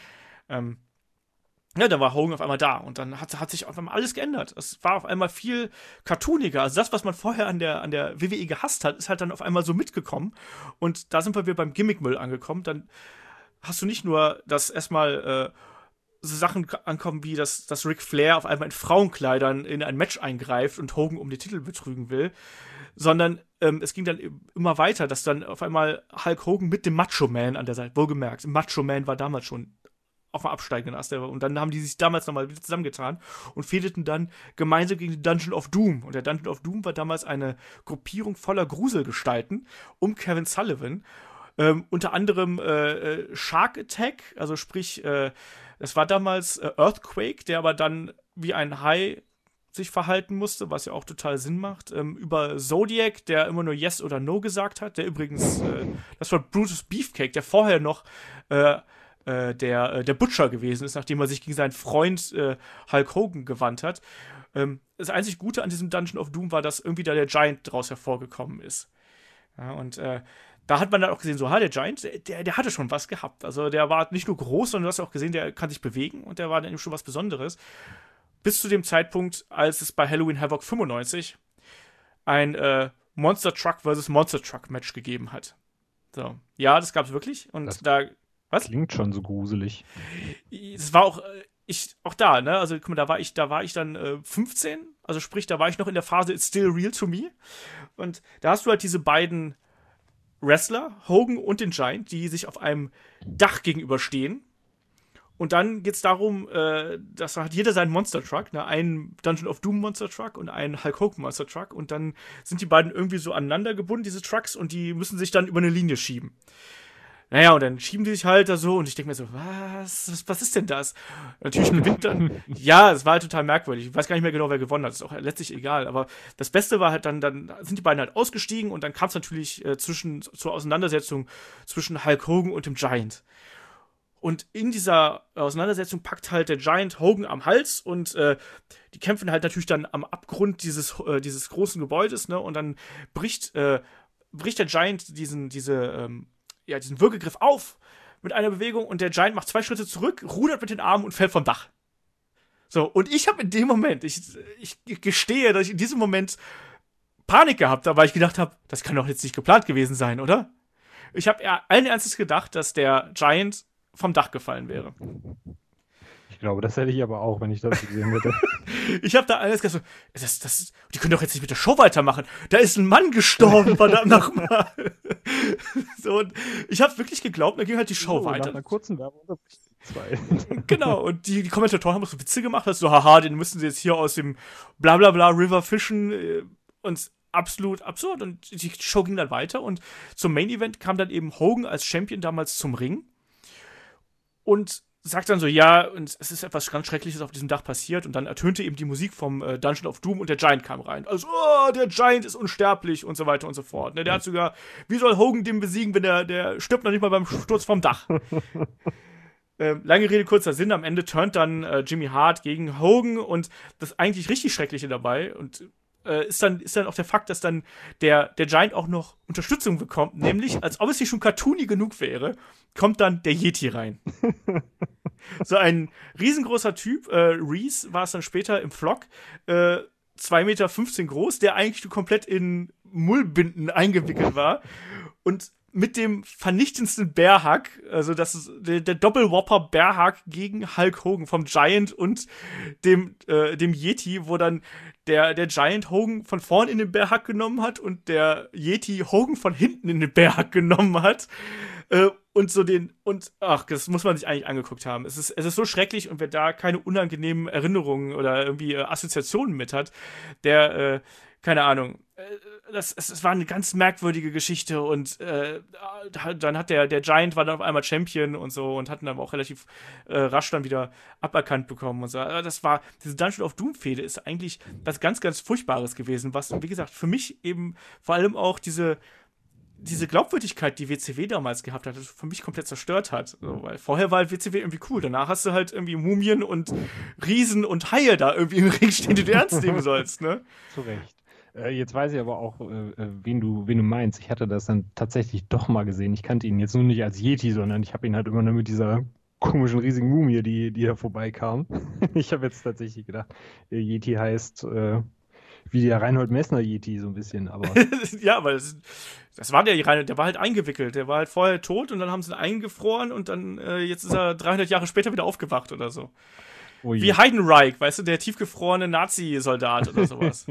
Ähm, ja, da war Hogan auf einmal da und dann hat, hat sich auf einmal alles geändert. Es war auf einmal viel cartooniger. Also das, was man vorher an der, an der W W E gehasst hat, ist halt dann auf einmal so mitgekommen. Und da sind wir wieder beim Gimmickmüll angekommen. Dann hast du nicht nur das erstmal äh, so Sachen ankommen, wie dass, dass Ric Flair auf einmal in Frauenkleidern in ein Match eingreift und Hogan um den Titel betrügen will, sondern ähm, es ging dann immer weiter, dass dann auf einmal Hulk Hogan mit dem Macho Man an der Seite, wohlgemerkt, Macho Man war damals schon auf dem absteigenden Ast, und dann haben die sich damals nochmal wieder zusammengetan und fädeten dann gemeinsam gegen den Dungeon of Doom. Und der Dungeon of Doom war damals eine Gruppierung voller Gruselgestalten um Kevin Sullivan, ähm, unter anderem äh, Shark Attack, also sprich, äh, das war damals äh, Earthquake, der aber dann wie ein Hai sich verhalten musste, was ja auch total Sinn macht. Ähm, über Zodiac, der immer nur Yes oder No gesagt hat, der übrigens, äh, das war Brutus Beefcake, der vorher noch äh, äh, der, äh, der Butcher gewesen ist, nachdem er sich gegen seinen Freund äh, Hulk Hogan gewandt hat. Ähm, das einzig Gute an diesem Dungeon of Doom war, dass irgendwie da der Giant draus hervorgekommen ist. Ja, und äh, da hat man dann auch gesehen, so, ha, der Giant, der, der hatte schon was gehabt. Also der war nicht nur groß, sondern du hast auch gesehen, der kann sich bewegen und der war dann eben schon was Besonderes. Bis zu dem Zeitpunkt, als es bei Halloween Havoc fünfundneunzig ein äh, Monster Truck versus Monster Truck Match gegeben hat. So, ja, das gab's wirklich. Und das da, was? Klingt schon so gruselig. Es war auch, ich, auch da, ne, also guck mal, da war ich, da war ich dann äh, fünfzehn, also sprich, da war ich noch in der Phase It's Still Real to Me. Und da hast du halt diese beiden Wrestler, Hogan und den Giant, die sich auf einem Dach gegenüberstehen. Und dann geht es darum, äh, dass hat jeder seinen Monster Truck, ne? Einen Dungeon of Doom Monster Truck und einen Hulk Hogan Monster Truck. Und dann sind die beiden irgendwie so aneinander gebunden, diese Trucks, und die müssen sich dann über eine Linie schieben. Naja, und dann schieben die sich halt da so und ich denke mir so, was, was, was ist denn das? Und natürlich gewinnt dann, ja, es war halt total merkwürdig. Ich weiß gar nicht mehr genau, wer gewonnen hat, ist auch letztlich egal. Aber das Beste war halt dann, dann sind die beiden halt ausgestiegen und dann kam es natürlich äh, zwischen, zur Auseinandersetzung zwischen Hulk Hogan und dem Giant. Und in dieser Auseinandersetzung packt halt der Giant Hogan am Hals und äh, die kämpfen halt natürlich dann am Abgrund dieses, äh, dieses großen Gebäudes, ne? Und dann bricht, äh, bricht der Giant diesen, diese, ähm, ja, diesen Würgegriff auf mit einer Bewegung und der Giant macht zwei Schritte zurück, rudert mit den Armen und fällt vom Dach. So, und ich habe in dem Moment, ich, ich gestehe, dass ich in diesem Moment Panik gehabt habe, weil ich gedacht habe, das kann doch jetzt nicht geplant gewesen sein, oder? Ich habe allen Ernstes gedacht, dass der Giant vom Dach gefallen wäre. Ich glaube, das hätte ich aber auch, wenn ich das gesehen hätte. Ich habe da alles gesagt, so, das, das, die können doch jetzt nicht mit der Show weitermachen. Da ist ein Mann gestorben, verdammt nochmal. So, und ich habe wirklich geglaubt, da ging halt die Show so, weiter. Nach einer kurzen Werbung zwei. Genau, und die, die Kommentatoren haben auch so Witze gemacht, dass so, haha, den müssen sie jetzt hier aus dem Blablabla River fischen und absolut absurd. Und die Show ging dann weiter und zum Main Event kam dann eben Hogan als Champion damals zum Ring und sagt dann so, ja, und es ist etwas ganz Schreckliches auf diesem Dach passiert und dann ertönte eben die Musik vom äh, Dungeon of Doom und der Giant kam rein. Also, oh, der Giant ist unsterblich und so weiter und so fort. Ne, der hat sogar, wie soll Hogan den besiegen, wenn der, der stirbt noch nicht mal beim Sturz vom Dach. ähm, lange Rede, kurzer Sinn, am Ende turnt dann äh, Jimmy Hart gegen Hogan und das eigentlich richtig Schreckliche dabei und äh, ist, dann, ist dann auch der Fakt, dass dann der, der Giant auch noch Unterstützung bekommt, nämlich, als ob es hier schon cartoony genug wäre, kommt dann der Yeti rein. So ein riesengroßer Typ, äh, Reese war es dann später im Vlog, äh, zwei Meter fünfzehn groß, der eigentlich komplett in Mullbinden eingewickelt war und mit dem vernichtendsten Bearhug, also das ist der, der Doppel-Whopper Bearhug gegen Hulk Hogan vom Giant und dem, äh, dem Yeti, wo dann der, der Giant Hogan von vorn in den Bearhug genommen hat und der Yeti Hogan von hinten in den Bearhug genommen hat. Äh, und so den, und ach, das muss man sich eigentlich angeguckt haben. Es ist, es ist so schrecklich und wer da keine unangenehmen Erinnerungen oder irgendwie äh, Assoziationen mit hat, der, äh, keine Ahnung, äh, das, es, es war eine ganz merkwürdige Geschichte und äh, dann hat der, der Giant war dann auf einmal Champion und so und hat ihn aber auch relativ äh, rasch dann wieder aberkannt bekommen und so. Das war, diese Dungeon of Doom-Fehde ist eigentlich was ganz, ganz Furchtbares gewesen, was, wie gesagt, für mich eben vor allem auch diese diese Glaubwürdigkeit, die W C W damals gehabt hat, für mich komplett zerstört hat. So, weil vorher war halt W C W irgendwie cool. Danach hast du halt irgendwie Mumien und Riesen und Haie da irgendwie im Ring stehen, die du ernst nehmen sollst, ne? Zu Recht. Äh, jetzt weiß ich aber auch, äh, wen du, wen du meinst. Ich hatte das dann tatsächlich doch mal gesehen. Ich kannte ihn jetzt nur nicht als Yeti, sondern ich habe ihn halt immer nur mit dieser komischen riesigen Mumie, die, die da vorbeikam. Ich habe jetzt tatsächlich gedacht, Yeti heißt äh, wie der Reinhold Messner Yeti so ein bisschen, aber ja, aber das, das war der Reinhold, der war halt eingewickelt, der war halt vorher tot und dann haben sie ihn eingefroren und dann äh, jetzt ist er dreihundert Jahre später wieder aufgewacht oder so. Oh wie Heidenreich, weißt du, der tiefgefrorene Nazi-Soldat oder sowas.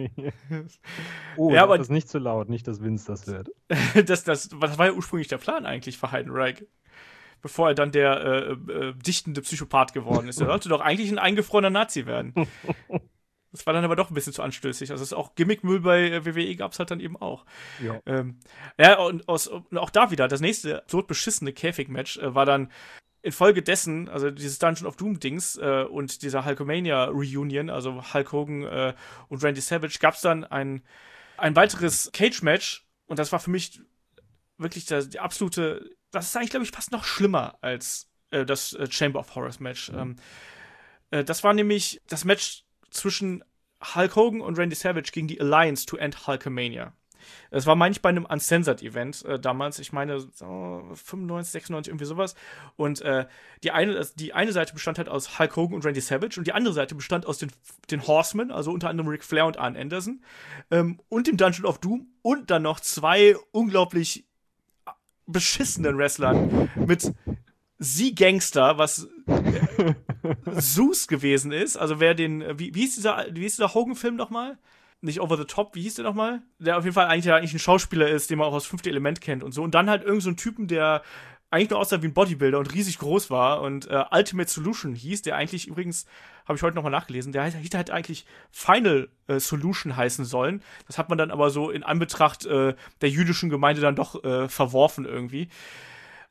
Oh, ja, aber das ist nicht zu laut, nicht, dass Vince das hört. das, das, das war ja ursprünglich der Plan eigentlich für Heidenreich. Bevor er dann der äh, äh, dichtende Psychopath geworden ist. Er sollte doch eigentlich ein eingefrorener Nazi werden. Das war dann aber doch ein bisschen zu anstößig. Also es ist auch Gimmickmüll bei W W E gab es halt dann eben auch. Ja, ähm, ja und, aus, und auch da wieder, das nächste absurd beschissene Käfig-Match äh, war dann infolgedessen, also dieses Dungeon of Doom-Dings äh, und dieser Hulkamania-Reunion, also Hulk Hogan äh, und Randy Savage, gab es dann ein, ein weiteres Cage-Match und das war für mich wirklich das, die absolute, das ist eigentlich, glaube ich, fast noch schlimmer als äh, das äh, Chamber of Horrors Match. Mhm. Ähm, äh, das war nämlich das Match zwischen Hulk Hogan und Randy Savage gegen die Alliance to End Hulkamania. Das war, meine ich, bei einem Uncensored-Event äh, damals. Ich meine, so fünfundneunzig, sechsundneunzig, irgendwie sowas. Und äh, die, eine, die eine Seite bestand halt aus Hulk Hogan und Randy Savage und die andere Seite bestand aus den, den Horsemen, also unter anderem Ric Flair und Arn Anderson ähm, und dem Dungeon of Doom und dann noch zwei unglaublich beschissenen Wrestlern mit Sie Gangster, was äh, Zeus gewesen ist. Also wer den, wie, wie hieß dieser, wie hieß dieser Hogan-Film nochmal? Nicht Over the Top, wie hieß der nochmal? Der auf jeden Fall eigentlich, eigentlich ein Schauspieler ist, den man auch aus Fünfte Element kennt und so. Und dann halt irgend so ein Typen, der eigentlich nur aussah wie ein Bodybuilder und riesig groß war und äh, Ultimate Solution hieß, der eigentlich übrigens, habe ich heute nochmal nachgelesen, der hätte halt eigentlich Final äh, Solution heißen sollen. Das hat man dann aber so in Anbetracht äh, der jüdischen Gemeinde dann doch äh, verworfen irgendwie.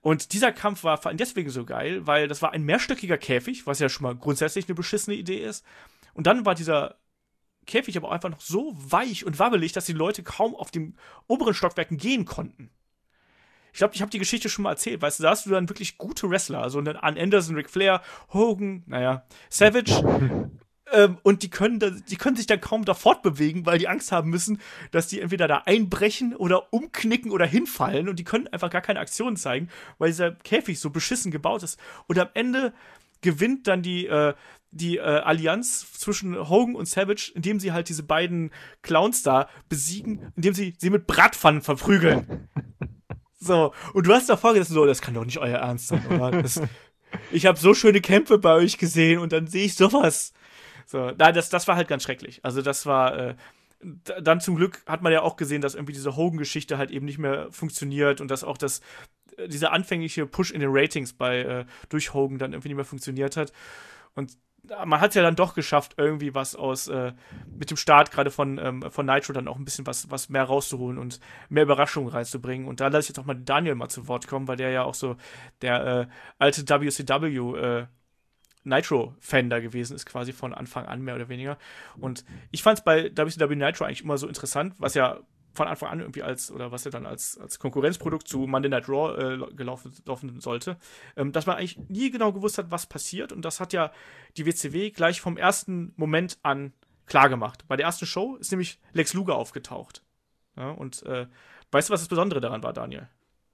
Und dieser Kampf war vor allem deswegen so geil, weil das war ein mehrstöckiger Käfig, was ja schon mal grundsätzlich eine beschissene Idee ist. Und dann war dieser Käfig aber auch einfach noch so weich und wabbelig, dass die Leute kaum auf den oberen Stockwerken gehen konnten. Ich glaube, ich habe die Geschichte schon mal erzählt, weißt du, da hast du dann wirklich gute Wrestler, also dann Arn Anderson, Ric Flair, Hogan, naja, Savage, ähm, und die können, da, die können sich dann kaum da fortbewegen, weil die Angst haben müssen, dass die entweder da einbrechen oder umknicken oder hinfallen und die können einfach gar keine Aktion zeigen, weil dieser Käfig so beschissen gebaut ist. Und am Ende gewinnt dann die, äh, die äh, Allianz zwischen Hogan und Savage, indem sie halt diese beiden Clowns da besiegen, indem sie sie mit Bratpfannen verprügeln. So, und du hast davor gedacht, so, das kann doch nicht euer Ernst sein, oder? Das, ich habe so schöne Kämpfe bei euch gesehen und dann sehe ich sowas. So, nein, das, das war halt ganz schrecklich. Also das war, äh, dann zum Glück hat man ja auch gesehen, dass irgendwie diese Hogan-Geschichte halt eben nicht mehr funktioniert und dass auch das, dieser anfängliche Push in den Ratings bei, äh, durch Hogan dann irgendwie nicht mehr funktioniert hat. Und man hat es ja dann doch geschafft, irgendwie was aus, äh, mit dem Start gerade von, ähm, von Nitro dann auch ein bisschen was, was mehr rauszuholen und mehr Überraschungen reinzubringen. Und da lasse ich jetzt auch mal Daniel mal zu Wort kommen, weil der ja auch so der äh, alte W C W äh, Nitro-Fan da gewesen ist, quasi von Anfang an, mehr oder weniger. Und ich fand es bei W C W Nitro eigentlich immer so interessant, was ja von Anfang an irgendwie als, oder was ja dann als, als Konkurrenzprodukt zu Monday Night Raw äh, gelaufen, laufen sollte, ähm, dass man eigentlich nie genau gewusst hat, was passiert. Und das hat ja die W C W gleich vom ersten Moment an klar gemacht. Bei der ersten Show ist nämlich Lex Luger aufgetaucht. Ja, und äh, weißt du, was das Besondere daran war, Daniel?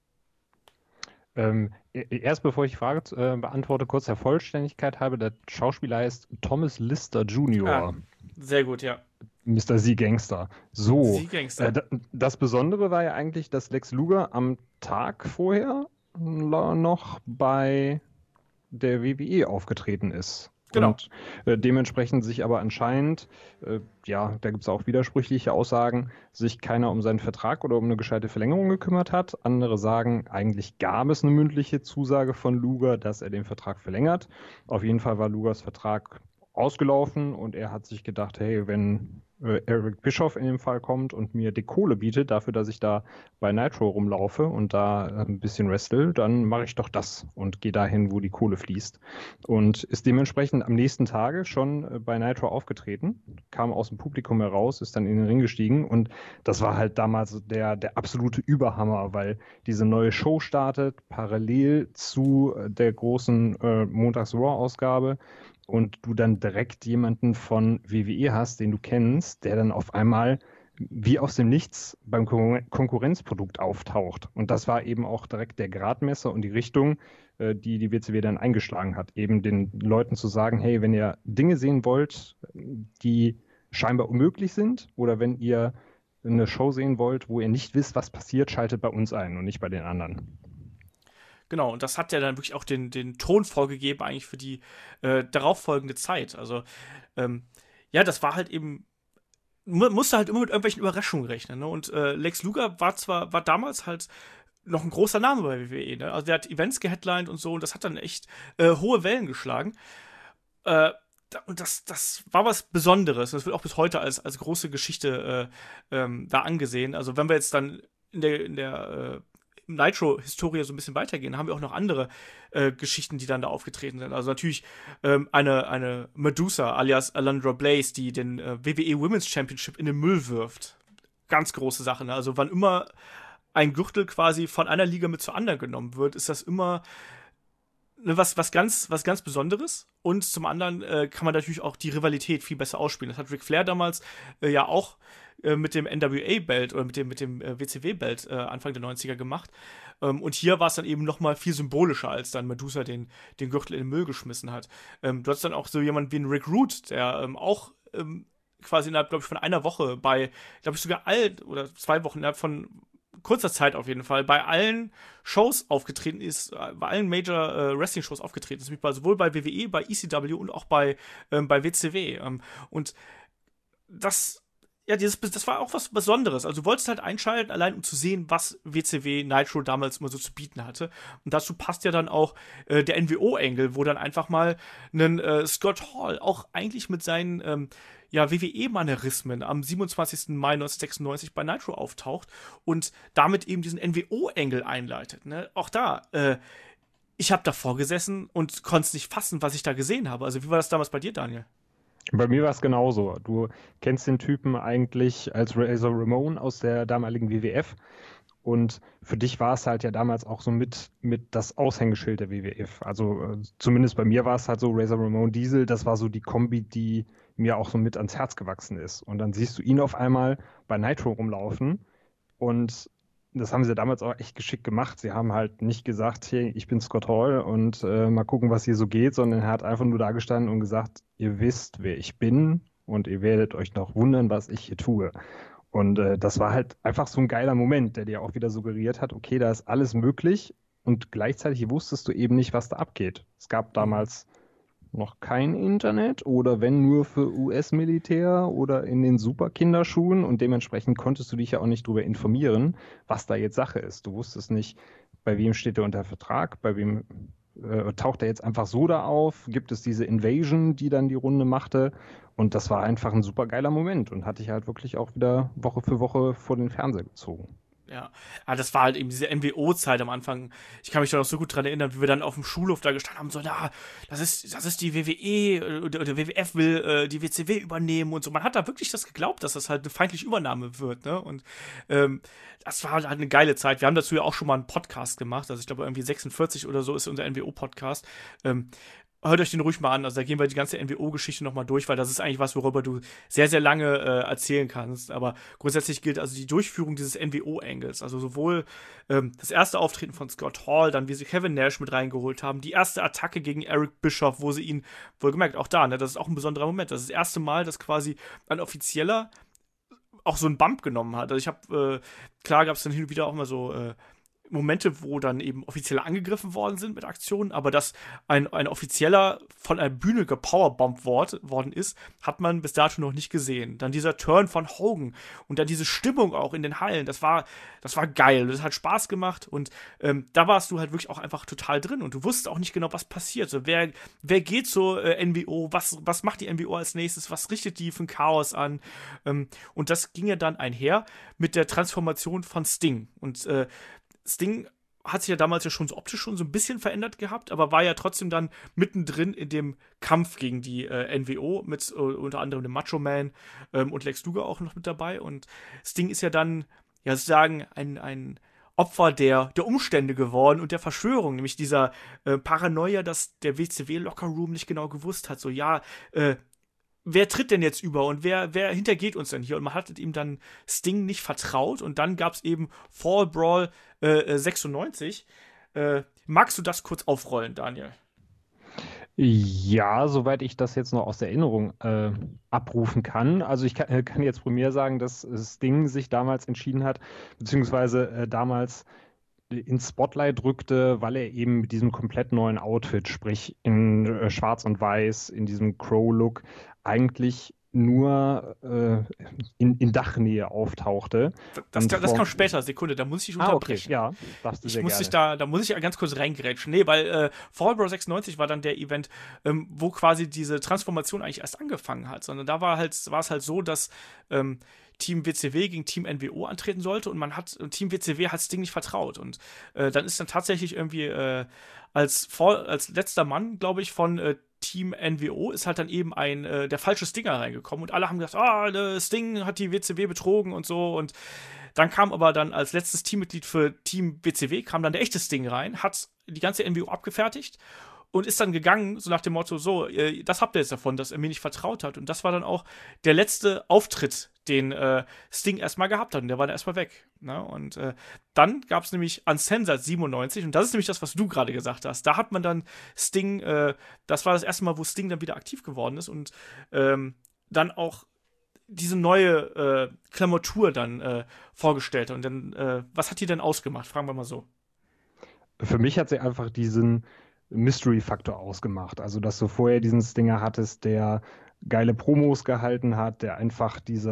Ähm, erst bevor ich die Frage äh, beantworte, kurz der Vollständigkeit halber, der Schauspieler heißt Thomas Lister Junior Ah, sehr gut, ja. Mister Z-Gangster. So, Z-Gangster. äh, da- das Besondere war ja eigentlich, dass Lex Luger am Tag vorher la- noch bei der W W E aufgetreten ist. Genau. Und äh, dementsprechend sich aber anscheinend, äh, ja, da gibt es auch widersprüchliche Aussagen, sich keiner um seinen Vertrag oder um eine gescheite Verlängerung gekümmert hat. Andere sagen, eigentlich gab es eine mündliche Zusage von Luger, dass er den Vertrag verlängert. Auf jeden Fall war Lugers Vertrag ausgelaufen und er hat sich gedacht, hey, wenn äh, Eric Bischoff in dem Fall kommt und mir die Kohle bietet dafür, dass ich da bei Nitro rumlaufe und da äh, ein bisschen wrestle, dann mache ich doch das und gehe dahin, wo die Kohle fließt. Und ist dementsprechend am nächsten Tage schon äh, bei Nitro aufgetreten, kam aus dem Publikum heraus, ist dann in den Ring gestiegen und das war halt damals der, der absolute Überhammer, weil diese neue Show startet parallel zu äh, der großen äh, Montags-Raw-Ausgabe und du dann direkt jemanden von W W E hast, den du kennst, der dann auf einmal wie aus dem Nichts beim Konkurren- Konkurrenzprodukt auftaucht. Und das war eben auch direkt der Gradmesser und die Richtung, äh, die die W C W dann eingeschlagen hat. Eben den Leuten zu sagen, hey, wenn ihr Dinge sehen wollt, die scheinbar unmöglich sind, oder wenn ihr eine Show sehen wollt, wo ihr nicht wisst, was passiert, schaltet bei uns ein und nicht bei den anderen. Genau, und das hat ja dann wirklich auch den, den Ton vorgegeben, eigentlich für die äh, darauffolgende Zeit. Also, ähm, ja, das war halt eben, mu- musste halt immer mit irgendwelchen Überraschungen rechnen. Ne? Und äh, Lex Luger war zwar, war damals halt noch ein großer Name bei W W E, ne? Also der hat Events geheadlined und so, und das hat dann echt äh, hohe Wellen geschlagen. Äh, da- und das, das war was Besonderes. Das wird auch bis heute als, als große Geschichte äh, ähm, da angesehen. Also wenn wir jetzt dann in der, in der äh, Nitro-Historie so ein bisschen weitergehen, haben wir auch noch andere äh, Geschichten, die dann da aufgetreten sind. Also natürlich ähm, eine, eine Medusa alias Alundra Blaze, die den äh, W W E Women's Championship in den Müll wirft. Ganz große Sache. Ne? Also wann immer ein Gürtel quasi von einer Liga mit zur anderen genommen wird, ist das immer ne, was, was, ganz, was ganz Besonderes. Und zum anderen äh, kann man natürlich auch die Rivalität viel besser ausspielen. Das hat Ric Flair damals äh, ja auch äh, mit dem N W A-Belt oder mit dem, mit dem äh, W C W-Belt äh, Anfang der neunziger gemacht. Ähm, und hier war es dann eben noch mal viel symbolischer, als dann Medusa den, den Gürtel in den Müll geschmissen hat. Ähm, du hast dann auch so jemanden wie einen Rick Rude, der ähm, auch ähm, quasi innerhalb, glaube ich, von einer Woche bei, glaube ich, sogar all oder zwei Wochen innerhalb von kurzer Zeit auf jeden Fall bei allen Shows aufgetreten ist, äh, bei allen Major äh, Wrestling-Shows aufgetreten ist, bei, sowohl bei W W E, bei E C W und auch bei, ähm, bei W C W. Ähm, und das ja, dieses, das war auch was Besonderes. Also du wolltest halt einschalten, allein um zu sehen, was W C W Nitro damals immer so zu bieten hatte. Und dazu passt ja dann auch äh, der N W O-Angle, wo dann einfach mal ein äh, Scott Hall auch eigentlich mit seinen ähm, ja, W W E-Manierismen am siebenundzwanzigsten Mai neunzehnhundertsechsundneunzig bei Nitro auftaucht und damit eben diesen N W O-Angle einleitet. Ne? Auch da, äh, ich habe davor gesessen und konnte es nicht fassen, was ich da gesehen habe. Also wie war das damals bei dir, Daniel? Bei mir war es genauso. Du kennst den Typen eigentlich als Razor Ramon aus der damaligen W W F. Und für dich war es halt ja damals auch so mit, mit das Aushängeschild der W W F. Also äh, zumindest bei mir war es halt so, Razor Ramon Diesel, das war so die Kombi, die mir auch so mit ans Herz gewachsen ist. Und dann siehst du ihn auf einmal bei Nitro rumlaufen. Und das haben sie damals auch echt geschickt gemacht. Sie haben halt nicht gesagt, hey, ich bin Scott Hall und äh, mal gucken, was hier so geht, sondern er hat einfach nur da gestanden und gesagt, ihr wisst, wer ich bin und ihr werdet euch noch wundern, was ich hier tue. Und äh, das war halt einfach so ein geiler Moment, der dir auch wieder suggeriert hat, okay, da ist alles möglich und gleichzeitig wusstest du eben nicht, was da abgeht. Es gab damals noch kein Internet oder wenn nur für U S-Militär oder in den Superkinderschuhen und dementsprechend konntest du dich ja auch nicht darüber informieren, was da jetzt Sache ist. Du wusstest nicht, bei wem steht er unter Vertrag, bei wem äh, taucht er jetzt einfach so da auf, gibt es diese Invasion, die dann die Runde machte und das war einfach ein super geiler Moment und hatte ich halt wirklich auch wieder Woche für Woche vor den Fernseher gezogen. Ja, aber das war halt eben diese N W O-Zeit am Anfang. Ich kann mich da noch so gut dran erinnern, wie wir dann auf dem Schulhof da gestanden haben, so, na, das ist, das ist die W W E, oder, oder W W F will äh, die W C W übernehmen und so. Man hat da wirklich das geglaubt, dass das halt eine feindliche Übernahme wird, ne? Und ähm, das war halt eine geile Zeit. Wir haben dazu ja auch schon mal einen Podcast gemacht, also ich glaube irgendwie sechsundvierzig oder so ist unser N W O-Podcast. Ähm, Hört euch den ruhig mal an, also da gehen wir die ganze N W O-Geschichte nochmal durch, weil das ist eigentlich was, worüber du sehr, sehr lange äh, erzählen kannst, aber grundsätzlich gilt also die Durchführung dieses N W O-Angles, also sowohl ähm, das erste Auftreten von Scott Hall, dann wie sie Kevin Nash mit reingeholt haben, die erste Attacke gegen Eric Bischoff, wo sie ihn, wohlgemerkt, auch da, ne, das ist auch ein besonderer Moment, das ist das erste Mal, dass quasi ein Offizieller auch so einen Bump genommen hat, also ich habe, äh, klar gab es dann hin und wieder auch mal so, äh, Momente, wo dann eben Offizielle angegriffen worden sind mit Aktionen, aber dass ein, ein Offizieller von einer Bühne gepowerbombt worden ist, hat man bis dato noch nicht gesehen. Dann dieser Turn von Hogan und dann diese Stimmung auch in den Hallen, das war, das war geil, das hat Spaß gemacht und ähm, da warst du halt wirklich auch einfach total drin und du wusstest auch nicht genau, was passiert. So, wer, wer geht zur äh, N W O, was, was macht die N W O als nächstes, was richtet die für ein Chaos an? Ähm, und das ging ja dann einher mit der Transformation von Sting und äh, Sting hat sich ja damals ja schon so optisch schon so ein bisschen verändert gehabt, aber war ja trotzdem dann mittendrin in dem Kampf gegen die äh, N W O mit äh, unter anderem dem Macho Man ähm, und Lex Luger auch noch mit dabei und Sting ist ja dann, ja sozusagen, ein, ein Opfer der, der Umstände geworden und der Verschwörung, nämlich dieser äh, Paranoia, dass der W C W-Lockerroom nicht genau gewusst hat, so ja, äh, wer tritt denn jetzt über und wer, wer hintergeht uns denn hier? Und man hat ihm dann Sting nicht vertraut und dann gab es eben Fall Brawl äh, sechsundneunzig. Äh, magst du das kurz aufrollen, Daniel? Ja, soweit ich das jetzt noch aus der Erinnerung äh, abrufen kann. Also ich kann, kann jetzt von mir sagen, dass Sting sich damals entschieden hat, beziehungsweise äh, damals ins Spotlight rückte, weil er eben mit diesem komplett neuen Outfit, sprich in äh, Schwarz und Weiß, in diesem Crow-Look, eigentlich nur äh, in, in Dachnähe auftauchte. Das, das, das kam später, Sekunde, da muss ich dich unterbrechen. Ah, okay. Ja, darfst du ich sehr muss gerne. Dich da, da muss ich ganz kurz reingrätschen. Nee, weil äh, Fall Brawl sechsundneunzig war dann der Event, ähm, wo quasi diese Transformation eigentlich erst angefangen hat, sondern da war halt, war es halt so, dass ähm, Team W C W gegen Team N W O antreten sollte und man hat, Team W C W hat das Ding nicht vertraut und äh, dann ist dann tatsächlich irgendwie äh, als, Fall, als letzter Mann, glaube ich, von äh, Team N W O ist halt dann eben ein äh, der falsche Stinger reingekommen und alle haben gesagt, ah, der Sting hat die W C W betrogen und so und dann kam aber dann als letztes Teammitglied für Team W C W kam dann der echte Sting rein, hat die ganze N W O abgefertigt und ist dann gegangen, so nach dem Motto, so, äh, das habt ihr jetzt davon, dass er mir nicht vertraut hat. Und das war dann auch der letzte Auftritt, den äh, Sting erstmal gehabt hat. Und der war dann erstmal weg. Ne? Und äh, dann gab es nämlich Uncensored siebenundneunzig. Und das ist nämlich das, was du gerade gesagt hast. Da hat man dann Sting, äh, das war das erste Mal, wo Sting dann wieder aktiv geworden ist. Und ähm, dann auch diese neue äh, Klamotur dann äh, vorgestellt. Und dann, äh, was hat die denn ausgemacht? Fragen wir mal so. Für mich hat sie einfach diesen Mystery-Faktor ausgemacht. Also, dass du vorher diesen Stinger hattest, der geile Promos gehalten hat, der einfach dieser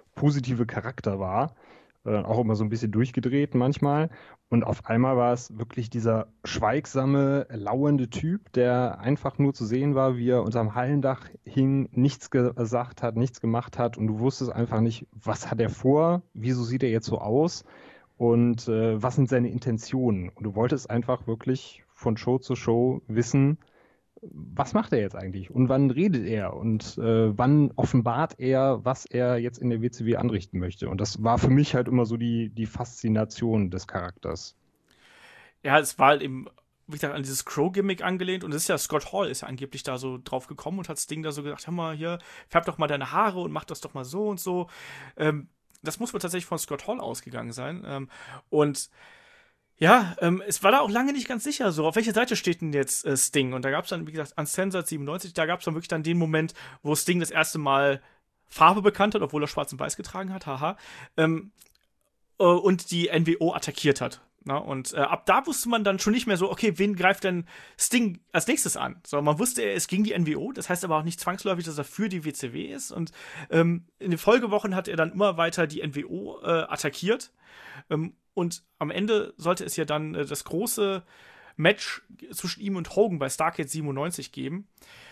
positive Charakter war. Äh, auch immer so ein bisschen durchgedreht manchmal. Und auf einmal war es wirklich dieser schweigsame, lauernde Typ, der einfach nur zu sehen war, wie er unterm Hallendach hing, nichts gesagt hat, nichts gemacht hat. Und du wusstest einfach nicht, was hat er vor, wieso sieht er jetzt so aus und äh, was sind seine Intentionen. Und du wolltest einfach wirklich von Show zu Show wissen, was macht er jetzt eigentlich und wann redet er und äh, wann offenbart er, was er jetzt in der W C W anrichten möchte. Und das war für mich halt immer so die, die Faszination des Charakters. Ja, es war halt eben, wie gesagt, an dieses Crow-Gimmick angelehnt und es ist ja, Scott Hall ist ja angeblich da so drauf gekommen und hat das Ding da so gesagt, hör mal hier, färb doch mal deine Haare und mach das doch mal so und so. Ähm, das muss wohl tatsächlich von Scott Hall ausgegangen sein. Ähm, und Ja, ähm, es war da auch lange nicht ganz sicher, so, auf welcher Seite steht denn jetzt äh, Sting? Und da gab es dann, wie gesagt, Uncensored siebenundneunzig, da gab es dann wirklich dann den Moment, wo Sting das erste Mal Farbe bekannt hat, obwohl er schwarz und weiß getragen hat, haha, ähm, äh, und die N W O attackiert hat. Na, und äh, ab da wusste man dann schon nicht mehr so, okay, wen greift denn Sting als nächstes an? So, man wusste, er ist gegen die N W O, das heißt aber auch nicht zwangsläufig, dass er für die W C W ist. Und ähm, in den Folgewochen hat er dann immer weiter die N W O äh, attackiert. Ähm, und am Ende sollte es ja dann äh, das große Match zwischen ihm und Hogan bei Starrcade siebenundneunzig geben.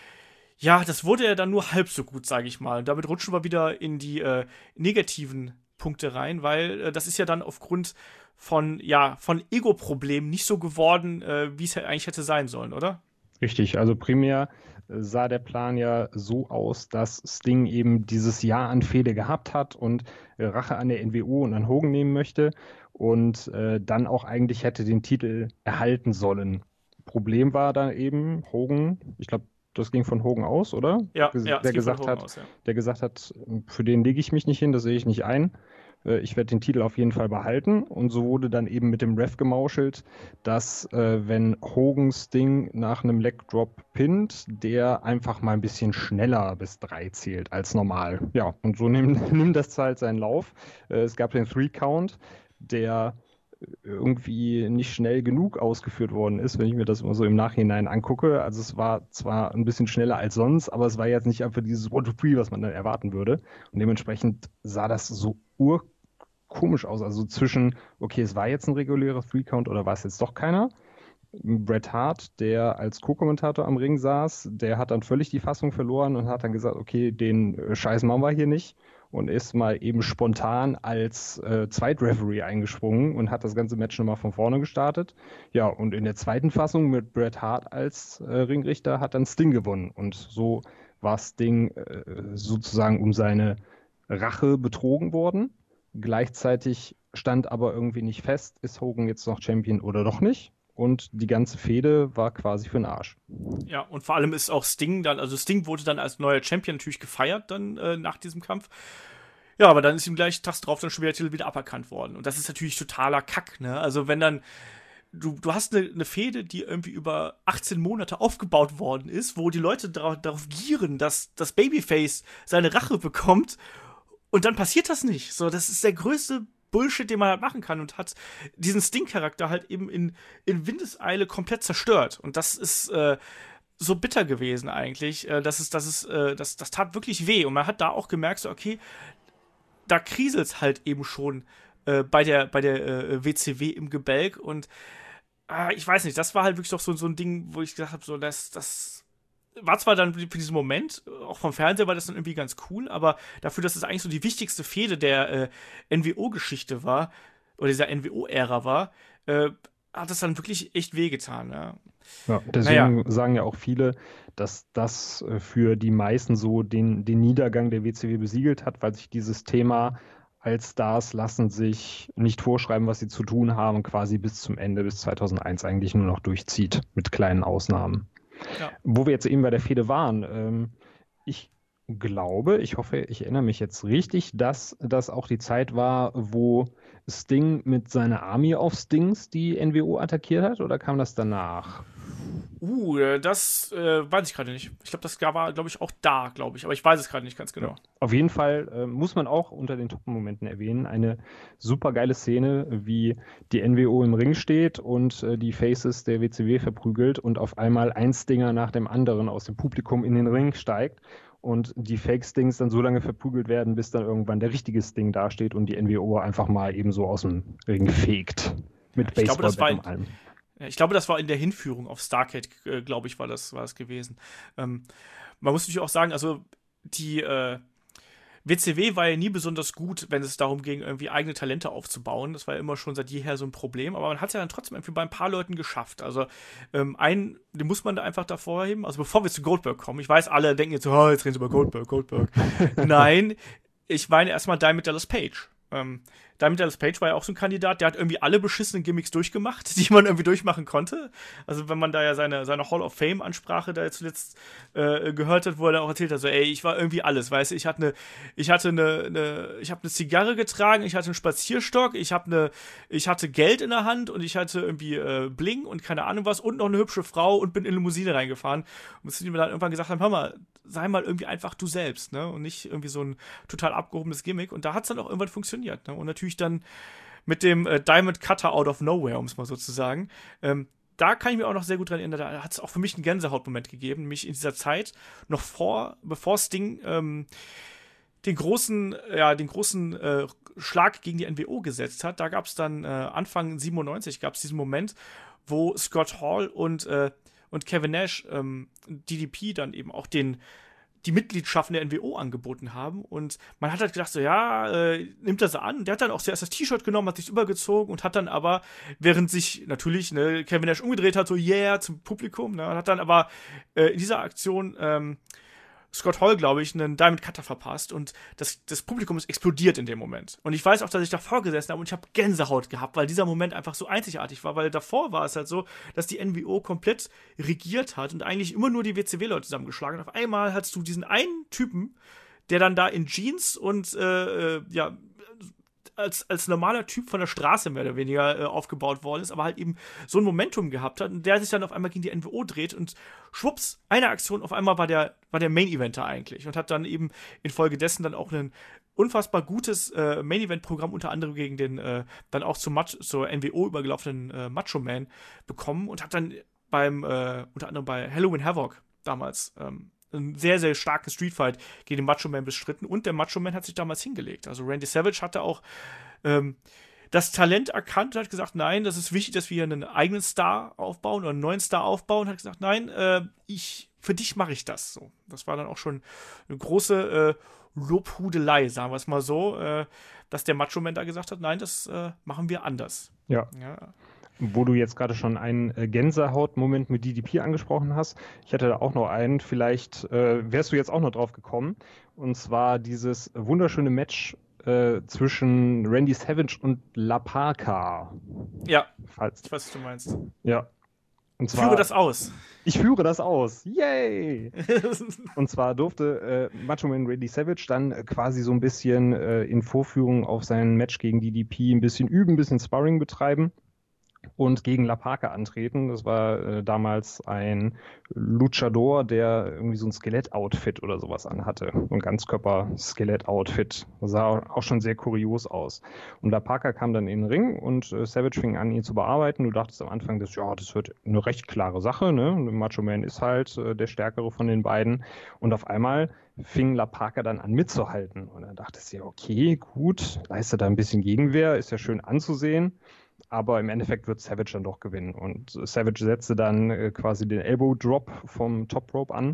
Ja, das wurde ja dann nur halb so gut, sage ich mal. Und damit rutschen wir wieder in die äh, negativen Punkte rein, weil äh, das ist ja dann aufgrund von, ja, von Ego-Problemen nicht so geworden, äh, wie es ja eigentlich hätte sein sollen, oder? Richtig, also primär äh, sah der Plan ja so aus, dass Sting eben dieses Jahr an Fehde gehabt hat und äh, Rache an der N W O und an Hogan nehmen möchte und äh, dann auch eigentlich hätte den Titel erhalten sollen. Problem war dann eben Hogan, ich glaube, das ging von Hogan aus, oder? Ja, Ges- ja, der es ging von gesagt Hogan hat, aus, ja. der gesagt hat, für den lege ich mich nicht hin, das sehe ich nicht ein. Äh, Ich werde den Titel auf jeden Fall behalten. Und so wurde dann eben mit dem Ref gemauschelt, dass äh, wenn Hogan Sting nach einem Leg Drop pinnt, der einfach mal ein bisschen schneller bis drei zählt als normal. Ja, und so nimmt, nimmt das halt seinen Lauf. Äh, es gab den Three Count, der irgendwie nicht schnell genug ausgeführt worden ist, wenn ich mir das immer so im Nachhinein angucke. Also es war zwar ein bisschen schneller als sonst, aber es war jetzt nicht einfach dieses one two three, was man dann erwarten würde. Und dementsprechend sah das so urkomisch aus. Also zwischen, okay, es war jetzt ein regulärer Three-Count oder war es jetzt doch keiner? Bret Hart, der als Co-Kommentator am Ring saß, der hat dann völlig die Fassung verloren und hat dann gesagt, okay, den äh, Scheiß machen wir hier nicht. Und ist mal eben spontan als äh, Zweitreferee eingesprungen und hat das ganze Match nochmal von vorne gestartet. Ja, und in der zweiten Fassung mit Bret Hart als äh, Ringrichter hat dann Sting gewonnen. Und so war Sting äh, sozusagen um seine Rache betrogen worden. Gleichzeitig stand aber irgendwie nicht fest, ist Hogan jetzt noch Champion oder doch nicht. Und die ganze Fehde war quasi für den Arsch. Ja, und vor allem ist auch Sting dann, also Sting wurde dann als neuer Champion natürlich gefeiert dann äh, nach diesem Kampf. Ja, aber dann ist ihm gleich tags drauf dann schon wieder der Titel wieder aberkannt worden. Und das ist natürlich totaler Kack, ne? Also wenn dann, du, du hast eine, eine Fehde, die irgendwie über achtzehn Monate aufgebaut worden ist, wo die Leute darauf, darauf gieren, dass das Babyface seine Rache bekommt und dann passiert das nicht. So, das ist der größte Bullshit, den man halt machen kann und hat diesen Sting-Charakter halt eben in, in Windeseile komplett zerstört. Und das ist äh, so bitter gewesen eigentlich. Äh, das, ist, das, ist, äh, das, das tat wirklich weh. Und man hat da auch gemerkt, so, okay, da kriselt's halt eben schon äh, bei der, bei der äh, W C W im Gebälk. Und äh, ich weiß nicht, das war halt wirklich doch so, so ein Ding, wo ich gesagt habe, so, das, das war zwar dann für diesen Moment, auch vom Fernseher war das dann irgendwie ganz cool, aber dafür, dass es eigentlich so die wichtigste Fehde der äh, N W O-Geschichte war, oder dieser N W O-Ära war, äh, hat das dann wirklich echt wehgetan. Ja, ja deswegen naja. sagen ja auch viele, dass das äh, für die meisten so den, den Niedergang der W C W besiegelt hat, weil sich dieses Thema als Stars lassen sich nicht vorschreiben, was sie zu tun haben, quasi bis zum Ende, bis zweitausendeins eigentlich nur noch durchzieht, mit kleinen Ausnahmen. Ja. Wo wir jetzt eben bei der Fehde waren, ähm, ich glaube, ich hoffe, ich erinnere mich jetzt richtig, dass das auch die Zeit war, wo Sting mit seiner Army of Stings die N W O attackiert hat, oder kam das danach? Uh, äh, das äh, weiß ich gerade nicht. Ich glaube, das war, glaube ich, auch da, glaube ich. Aber ich weiß es gerade nicht ganz genau. Ja. Auf jeden Fall äh, muss man auch unter den Top-Momenten erwähnen, eine super geile Szene, wie die N W O im Ring steht und äh, die Faces der W C W verprügelt und auf einmal ein Stinger nach dem anderen aus dem Publikum in den Ring steigt und die Fake-Stings dann so lange verprügelt werden, bis dann irgendwann der richtige Sting dasteht und die N W O einfach mal eben so aus dem Ring fegt. Mit Ich glaube, das war Baseball und allem. Ja, ich glaube, das war in der Hinführung auf Starrcade, äh, glaube ich, war das, war das gewesen. Ähm, man muss natürlich auch sagen, also die äh, W C W war ja nie besonders gut, wenn es darum ging, irgendwie eigene Talente aufzubauen. Das war ja immer schon seit jeher so ein Problem. Aber man hat es ja dann trotzdem irgendwie bei ein paar Leuten geschafft. Also ähm, einen, den muss man da einfach davor heben. Also bevor wir zu Goldberg kommen, ich weiß, alle denken jetzt so, oh, jetzt reden sie über Goldberg, Goldberg. Nein, ich meine erstmal Diamond Dallas Page. Ähm, Diamond Dallas Page war ja auch so ein Kandidat, der hat irgendwie alle beschissenen Gimmicks durchgemacht, die man irgendwie durchmachen konnte. Also wenn man da ja seine, seine Hall of Fame-Ansprache da zuletzt äh, gehört hat, wo er dann auch erzählt hat, so ey, ich war irgendwie alles, weißt du, ich hatte eine, ich hatte eine, eine ich habe eine Zigarre getragen, ich hatte einen Spazierstock, ich habe eine, ich hatte Geld in der Hand und ich hatte irgendwie äh, Bling und keine Ahnung was und noch eine hübsche Frau und bin in Limousine reingefahren. Und bis die mir dann irgendwann gesagt haben, hör mal, sei mal irgendwie einfach du selbst, ne, und nicht irgendwie so ein total abgehobenes Gimmick. Und da hat es dann auch irgendwann funktioniert, ne, und natürlich dann mit dem äh, Diamond Cutter out of nowhere, um es mal so zu sagen. Ähm, da kann ich mir auch noch sehr gut dran erinnern, da hat es auch für mich einen Gänsehautmoment gegeben, nämlich in dieser Zeit, noch vor, bevor Sting ähm, den großen, ja, den großen äh, Schlag gegen die N W O gesetzt hat. Da gab es dann äh, Anfang siebenundneunzig gab es diesen Moment, wo Scott Hall und, äh, und Kevin Nash ähm, D D P dann eben auch den die Mitgliedschaften der N W O angeboten haben. Und man hat halt gedacht, so, ja, äh, nimmt das an. Der hat dann auch zuerst das T-Shirt genommen, hat sich übergezogen und hat dann aber, während sich natürlich ne, Kevin Nash umgedreht hat, so, yeah, zum Publikum, ne, hat dann aber äh, in dieser Aktion ähm, Scott Hall, glaube ich, einen Diamond Cutter verpasst und das, das Publikum ist explodiert in dem Moment. Und ich weiß auch, dass ich davor gesessen habe und ich habe Gänsehaut gehabt, weil dieser Moment einfach so einzigartig war, weil davor war es halt so, dass die N W O komplett regiert hat und eigentlich immer nur die W C W-Leute zusammengeschlagen hat. Auf einmal hattest du diesen einen Typen, der dann da in Jeans und äh, ja, als, als normaler Typ von der Straße mehr oder weniger äh, aufgebaut worden ist, aber halt eben so ein Momentum gehabt hat und der sich dann auf einmal gegen die N W O dreht und schwupps, eine Aktion, auf einmal war der, war der Main-Eventer eigentlich und hat dann eben infolgedessen dann auch ein unfassbar gutes äh, Main-Event-Programm unter anderem gegen den äh, dann auch zum Mat- zur N W O übergelaufenen äh, Macho Man bekommen und hat dann beim, äh, unter anderem bei Halloween Havoc damals ähm, ein sehr, sehr starken Streetfight gegen den Macho Man bestritten und der Macho Man hat sich damals hingelegt. Also Randy Savage hatte auch ähm, das Talent erkannt und hat gesagt, nein, das ist wichtig, dass wir hier einen eigenen Star aufbauen oder einen neuen Star aufbauen. Hat gesagt, nein, äh, ich, für dich mache ich das. So, das war dann auch schon eine große äh, Lobhudelei, sagen wir es mal so, äh, dass der Macho Man da gesagt hat, nein, das äh, machen wir anders. Ja. Ja. Wo du jetzt gerade schon einen äh, Gänsehaut-Moment mit D D P angesprochen hast. Ich hätte da auch noch einen, vielleicht äh, wärst du jetzt auch noch drauf gekommen. Und zwar dieses wunderschöne Match äh, zwischen Randy Savage und La Parka. Ja, Falls, ich weiß, was du meinst. ja. Und zwar, Führe das aus. Ich führe das aus. Yay! Und zwar durfte äh, Macho Man Randy Savage dann äh, quasi so ein bisschen äh, in Vorführung auf sein Match gegen D D P ein bisschen üben, ein bisschen Sparring betreiben und gegen La Parka antreten. Das war äh, damals ein Luchador, der irgendwie so ein Skelett-Outfit oder sowas anhatte. So ein Ganzkörper-Skelett-Outfit. Das sah auch schon sehr kurios aus. Und La Parka kam dann in den Ring und äh, Savage fing an, ihn zu bearbeiten. Du dachtest am Anfang, dass, ja, das wird eine recht klare Sache, ne? Macho Man ist halt äh, der Stärkere von den beiden. Und auf einmal fing La Parka dann an mitzuhalten. Und dann dachtest du, ja, okay, gut, leistet da ein bisschen Gegenwehr, ist ja schön anzusehen. Aber im Endeffekt wird Savage dann doch gewinnen. Und Savage setzte dann äh, quasi den Elbow Drop vom Top Rope an,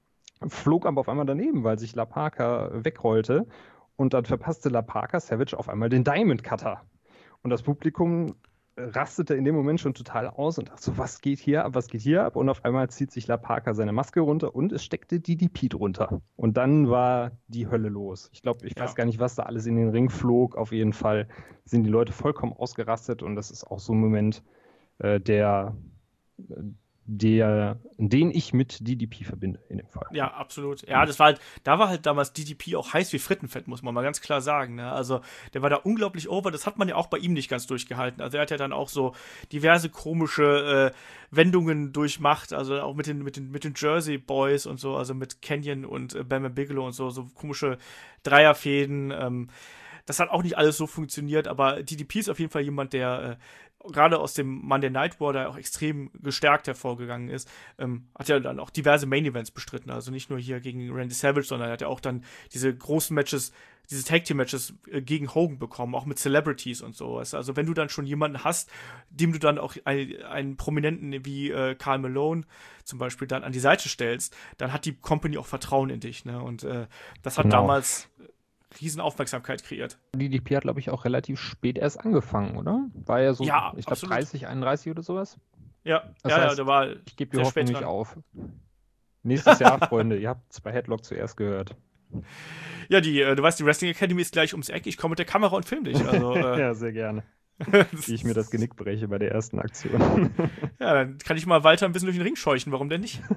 flog aber auf einmal daneben, weil sich La Parka wegrollte. Und dann verpasste La Parka Savage auf einmal den Diamond Cutter. Und das Publikum rastete in dem Moment schon total aus und dachte so, was geht hier ab, was geht hier ab? Und auf einmal zieht sich La Parka seine Maske runter und es steckte D D P drunter. Und dann war die Hölle los. Ich glaube, ich ja. weiß gar nicht, was da alles in den Ring flog. Auf jeden Fall sind die Leute vollkommen ausgerastet und das ist auch so ein Moment, äh, der, der, den ich mit D D P verbinde in dem Fall. Ja, absolut. Ja, das war halt, da war halt damals D D P auch heiß wie Frittenfett, muss man mal ganz klar sagen. Ne? Also, der war da unglaublich over. Das hat man ja auch bei ihm nicht ganz durchgehalten. Also, er hat ja dann auch so diverse komische äh, Wendungen durchmacht. Also, auch mit den, mit den, mit den Jersey Boys und so, also mit Canyon und äh, Bam Bam Bigelow und so, so komische Dreierfäden. Ähm, das hat auch nicht alles so funktioniert, aber D D P ist auf jeden Fall jemand, der äh, gerade aus dem Monday Night War da auch extrem gestärkt hervorgegangen ist. Ähm, hat ja dann auch diverse Main Events bestritten, also nicht nur hier gegen Randy Savage, sondern er hat ja auch dann diese großen Matches, diese Tag Team Matches äh, gegen Hogan bekommen, auch mit Celebrities und sowas. Also wenn du dann schon jemanden hast, dem du dann auch ein, einen Prominenten wie äh, Karl Malone zum Beispiel dann an die Seite stellst, dann hat die Company auch Vertrauen in dich, ne? Und äh, das hat Genau. damals riesen Aufmerksamkeit kreiert. D D P hat, glaube ich, auch relativ spät erst angefangen, oder? War ja so, Ja, ich glaube, absolut. dreißig, einunddreißig oder sowas. Ja, Das ja, ja, heißt, der war Ich gebe die sehr Hoffnung spät nicht dran. auf. Nächstes Jahr, Freunde, ihr habt es bei Headlock zuerst gehört. Ja, die, äh, du weißt, die Wrestling Academy ist gleich ums Eck. Ich komme mit der Kamera und film dich. Also, äh, Ja, sehr gerne. Wie ich mir das Genick breche bei der ersten Aktion. Ja, dann kann ich mal weiter ein bisschen durch den Ring scheuchen. Warum denn nicht?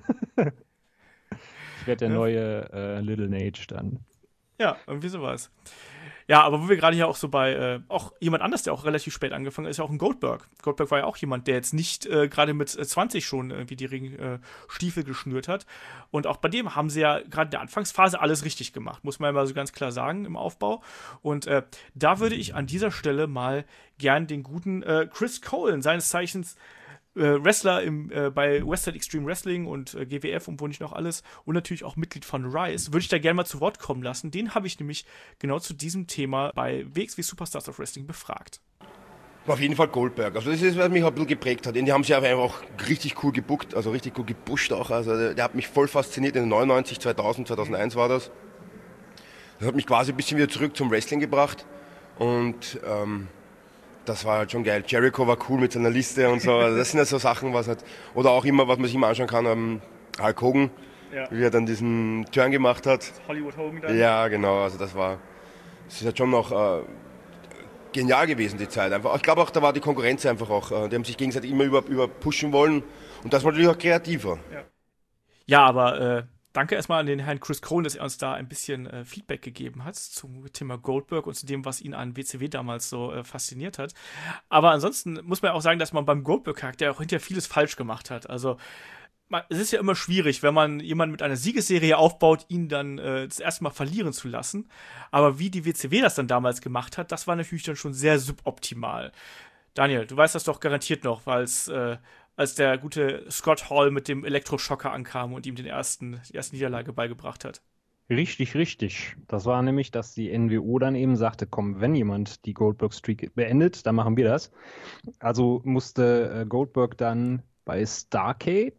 Ich werde der Ja. neue äh, Little Nage dann. Ja, irgendwie sowas. Ja, aber wo wir gerade hier auch so bei, äh, auch jemand anders, der auch relativ spät angefangen ist, ist ja auch ein Goldberg. Goldberg war ja auch jemand, der jetzt nicht äh, gerade mit äh, zwanzig schon irgendwie die Ringstiefel äh, geschnürt hat. Und auch bei dem haben sie ja gerade in der Anfangsphase alles richtig gemacht, muss man ja mal so ganz klar sagen, im Aufbau. Und äh, da würde ich an dieser Stelle mal gern den guten äh, Chris Colen, seines Zeichens Äh, Wrestler im, äh, bei Western Extreme Wrestling und äh, G W F und wo nicht noch alles und natürlich auch Mitglied von Rise, würde ich da gerne mal zu Wort kommen lassen. Den habe ich nämlich genau zu diesem Thema bei W X W Superstars of Wrestling befragt. Auf jeden Fall Goldberg. Also das ist, was mich ein bisschen geprägt hat. Die haben sich einfach auch richtig cool gebuckt, also richtig cool gepusht auch. Also der, der hat mich voll fasziniert in neunundneunzig, zweitausend, zweitausendeins war das. Das hat mich quasi ein bisschen wieder zurück zum Wrestling gebracht und ähm, das war halt schon geil. Jericho war cool mit seiner Liste und so. Also das sind ja so Sachen, was halt, oder auch immer, was man sich immer anschauen kann, ähm, Hulk Hogan, Ja. wie er dann diesen Turn gemacht hat. Hollywood Hogan dann. Ja, genau, also das war, das ist halt schon noch äh, genial gewesen, die Zeit. Einfach, ich glaube auch, da war die Konkurrenz einfach auch, äh, die haben sich gegenseitig immer über, über pushen wollen und das war natürlich auch kreativer. Ja, aber äh, danke erstmal an den Herrn Chris Colen, dass er uns da ein bisschen äh, Feedback gegeben hat zum Thema Goldberg und zu dem, was ihn an W C W damals so äh, fasziniert hat. Aber ansonsten muss man ja auch sagen, dass man beim Goldberg-Charakter auch hinterher vieles falsch gemacht hat. Also man, es ist ja immer schwierig, wenn man jemanden mit einer Siegesserie aufbaut, ihn dann äh, das erste Mal verlieren zu lassen. Aber wie die W C W das dann damals gemacht hat, das war natürlich dann schon sehr suboptimal. Daniel, du weißt das doch garantiert noch, weil es äh, als der gute Scott Hall mit dem Elektroschocker ankam und ihm den ersten, die erste Niederlage beigebracht hat. Richtig, richtig. Das war nämlich, dass die N W O dann eben sagte, komm, wenn jemand die Goldberg-Streak beendet, dann machen wir das. Also musste äh, Goldberg dann bei Starrcade,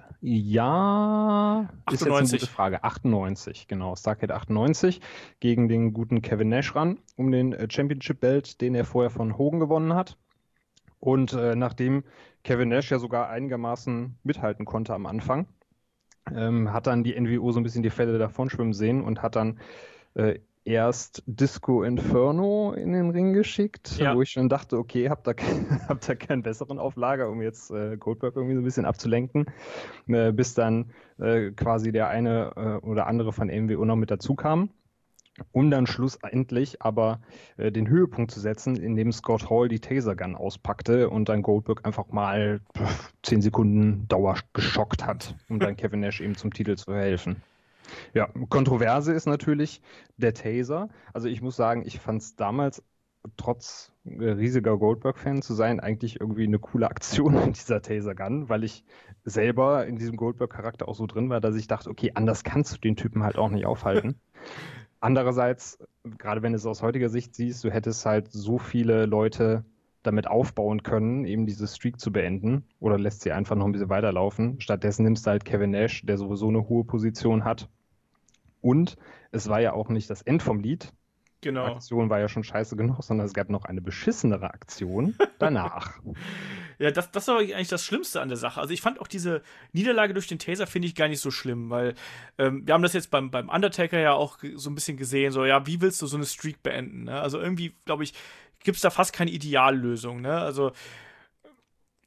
ja, ist jetzt eine achtundneunzig. gute Frage, achtundneunzig, genau, Starrcade achtundneunzig, gegen den guten Kevin Nash ran, um den äh, Championship-Belt, den er vorher von Hogan gewonnen hat. Und äh, nachdem Kevin Nash ja sogar einigermaßen mithalten konnte am Anfang, ähm, hat dann die N W O so ein bisschen die Fälle davon schwimmen sehen und hat dann äh, erst Disco Inferno in den Ring geschickt, Ja. wo ich schon dachte, okay, habt ihr habt ihr keinen besseren auf Lager, um jetzt äh, Goldberg irgendwie so ein bisschen abzulenken, äh, bis dann äh, quasi der eine äh, oder andere von N W O noch mit dazu kam. Um dann schlussendlich aber äh, den Höhepunkt zu setzen, indem Scott Hall die Taser-Gun auspackte und dann Goldberg einfach mal pff, zehn Sekunden Dauer geschockt hat, um dann Kevin Nash eben zum Titel zu verhelfen. Ja, Kontroverse ist natürlich der Taser. Also ich muss sagen, ich fand es damals, trotz äh, riesiger Goldberg-Fan zu sein, eigentlich irgendwie eine coole Aktion mit dieser Taser-Gun, weil ich selber in diesem Goldberg-Charakter auch so drin war, dass ich dachte, okay, anders kannst du den Typen halt auch nicht aufhalten. Andererseits, gerade wenn du es aus heutiger Sicht siehst, du hättest halt so viele Leute damit aufbauen können, eben diese Streak zu beenden oder lässt sie einfach noch ein bisschen weiterlaufen. Stattdessen nimmst du halt Kevin Nash, der sowieso eine hohe Position hat. Und es war ja auch nicht das End vom Lied. Die Genau. Aktion war ja schon scheiße genug, sondern es gab noch eine beschissenere Aktion danach. Ja, das, das war eigentlich das Schlimmste an der Sache. Also ich fand auch diese Niederlage durch den Taser finde ich gar nicht so schlimm, weil ähm, wir haben das jetzt beim, beim Undertaker ja auch ge- so ein bisschen gesehen, so ja, wie willst du so eine Streak beenden, ne? Also irgendwie, glaube ich, gibt es da fast keine Ideallösung, ne? Also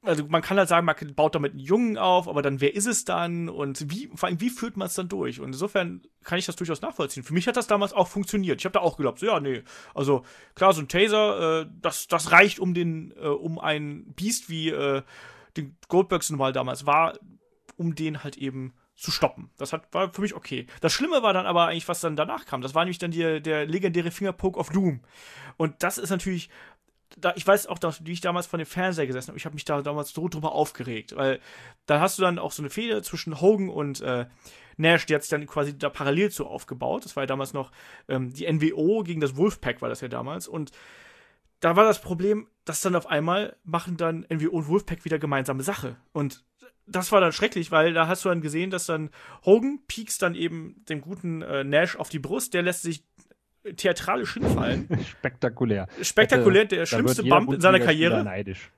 also man kann halt sagen, man baut damit einen Jungen auf, aber dann wer ist es dann und wie, vor allem, wie führt man es dann durch? Und insofern kann ich das durchaus nachvollziehen. Für mich hat das damals auch funktioniert. Ich habe da auch geglaubt, so, ja, nee, also klar, so ein Taser, äh, das, das reicht, um den, äh, um ein Biest wie äh, den Goldbergs nun mal damals war, um den halt eben zu stoppen. Das hat, war für mich okay. Das Schlimme war dann aber eigentlich, was dann danach kam. Das war nämlich dann die, der legendäre Fingerpoke of Doom. Und das ist natürlich Da, ich weiß auch, dass, wie ich damals vor dem Fernseher gesessen habe, ich habe mich da damals so drüber aufgeregt, weil da hast du dann auch so eine Fehde zwischen Hogan und äh, Nash, die hat sich dann quasi da parallel zu aufgebaut. Das war ja damals noch ähm, die N W O gegen das Wolfpack, war das ja damals. Und da war das Problem, dass dann auf einmal machen dann N W O und Wolfpack wieder gemeinsame Sache. Und das war dann schrecklich, weil da hast du dann gesehen, dass dann Hogan piekst dann eben dem guten äh, Nash auf die Brust, der lässt sich theatralisch hinfallen. Spektakulär. Spektakulär, der schlimmste Bump in seiner Karriere. Neidisch.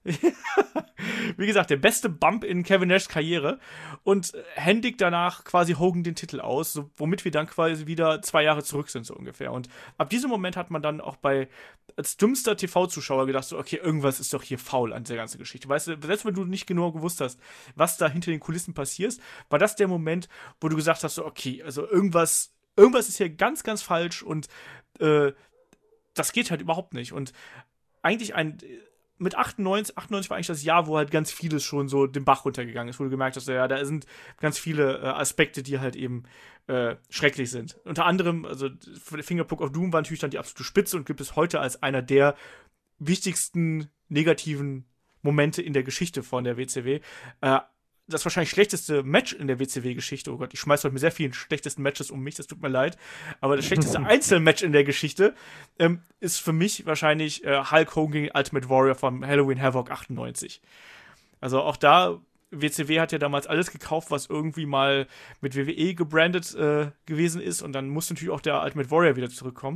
Wie gesagt, der beste Bump in Kevin Nashs Karriere und händigt danach quasi Hogan den Titel aus, so, womit wir dann quasi wieder zwei Jahre zurück sind, so ungefähr. Und ab diesem Moment hat man dann auch bei, als dümmster T V-Zuschauer gedacht, so, okay, irgendwas ist doch hier faul an der ganzen Geschichte. Weißt du, selbst wenn du nicht genau gewusst hast, was da hinter den Kulissen passiert, war das der Moment, wo du gesagt hast, so, okay, also irgendwas Irgendwas ist hier ganz, ganz falsch und äh, das geht halt überhaupt nicht. Und eigentlich ein, mit achtundneunzig, achtundneunzig war eigentlich das Jahr, wo halt ganz vieles schon so den Bach runtergegangen ist, wo du gemerkt hast, ja, da sind ganz viele äh, Aspekte, die halt eben äh, schrecklich sind. Unter anderem, also Fingerpoke of Doom war natürlich dann die absolute Spitze und gibt es heute als einer der wichtigsten negativen Momente in der Geschichte von der W C W. Äh, das wahrscheinlich schlechteste Match in der W C W-Geschichte. Oh Gott, ich schmeiß heute mit sehr vielen schlechtesten Matches um mich, das tut mir leid. Aber das schlechteste Einzelmatch in der Geschichte ähm, ist für mich wahrscheinlich äh, Hulk Hogan gegen Ultimate Warrior vom Halloween Havoc achtundneunzig. Also auch da, W C W hat ja damals alles gekauft, was irgendwie mal mit W W E gebrandet äh, gewesen ist. Und dann musste natürlich auch der Ultimate Warrior wieder zurückkommen.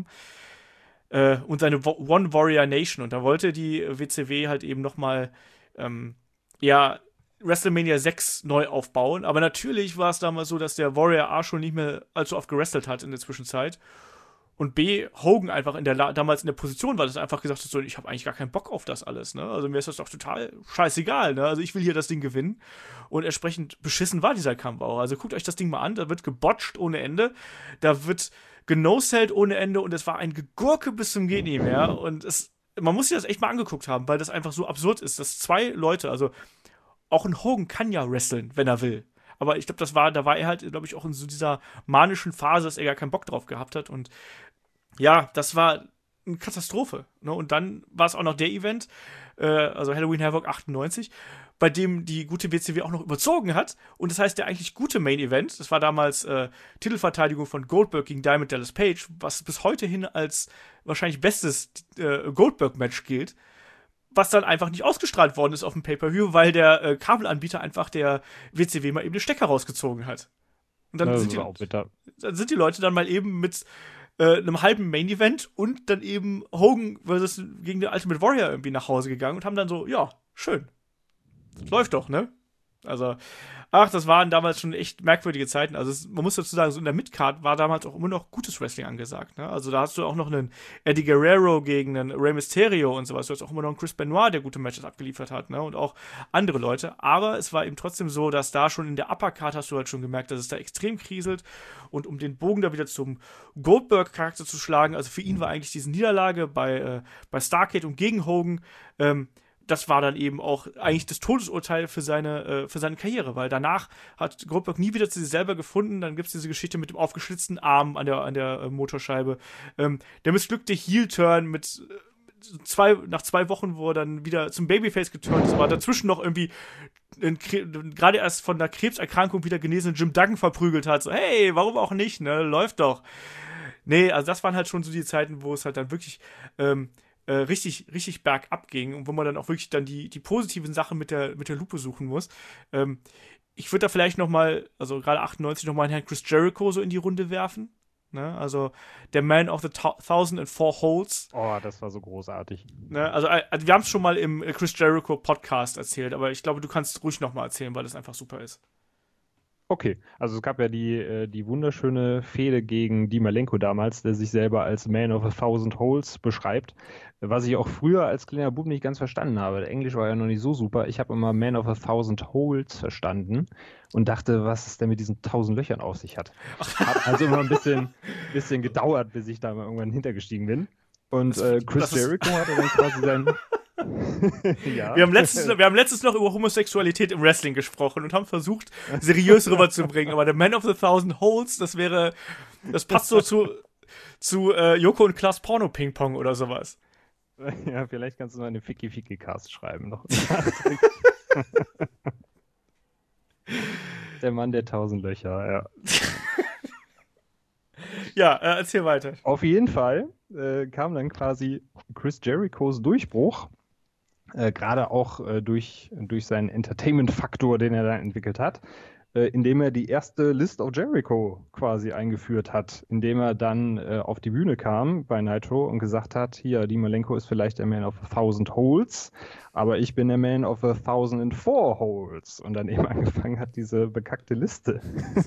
Äh, und seine One Warrior Nation. Und da wollte die W C W halt eben nochmal, ähm, ja, WrestleMania sechs neu aufbauen, aber natürlich war es damals so, dass der Warrior A schon nicht mehr allzu oft gewrestelt hat in der Zwischenzeit und B, Hogan einfach in der La- damals in der Position war, dass er einfach gesagt hat, so, ich habe eigentlich gar keinen Bock auf das alles, ne, also mir ist das doch total scheißegal, ne, also ich will hier das Ding gewinnen und entsprechend beschissen war dieser Kampf auch, also guckt euch das Ding mal an, da wird gebotcht ohne Ende, da wird genosellt ohne Ende und es war ein Gegurke bis zum geht nicht mehr und es, man muss sich das echt mal angeguckt haben, weil das einfach so absurd ist, dass zwei Leute, also auch ein Hogan kann ja wresteln, wenn er will. Aber ich glaube, das war, da war er halt, glaube ich, auch in so dieser manischen Phase, dass er gar keinen Bock drauf gehabt hat. Und ja, das war eine Katastrophe. Ne? Und dann war es auch noch der Event, äh, also Halloween Havoc achtundneunzig, bei dem die gute W C W auch noch überzogen hat. Und das heißt, der eigentlich gute Main Event, das war damals äh, Titelverteidigung von Goldberg gegen Diamond Dallas Page, was bis heute hin als wahrscheinlich bestes äh, Goldberg-Match gilt, was dann einfach nicht ausgestrahlt worden ist auf dem Pay-Per-View, weil der äh, Kabelanbieter einfach der W C W mal eben den Stecker rausgezogen hat. Und dann, sind die, dann sind die Leute dann mal eben mit äh, einem halben Main-Event und dann eben Hogan versus gegen den Ultimate Warrior irgendwie nach Hause gegangen und haben dann so, ja, schön. Das läuft doch, ne? Also, ach, das waren damals schon echt merkwürdige Zeiten. Also, es, man muss dazu sagen, so in der Midcard war damals auch immer noch gutes Wrestling angesagt. Ne? Also, da hast du auch noch einen Eddie Guerrero gegen einen Rey Mysterio und sowas. Du hast auch immer noch einen Chris Benoit, der gute Matches abgeliefert hat, ne? Und auch andere Leute. Aber es war eben trotzdem so, dass da schon in der Uppercard hast du halt schon gemerkt, dass es da extrem kriselt. Und um den Bogen da wieder zum Goldberg-Charakter zu schlagen, also für ihn war eigentlich diese Niederlage bei, äh, bei Starrcade und gegen Hogan, ähm, das war dann eben auch eigentlich das Todesurteil für seine, äh, für seine Karriere, weil danach hat Goldberg nie wieder zu sich selber gefunden. Dann gibt es diese Geschichte mit dem aufgeschlitzten Arm an der, an der äh, Motorscheibe. Ähm, der missglückte Heel-Turn mit äh, zwei, nach zwei Wochen, wo er dann wieder zum Babyface geturnt ist, aber dazwischen noch irgendwie gerade erst von der Krebserkrankung wieder genesenen Jim Duggan verprügelt hat. So, hey, warum auch nicht, ne? Läuft doch. Nee, also das waren halt schon so die Zeiten, wo es halt dann wirklich ähm, Äh, richtig, richtig bergab ging und wo man dann auch wirklich dann die, die positiven Sachen mit der, mit der Lupe suchen muss. Ähm, ich würde da vielleicht noch mal, also gerade achtundneunzig, noch mal einen Herrn Chris Jericho so in die Runde werfen. Ne? Also der Man of the Thousand and Four Holes. Oh, das war so großartig. Ne? Also, also wir haben es schon mal im Chris Jericho Podcast erzählt, aber ich glaube, du kannst ruhig noch mal erzählen, weil das einfach super ist. Okay, also es gab ja die, äh, die wunderschöne Fehde gegen Di Malenko damals, der sich selber als Man of a Thousand Holes beschreibt, was ich auch früher als kleiner Bub nicht ganz verstanden habe. Der Englisch war ja noch nicht so super. Ich habe immer Man of a Thousand Holes verstanden und dachte, was es denn mit diesen tausend Löchern auf sich hat. Hat also immer ein bisschen, bisschen gedauert, bis ich da mal irgendwann hintergestiegen bin. Und äh, Chris Jericho hatte dann quasi sein... ja. Wir haben, letztens, wir haben letztens noch über Homosexualität im Wrestling gesprochen und haben versucht, seriös rüberzubringen. Aber der Man of the Thousand Holes, das wäre, das passt so zu, zu äh, Joko und Klaas Porno-Ping-Pong oder sowas. Ja, vielleicht kannst du mal eine Ficky-Ficky-Cast schreiben noch. Der Mann der tausend Löcher, ja. Ja, äh, erzähl weiter. Auf jeden Fall äh, kam dann quasi Chris Jerichos Durchbruch, äh, gerade auch äh, durch, durch seinen Entertainment-Faktor, den er da entwickelt hat, äh, indem er die erste List of Jericho quasi eingeführt hat, indem er dann äh, auf die Bühne kam bei Nitro und gesagt hat, hier, Di Malenko ist vielleicht der Man of a Thousand Holes, aber ich bin der Man of a Thousand and Four Holes. Und dann eben angefangen hat, diese bekackte Liste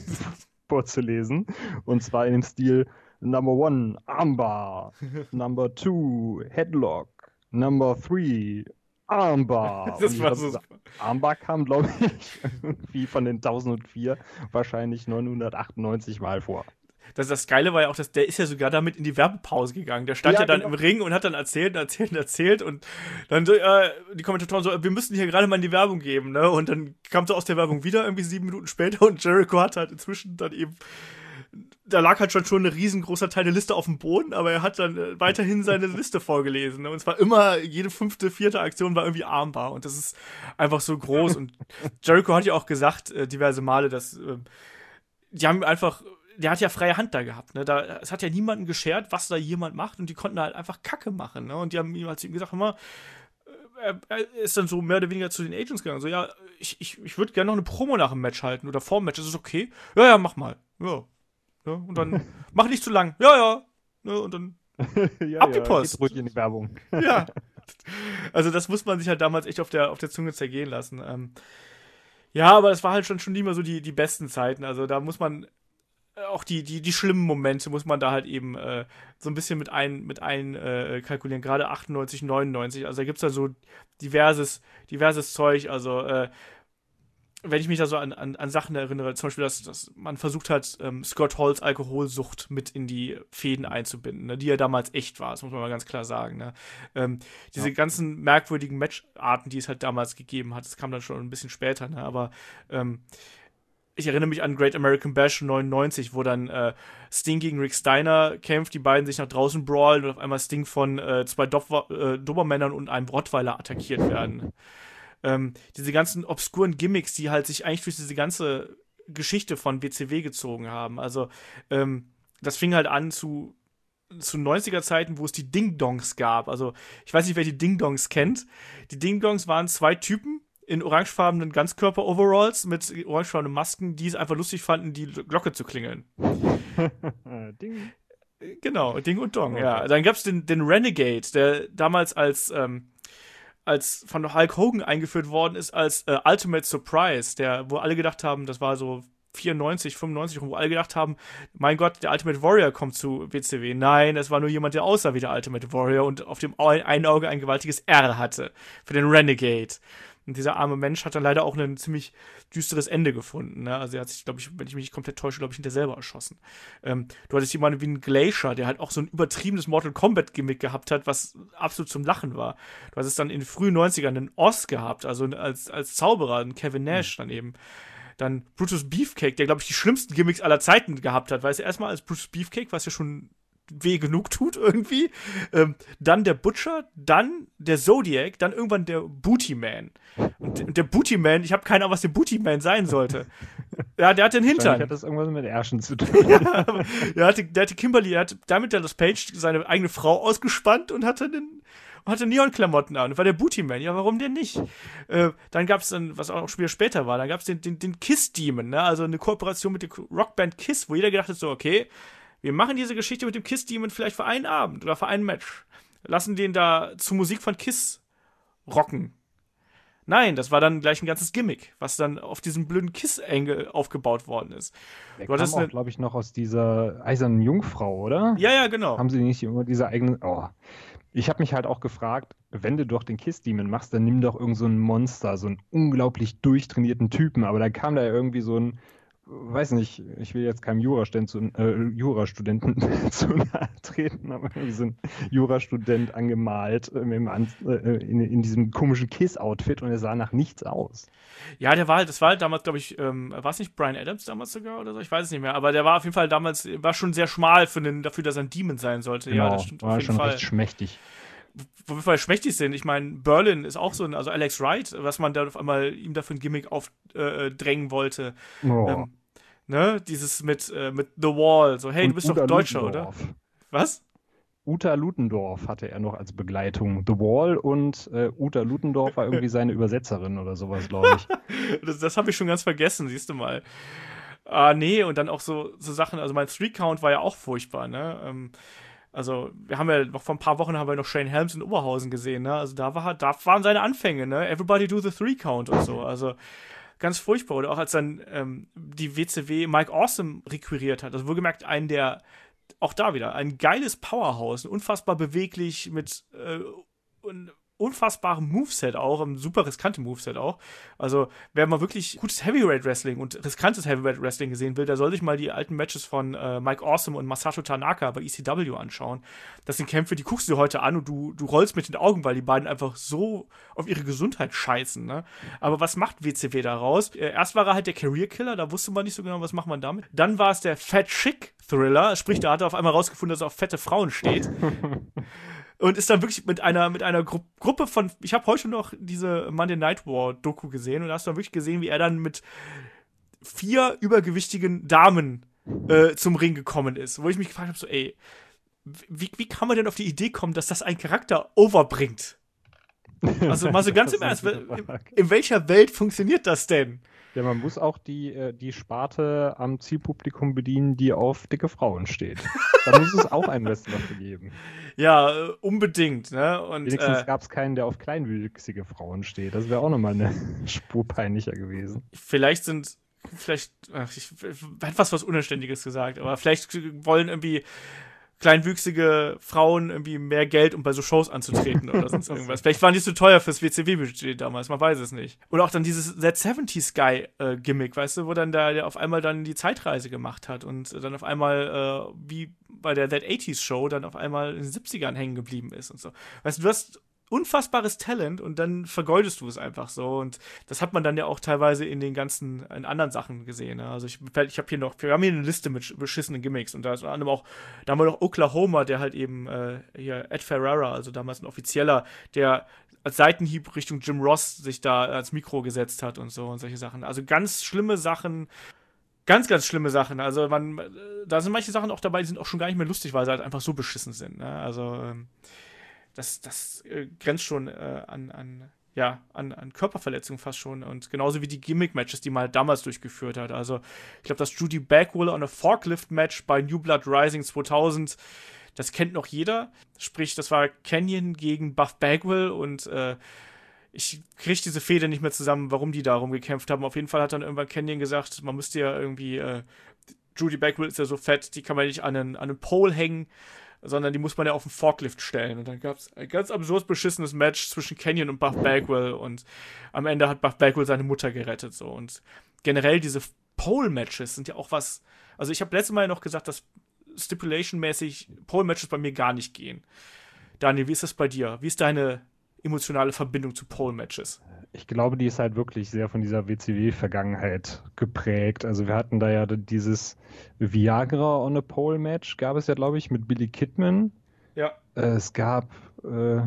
vorzulesen. Und zwar in dem Stil Number One, Armbar. Number Two, Headlock. Number Three, Armbar. Das war so glaub, Armbar kam, glaube ich, irgendwie von den tausendvier wahrscheinlich neunhundertachtundneunzig Mal vor. Das, das Geile war ja auch, dass der ist ja sogar damit in die Werbepause gegangen. Der stand ja, ja dann genau. im Ring und hat dann erzählt, erzählt, erzählt und dann so, äh, die Kommentatoren so, wir müssten hier gerade mal in die Werbung geben, ne? Und dann kam so aus der Werbung wieder irgendwie sieben Minuten später und Jericho hat halt inzwischen dann eben, da lag halt schon schon ein riesengroßer Teil der Liste auf dem Boden, aber er hat dann äh, weiterhin seine Liste vorgelesen. Ne? Und es war immer, jede fünfte, vierte Aktion war irgendwie Armbar und das ist einfach so groß. Und Jericho hat ja auch gesagt, äh, diverse Male, dass äh, die haben einfach der hat ja freie Hand da gehabt, ne? Da, es hat ja niemanden geschert, was da jemand macht und die konnten halt einfach Kacke machen, ne? Und die haben ihm halt zu ihm gesagt, hör mal, er, er ist dann so mehr oder weniger zu den Agents gegangen, so, ja, ich, ich, ich würde gerne noch eine Promo nach dem Match halten oder vor dem Match, ist das okay? Ja, ja, mach mal, ja. ja und dann, mach nicht zu lang, ja, ja, ne? Und dann ja, ab die ja, Post. geht ruhig in die Werbung. Ja, also das muss man sich halt damals echt auf der, auf der Zunge zergehen lassen. Ähm, ja, aber es war halt schon, schon nie mehr so die, die besten Zeiten, also da muss man auch die, die, die schlimmen Momente muss man da halt eben äh, so ein bisschen mit ein, mit ein äh, kalkulieren, gerade achtundneunzig, neunundneunzig, also da gibt's da so diverses, diverses Zeug, also äh, wenn ich mich da so an, an, an Sachen erinnere, zum Beispiel, dass, dass man versucht hat, ähm, Scott Halls Alkoholsucht mit in die Fäden einzubinden, ne, die ja damals echt war, das muss man mal ganz klar sagen, ne? ähm, diese ja. ganzen merkwürdigen Matcharten, die es halt damals gegeben hat, das kam dann schon ein bisschen später, ne? Aber ähm, ich erinnere mich an Great American Bash neunundneunzig, wo dann äh, Sting gegen Rick Steiner kämpft, die beiden sich nach draußen brawlen und auf einmal Sting von äh, zwei Dob- äh, Dobermännern und einem Rottweiler attackiert werden. ähm, diese ganzen obskuren Gimmicks, die halt sich eigentlich durch diese ganze Geschichte von W C W gezogen haben. Also ähm, das fing halt an zu zu neunziger-Zeiten, wo es die Ding-Dongs gab. Also ich weiß nicht, wer die Ding-Dongs kennt. Die Ding-Dongs waren zwei Typen in orangefarbenen Ganzkörper-Overalls mit orangefarbenen Masken, die es einfach lustig fanden, die Glocke zu klingeln. Ding. Genau, Ding und Dong, okay. Ja. Dann gab es den, den Renegade, der damals als, ähm, als von Hulk Hogan eingeführt worden ist als äh, Ultimate Surprise, der, wo alle gedacht haben, das war so vierundneunzig, fünfundneunzig, wo alle gedacht haben, mein Gott, der Ultimate Warrior kommt zu W C W. Nein, es war nur jemand, der aussah wie der Ultimate Warrior und auf dem einen Auge ein gewaltiges R hatte für den Renegade. Und dieser arme Mensch hat dann leider auch ein ziemlich düsteres Ende gefunden. Ne? Also er hat sich, glaube ich, wenn ich mich nicht komplett täusche, glaube ich, hinter selber erschossen. Ähm, du hattest jemanden wie einen Glacier, der halt auch so ein übertriebenes Mortal Kombat-Gimmick gehabt hat, was absolut zum Lachen war. Du hattest dann in den frühen neunzigern einen Oz gehabt, also als, als Zauberer, einen Kevin Nash mhm. dann eben. Dann Brutus Beefcake, der, glaube ich, die schlimmsten Gimmicks aller Zeiten gehabt hat. Weißt du, erstmal als Brutus Beefcake, was ja schon weh genug tut irgendwie. Ähm, dann der Butcher, dann der Zodiac, dann irgendwann der Booty Man. Und, und der Booty Man, ich habe keine Ahnung, was der Booty Man sein sollte. Ja, der hat den Hintern. Hat das irgendwas mit Ärschen zu tun. Ja, der, hatte, der hatte Kimberly, der hat damit dann das Page seine eigene Frau ausgespannt und hatte den hatte Neon-Klamotten an. Das war der Booty Man. Ja, warum denn nicht? Äh, dann gab es dann, was auch schon wieder später war, dann gab es den, den, den Kiss-Demon, ne? Also eine Kooperation mit der Rockband Kiss, wo jeder gedacht hat, so, okay, wir machen diese Geschichte mit dem Kiss-Demon vielleicht für einen Abend oder für ein Match. Lassen den da zu Musik von Kiss rocken. Nein, das war dann gleich ein ganzes Gimmick, was dann auf diesem blöden Kiss-Angle aufgebaut worden ist. Der Du hattest kam auch, eine- glaube ich, noch aus dieser eisernen Jungfrau, oder? Ja, ja, genau. Haben sie nicht immer diese eigenen. Oh. Ich habe mich halt auch gefragt, wenn du doch den Kiss Demon machst, dann nimm doch irgend so ein Monster, so einen unglaublich durchtrainierten Typen. Aber dann kam da ja irgendwie so ein, weiß nicht, ich will jetzt keinem Jurastudenten zu, äh, Jurastudenten zu nahe treten, aber irgendwie so ein Jurastudent angemalt äh, im An äh, in, in diesem komischen Kiss-Outfit und er sah nach nichts aus. Ja, der war halt, das war halt damals, glaube ich, ähm, war es nicht Bryan Adams damals sogar oder so? Ich weiß es nicht mehr. Aber der war auf jeden Fall damals, war schon sehr schmal für den, dafür, dass er ein Demon sein sollte. Ja, das stimmt war auf jeden schon Fall. recht schmächtig. Wo wir schmächtig sind. Ich meine, Berlin ist auch so ein, also Alex Wright, was man da auf einmal ihm dafür ein Gimmick aufdrängen äh, wollte. Oh. Ähm, ne, dieses mit, äh, mit The Wall, so, hey, Und du bist doch Uta Deutscher, Ludendorff. oder? Was? Uta Ludendorff hatte er noch als Begleitung. The Wall und äh, Uta Ludendorff war irgendwie seine Übersetzerin oder sowas, glaube ich. Das, das habe ich schon ganz vergessen, siehst du mal. Ah, nee, und dann auch so, so Sachen, also mein Three-Count war ja auch furchtbar, ne? Ähm, also, wir haben ja noch vor ein paar Wochen haben wir noch Shane Helms in Oberhausen gesehen, ne? Also da war da waren seine Anfänge, ne? Everybody do the Three-Count und so. Also ganz furchtbar. Oder auch als dann ähm, die W C W Mike Awesome requiriert hat. Also wohlgemerkt einen der, auch da wieder, ein geiles Powerhouse, unfassbar beweglich mit äh, un unfassbarem Moveset auch, ein super riskantes Moveset auch. Also, wer mal wirklich gutes Heavyweight Wrestling und riskantes Heavyweight Wrestling gesehen will, der soll sich mal die alten Matches von äh, Mike Awesome und Masato Tanaka bei E C W anschauen. Das sind Kämpfe, die guckst du dir heute an und du, du rollst mit den Augen, weil die beiden einfach so auf ihre Gesundheit scheißen, ne? Aber was macht W C W daraus? Äh, erst war er halt der Career Killer, da wusste man nicht so genau, was macht man damit. Dann war es der Fat Chick Thriller, sprich, da hat er auf einmal rausgefunden, dass er auf fette Frauen steht. Und ist dann wirklich mit einer, mit einer Gru Gruppe von, ich habe heute noch diese Monday Night War Doku gesehen und da hast du dann wirklich gesehen, wie er dann mit vier übergewichtigen Damen äh, zum Ring gekommen ist. Wo ich mich gefragt habe, so, ey, wie, wie kann man denn auf die Idee kommen, dass das ein Charakter overbringt? Also mal so ganz im Ernst, in, in welcher Welt funktioniert das denn? Ja, man muss auch die, äh, die Sparte am Zielpublikum bedienen, die auf dicke Frauen steht. Da muss es auch einen Wrestler für geben. Ja, äh, unbedingt, ne? Und, Wenigstens äh, gab es keinen, der auf kleinwüchsige Frauen steht. Das wäre auch nochmal eine Spur peinlicher gewesen. vielleicht sind, vielleicht, ach, ich hätte was was Unanständiges gesagt, aber vielleicht wollen irgendwie kleinwüchsige Frauen irgendwie mehr Geld, um bei so Shows anzutreten oder sonst irgendwas. Vielleicht waren die zu teuer fürs W C W-Budget damals, man weiß es nicht. Oder auch dann dieses That seventies Guy-Gimmick, weißt du, wo dann da der auf einmal dann die Zeitreise gemacht hat und dann auf einmal, äh, wie bei der That eighties Show, dann auf einmal in den siebzigern hängen geblieben ist und so. Weißt du, du hast unfassbares Talent und dann vergeudest du es einfach so und das hat man dann ja auch teilweise in den ganzen, in anderen Sachen gesehen, ne? Also ich, ich habe hier noch, wir haben hier eine Liste mit beschissenen Gimmicks und da ist unter anderem auch, da haben wir noch Oklahoma, der halt eben äh, hier Ed Ferrara, also damals ein Offizieller, der als Seitenhieb Richtung Jim Ross sich da ans Mikro gesetzt hat und so und solche Sachen. Also ganz schlimme Sachen, ganz, ganz schlimme Sachen. Also man, da sind manche Sachen auch dabei, die sind auch schon gar nicht mehr lustig, weil sie halt einfach so beschissen sind, ne? Also ähm, Das, das äh, grenzt schon äh, an, an, ja, an, an Körperverletzung fast schon. Und genauso wie die Gimmick-Matches, die man halt damals durchgeführt hat. Also, ich glaube, das Judy Bagwell on a Forklift-Match bei New Blood Rising zweitausend, das kennt noch jeder. Sprich, das war Canyon gegen Buff Bagwell und äh, ich kriege diese Fehde nicht mehr zusammen, warum die darum gekämpft haben. Auf jeden Fall hat dann irgendwann Canyon gesagt, man müsste ja irgendwie, äh, Judy Bagwell ist ja so fett, die kann man nicht an einen, an einen Pole hängen, sondern die muss man ja auf den Forklift stellen. Und dann gab es ein ganz absurd beschissenes Match zwischen Canyon und Buff Bagwell und am Ende hat Buff Bagwell seine Mutter gerettet. So. Und generell diese Pole-Matches sind ja auch was, also ich habe letztes Mal noch gesagt, dass Stipulation-mäßig Pole-Matches bei mir gar nicht gehen. Daniel, wie ist das bei dir? Wie ist deine emotionale Verbindung zu Pole-Matches? Ich glaube, die ist halt wirklich sehr von dieser W C W-Vergangenheit geprägt. Also wir hatten da ja dieses Viagra on a Pole Match, gab es ja, glaube ich, mit Billy Kidman. Ja. Äh, es gab äh,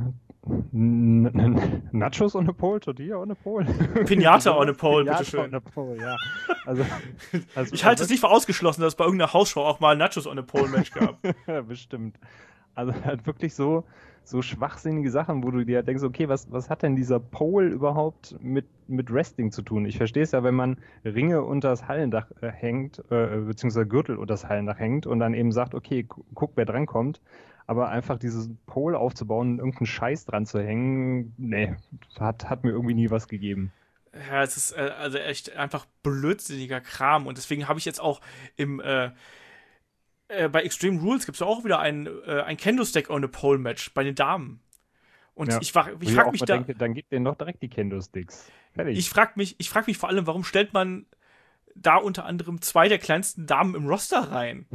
Nachos on a Pole, Tortilla on a Pole. Pinata on a Pole, Pinata bitteschön. on a Pole, ja. Also, also ich halte es nicht für ausgeschlossen, dass es bei irgendeiner Hausshow auch mal Nachos on a Pole Match gab. Bestimmt. Also halt wirklich so, so schwachsinnige Sachen, wo du dir denkst, okay, was, was hat denn dieser Pole überhaupt mit, mit Wrestling zu tun? Ich verstehe es ja, wenn man Ringe unter das Hallendach äh, hängt, äh, beziehungsweise Gürtel unter das Hallendach hängt und dann eben sagt, okay, gu guck, wer drankommt. Aber einfach dieses Pole aufzubauen, irgendeinen Scheiß dran zu hängen, nee, hat, hat mir irgendwie nie was gegeben. Ja, es ist äh, also echt einfach blödsinniger Kram. Und deswegen habe ich jetzt auch im äh, äh, bei Extreme Rules gibt es auch wieder ein, äh, ein Kendo-Stick on a Pole-Match bei den Damen. Und Ja. ich, frag, ich Wo ich frage auch mich mal da, denke, dann gibt denen doch direkt die Kendo-Sticks. Fertig. ich frage mich, ich frage mich vor allem, warum stellt man da unter anderem zwei der kleinsten Damen im Roster rein?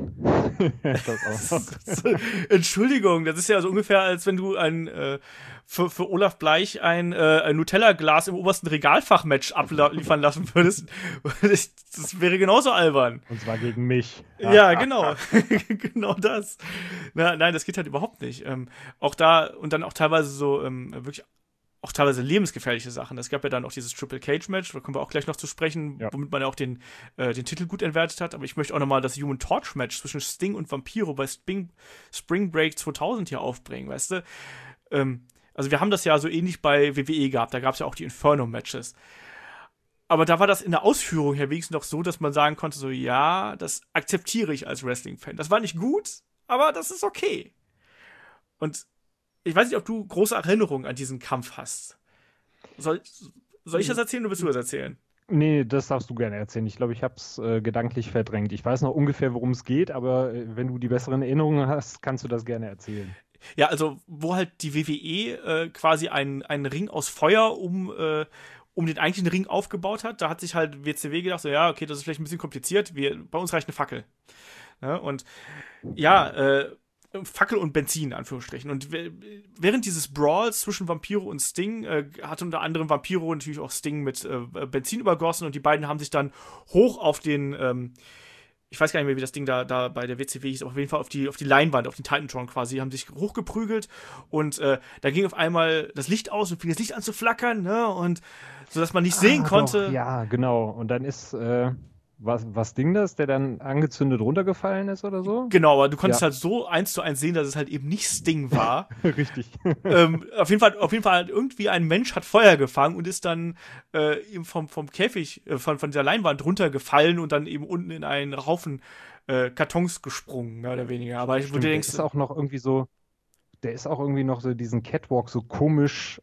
das auch. Entschuldigung, das ist ja so ungefähr, als wenn du ein äh, für, für Olaf Bleich ein, äh, ein Nutella-Glas im obersten Regalfach-Match abliefern lassen würdest. Das, das wäre genauso albern. Und zwar gegen mich. Ja, genau. Genau das. Na, nein, das geht halt überhaupt nicht. Ähm, auch da, und dann auch teilweise so ähm, wirklich auch teilweise lebensgefährliche Sachen. Es gab ja dann auch dieses Triple Cage Match, da kommen wir auch gleich noch zu sprechen, Ja. womit man ja auch den, äh, den Titel gut entwertet hat. Aber ich möchte auch nochmal das Human Torch Match zwischen Sting und Vampiro bei Spring, Spring Break zweitausend hier aufbringen, weißt du? Ähm, also wir haben das ja so ähnlich bei W W E gehabt, da gab es ja auch die Inferno-Matches. Aber da war das in der Ausführung her wenigstens noch so, dass man sagen konnte, so ja, das akzeptiere ich als Wrestling-Fan. Das war nicht gut, aber das ist okay. Und ich weiß nicht, ob du große Erinnerungen an diesen Kampf hast. Soll, soll ich das erzählen oder willst du das erzählen? Nee, das darfst du gerne erzählen. Ich glaube, ich habe es äh, gedanklich verdrängt. Ich weiß noch ungefähr, worum es geht, aber äh, wenn du die besseren Erinnerungen hast, kannst du das gerne erzählen. Ja, also wo halt die W W E äh, quasi einen, einen Ring aus Feuer um, äh, um den eigentlichen Ring aufgebaut hat, da hat sich halt W C W gedacht, so ja, okay, das ist vielleicht ein bisschen kompliziert, wir, bei uns reicht eine Fackel. Ja, und ja, äh, Fackel und Benzin, in Anführungsstrichen. Und während dieses Brawls zwischen Vampiro und Sting äh, hat unter anderem Vampiro natürlich auch Sting mit äh, Benzin übergossen und die beiden haben sich dann hoch auf den, ähm, ich weiß gar nicht mehr, wie das Ding da, da bei der W C W hieß, aber auf jeden Fall auf die, auf die Leinwand, auf den Titantron quasi, haben sich hochgeprügelt und äh, da ging auf einmal das Licht aus und fing das Licht an zu flackern, ne, und so, dass man nicht sehen Ah, konnte. Doch, ja, genau. Und dann ist, äh, was, was Ding das, der dann angezündet runtergefallen ist oder so? Genau, aber du konntest Ja. halt so eins zu eins sehen, dass es halt eben nicht Sting war. Richtig. ähm, auf jeden Fall, auf jeden Fall hat irgendwie ein Mensch hat Feuer gefangen und ist dann äh, eben vom, vom Käfig, äh, von, von dieser Leinwand runtergefallen und dann eben unten in einen Haufen äh, Kartons gesprungen, mehr oder weniger. Aber ich, wo Stimmt, du der denkst, ist auch noch irgendwie so, der ist auch irgendwie noch so diesen Catwalk so komisch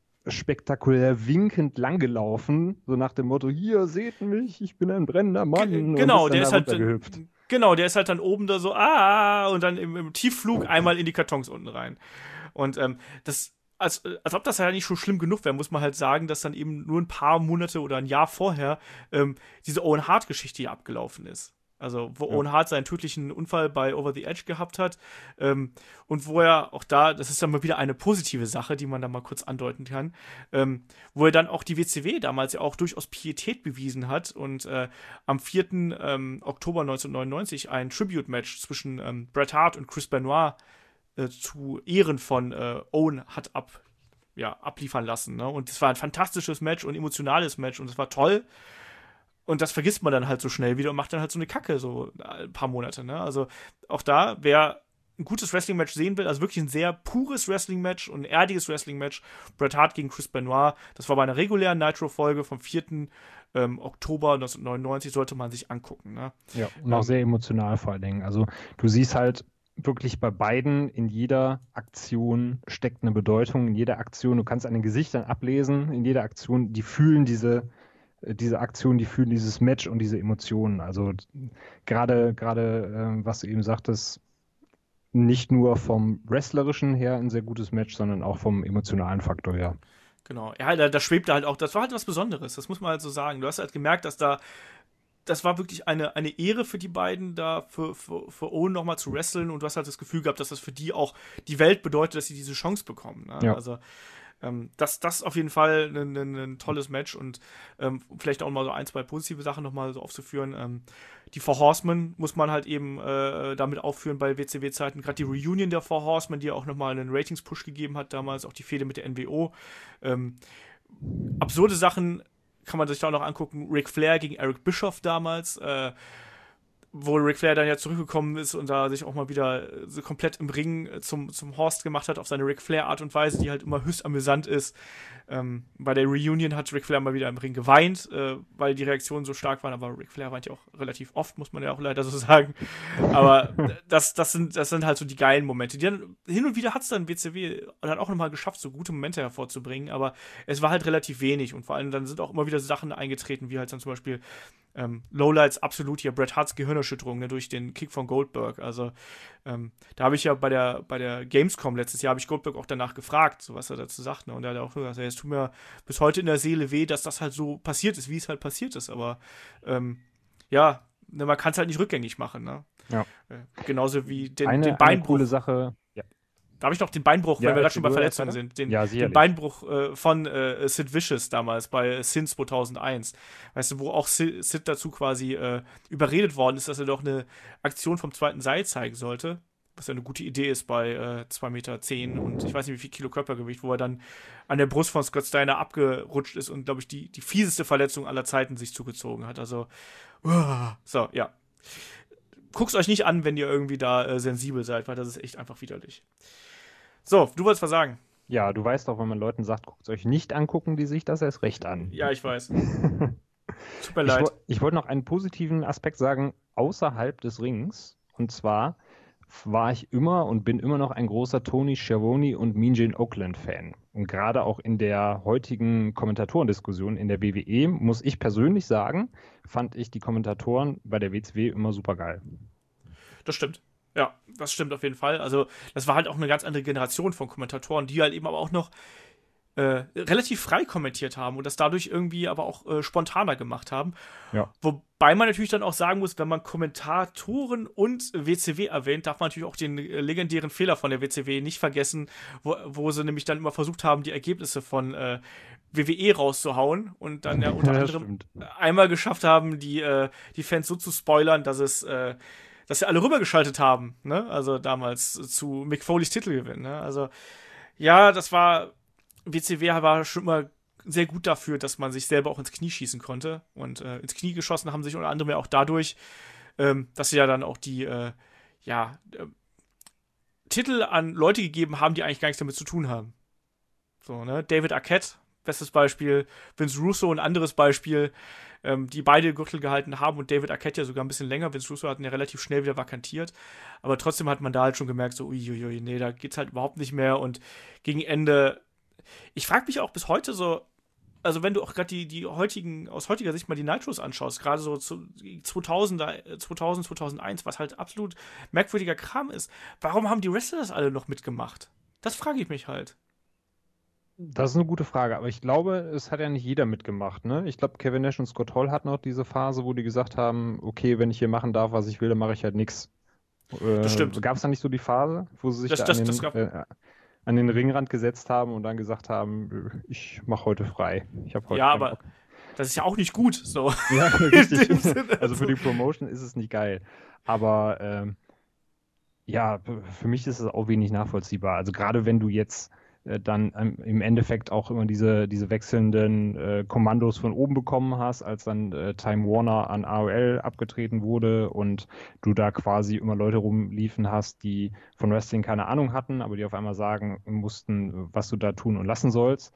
spektakulär winkend langgelaufen, so nach dem Motto, hier, seht mich, ich bin ein brennender Mann. Ge- und genau, ist dann der da ist halt runtergehüpft. genau, der ist halt dann oben da so, ah, und dann im, im Tiefflug einmal in die Kartons unten rein. Und ähm, das, als, als ob das ja nicht schon schlimm genug wäre, muss man halt sagen, dass dann eben nur ein paar Monate oder ein Jahr vorher ähm, diese Owen Hart-Geschichte hier abgelaufen ist. Also, wo Ja. Owen Hart seinen tödlichen Unfall bei Over the Edge gehabt hat. Ähm, und wo er auch da, das ist dann mal wieder eine positive Sache, die man da mal kurz andeuten kann, ähm, wo er dann auch die W C W damals ja auch durchaus Pietät bewiesen hat und äh, am vierten Ähm, Oktober neunzehnhundertneunundneunzig ein Tribute-Match zwischen ähm, Bret Hart und Chris Benoit äh, zu Ehren von äh, Owen hat ab, ja, abliefern lassen. Ne? Und es war ein fantastisches Match und emotionales Match und es war toll. Und das vergisst man dann halt so schnell wieder und macht dann halt so eine Kacke, so ein paar Monate, ne? Also auch da, wer ein gutes Wrestling-Match sehen will, also wirklich ein sehr pures Wrestling-Match und ein erdiges Wrestling-Match, Bret Hart gegen Chris Benoit, das war bei einer regulären Nitro-Folge vom vierten Ähm, Oktober neunzehnhundertneunundneunzig, sollte man sich angucken, ne? Ja, und auch sehr emotional vor allen Dingen. Also du siehst halt wirklich bei beiden, in jeder Aktion steckt eine Bedeutung, in jeder Aktion, du kannst an den Gesichtern ablesen, in jeder Aktion, die fühlen diese, äh, diese Aktion, die fühlen dieses Match und diese Emotionen. Also d- gerade, gerade, äh, was du eben sagtest, nicht nur vom Wrestlerischen her ein sehr gutes Match, sondern auch vom emotionalen Faktor her. Genau. Ja, da, da schwebte halt auch, das war halt was Besonderes, das muss man halt so sagen. Du hast halt gemerkt, dass da, das war wirklich eine, eine Ehre für die beiden, da für, für, für Owen nochmal zu wresteln und du hast halt das Gefühl gehabt, dass das für die auch die Welt bedeutet, dass sie diese Chance bekommen. Ne? Ja. Also, ähm, das, das auf jeden Fall ein, ein, ein tolles Match und ähm, vielleicht auch mal so ein, zwei positive Sachen nochmal so aufzuführen. Ähm, die Four Horsemen muss man halt eben äh, damit aufführen bei W C W-Zeiten. Gerade die Reunion der Four Horsemen, die ja auch nochmal einen Ratings-Push gegeben hat damals, auch die Fehde mit der N W O. Ähm, absurde Sachen kann man sich da auch noch angucken. Ric Flair gegen Eric Bischoff damals. Äh, wo Ric Flair dann ja zurückgekommen ist und da sich auch mal wieder so komplett im Ring zum, zum Horst gemacht hat auf seine Ric Flair-Art und Weise, die halt immer höchst amüsant ist. Ähm, bei der Reunion hat Ric Flair mal wieder im Ring geweint, äh, weil die Reaktionen so stark waren, aber Ric Flair weint ja auch relativ oft, muss man ja auch leider so sagen. Aber das, das, sind, das sind halt so die geilen Momente. Die dann, hin und wieder hat es dann W C W dann auch nochmal geschafft, so gute Momente hervorzubringen, aber es war halt relativ wenig und vor allem dann sind auch immer wieder Sachen eingetreten, wie halt dann zum Beispiel ähm, Lowlights absolut hier Bret Harts Gehirnerschütterung, ne, durch den Kick von Goldberg. Also ähm, da habe ich ja bei der, bei der Gamescom letztes Jahr, habe ich Goldberg auch danach gefragt, so was er dazu sagt, ne, und er hat auch gesagt, es tut mir bis heute in der Seele weh, dass das halt so passiert ist, wie es halt passiert ist, aber ähm, ja, ne, man kann es halt nicht rückgängig machen, ne? Ja. Äh, genauso wie den, eine, den Beinbruch. Eine coole Sache, ja. Da habe ich noch den Beinbruch, Ja, wenn wir gerade schon bei du Verletzungen erst, sind. Den, Ja, den Beinbruch äh, von äh, Sid Vicious damals bei Sin zweitausendeins. Weißt du, wo auch Sid, Sid dazu quasi äh, überredet worden ist, dass er doch eine Aktion vom zweiten Seil zeigen sollte. Was ja eine gute Idee ist bei äh, zwei Meter zehn und ich weiß nicht, wie viel Kilo Körpergewicht, wo er dann an der Brust von Scott Steiner abgerutscht ist und, glaube ich, die, die fieseste Verletzung aller Zeiten sich zugezogen hat. Also, uh, so, ja. Guckt's euch nicht an, wenn ihr irgendwie da äh, sensibel seid, weil das ist echt einfach widerlich. So, du wolltest was sagen. Ja, du weißt doch, wenn man Leuten sagt, guckt es euch nicht angucken, die sich das erst recht an. Ja, ich weiß. Tut mir leid. Ich, ich wollte noch einen positiven Aspekt sagen, außerhalb des Rings. Und zwar war ich immer und bin immer noch ein großer Tony Schiavone und Mean Gene Okerlund Fan. Und gerade auch in der heutigen Kommentatorendiskussion in der W W E, muss ich persönlich sagen, fand ich die Kommentatoren bei der W C W immer super geil. Das stimmt. Ja, das stimmt auf jeden Fall. Also, das war halt auch eine ganz andere Generation von Kommentatoren, die halt eben aber auch noch äh, relativ frei kommentiert haben und das dadurch irgendwie aber auch äh, spontaner gemacht haben. Ja. Wobei man natürlich dann auch sagen muss, wenn man Kommentatoren und W C W erwähnt, darf man natürlich auch den äh, legendären Fehler von der W C W nicht vergessen, wo, wo sie nämlich dann immer versucht haben, die Ergebnisse von äh, W W E rauszuhauen und dann ja unter Ja, anderem stimmt. einmal geschafft haben, die, äh, die Fans so zu spoilern, dass es äh, dass sie alle rübergeschaltet haben, ne? Also damals zu Mick Foleys Titelgewinn, ne? Also ja, das war W C W war schon immer sehr gut dafür, dass man sich selber auch ins Knie schießen konnte und äh, ins Knie geschossen haben sich unter anderem ja auch dadurch, ähm, dass sie ja dann auch die äh, ja äh, Titel an Leute gegeben haben, die eigentlich gar nichts damit zu tun haben. So, ne? David Arquette, bestes Beispiel, Vince Russo ein anderes Beispiel, ähm, die beide Gürtel gehalten haben und David Arquette ja sogar ein bisschen länger. Vince Russo hat ihn ja relativ schnell wieder vakantiert, aber trotzdem hat man da halt schon gemerkt, so uiuiui, nee, da geht's halt überhaupt nicht mehr und gegen Ende, ich frage mich auch bis heute so, also wenn du auch gerade die, die heutigen, aus heutiger Sicht mal die Nitros anschaust, gerade so zu zweitausender, zweitausend, zweitausendeins, was halt absolut merkwürdiger Kram ist, warum haben die Wrestler das alle noch mitgemacht? Das frage ich mich halt. Das ist eine gute Frage, aber ich glaube, es hat ja nicht jeder mitgemacht, ne? Ich glaube, Kevin Nash und Scott Hall hatten auch diese Phase, wo die gesagt haben, okay, wenn ich hier machen darf, was ich will, dann mache ich halt nichts. Äh, Das stimmt. Gab es da nicht so die Phase, wo sie sich Das- da das- an, das den, gab- äh, an den Ringrand gesetzt haben und dann gesagt haben, ich mache heute frei. Ich habe heute Ja, keinen aber Bock. das ist ja auch nicht gut, so. Ja, In richtig. dem Sinne, Also für die Promotion ist es nicht geil. Aber ähm, ja, p- für mich ist es auch wenig nachvollziehbar. Also gerade wenn du jetzt äh, dann ähm, im Endeffekt auch immer diese, diese wechselnden äh, Kommandos von oben bekommen hast, als dann äh, Time Warner an A O L abgetreten wurde und du da quasi immer Leute rumliefen hast, die von Wrestling keine Ahnung hatten, aber die auf einmal sagen mussten, was du da tun und lassen sollst.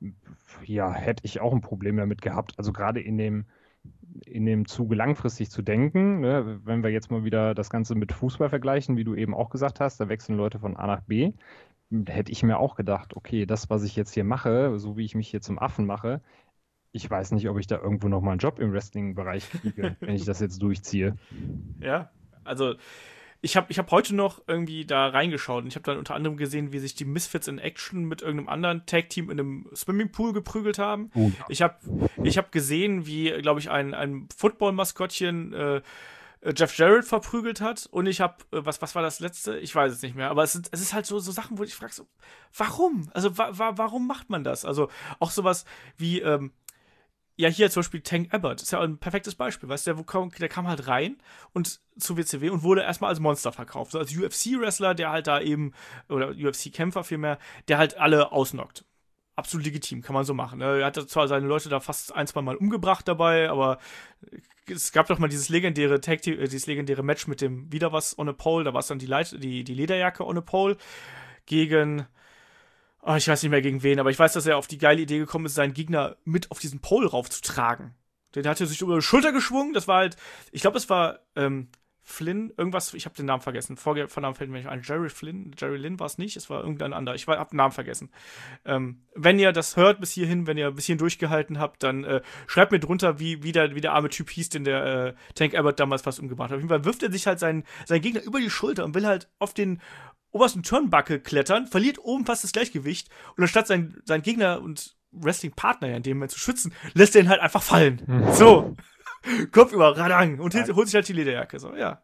Ja, hätte ich auch ein Problem damit gehabt. Also gerade in dem in dem Zuge langfristig zu denken, ne, wenn wir jetzt mal wieder das Ganze mit Fußball vergleichen, wie du eben auch gesagt hast, da wechseln Leute von A nach B, hätte ich mir auch gedacht, okay, das, was ich jetzt hier mache, so wie ich mich hier zum Affen mache, ich weiß nicht, ob ich da irgendwo nochmal einen Job im Wrestling-Bereich kriege, wenn ich das jetzt durchziehe. Ja, also ich habe ich hab heute noch irgendwie da reingeschaut und ich habe dann unter anderem gesehen, wie sich die Misfits in Action mit irgendeinem anderen Tag-Team in einem Swimmingpool geprügelt haben. Oh, ja. Ich habe ich hab gesehen, wie, glaube ich, ein, ein Football-Maskottchen äh, Jeff Jarrett verprügelt hat und ich habe, äh, was, was war das letzte? Ich weiß es nicht mehr, aber es, sind, es ist halt so, so Sachen, wo ich frage, so, warum? Also wa, wa, warum macht man das? Also auch sowas wie, ähm, ja, hier zum Beispiel Tank Abbott, ist ja ein perfektes Beispiel, weißt du, der, wo kam, der kam halt rein und zu W C W und wurde erstmal als Monster verkauft, so als U F C-Wrestler, der halt da eben, oder U F C-Kämpfer vielmehr, der halt alle ausnockt. absolut legitim, kann man so machen. Er hat zwar seine Leute da fast ein, zwei Mal umgebracht dabei, aber es gab doch mal dieses legendäre Tag Team, dieses legendäre Match mit dem wieder was on a pole, da war es dann die, Leit- die, die Lederjacke on a pole gegen, oh, ich weiß nicht mehr gegen wen, aber ich weiß, dass er auf die geile Idee gekommen ist, seinen Gegner mit auf diesen Pole raufzutragen. Den hat er sich über die Schulter geschwungen, das war halt, ich glaube, es war, ähm, Flynn, irgendwas, ich habe den Namen vergessen. Vorge- Vornamen fällt mir nicht ein. Jerry Flynn, Jerry Lynn war es nicht, es war irgendein anderer. Ich habe den Namen vergessen. Ähm, wenn ihr das hört bis hierhin, wenn ihr bis hierhin durchgehalten habt, dann äh, schreibt mir drunter, wie, wie, der, wie der arme Typ hieß, den der äh, Tank Abbott damals fast umgebracht hat. Auf jeden Fall wirft er sich halt seinen, seinen Gegner über die Schulter und will halt auf den obersten Turnbuckle klettern, verliert oben fast das Gleichgewicht und anstatt seinen, seinen Gegner und Wrestling-Partner ja in dem Moment zu schützen, lässt er ihn halt einfach fallen. Mhm. So. Kopf über, radang, und holt, holt sich halt die Lederjacke. So, ja.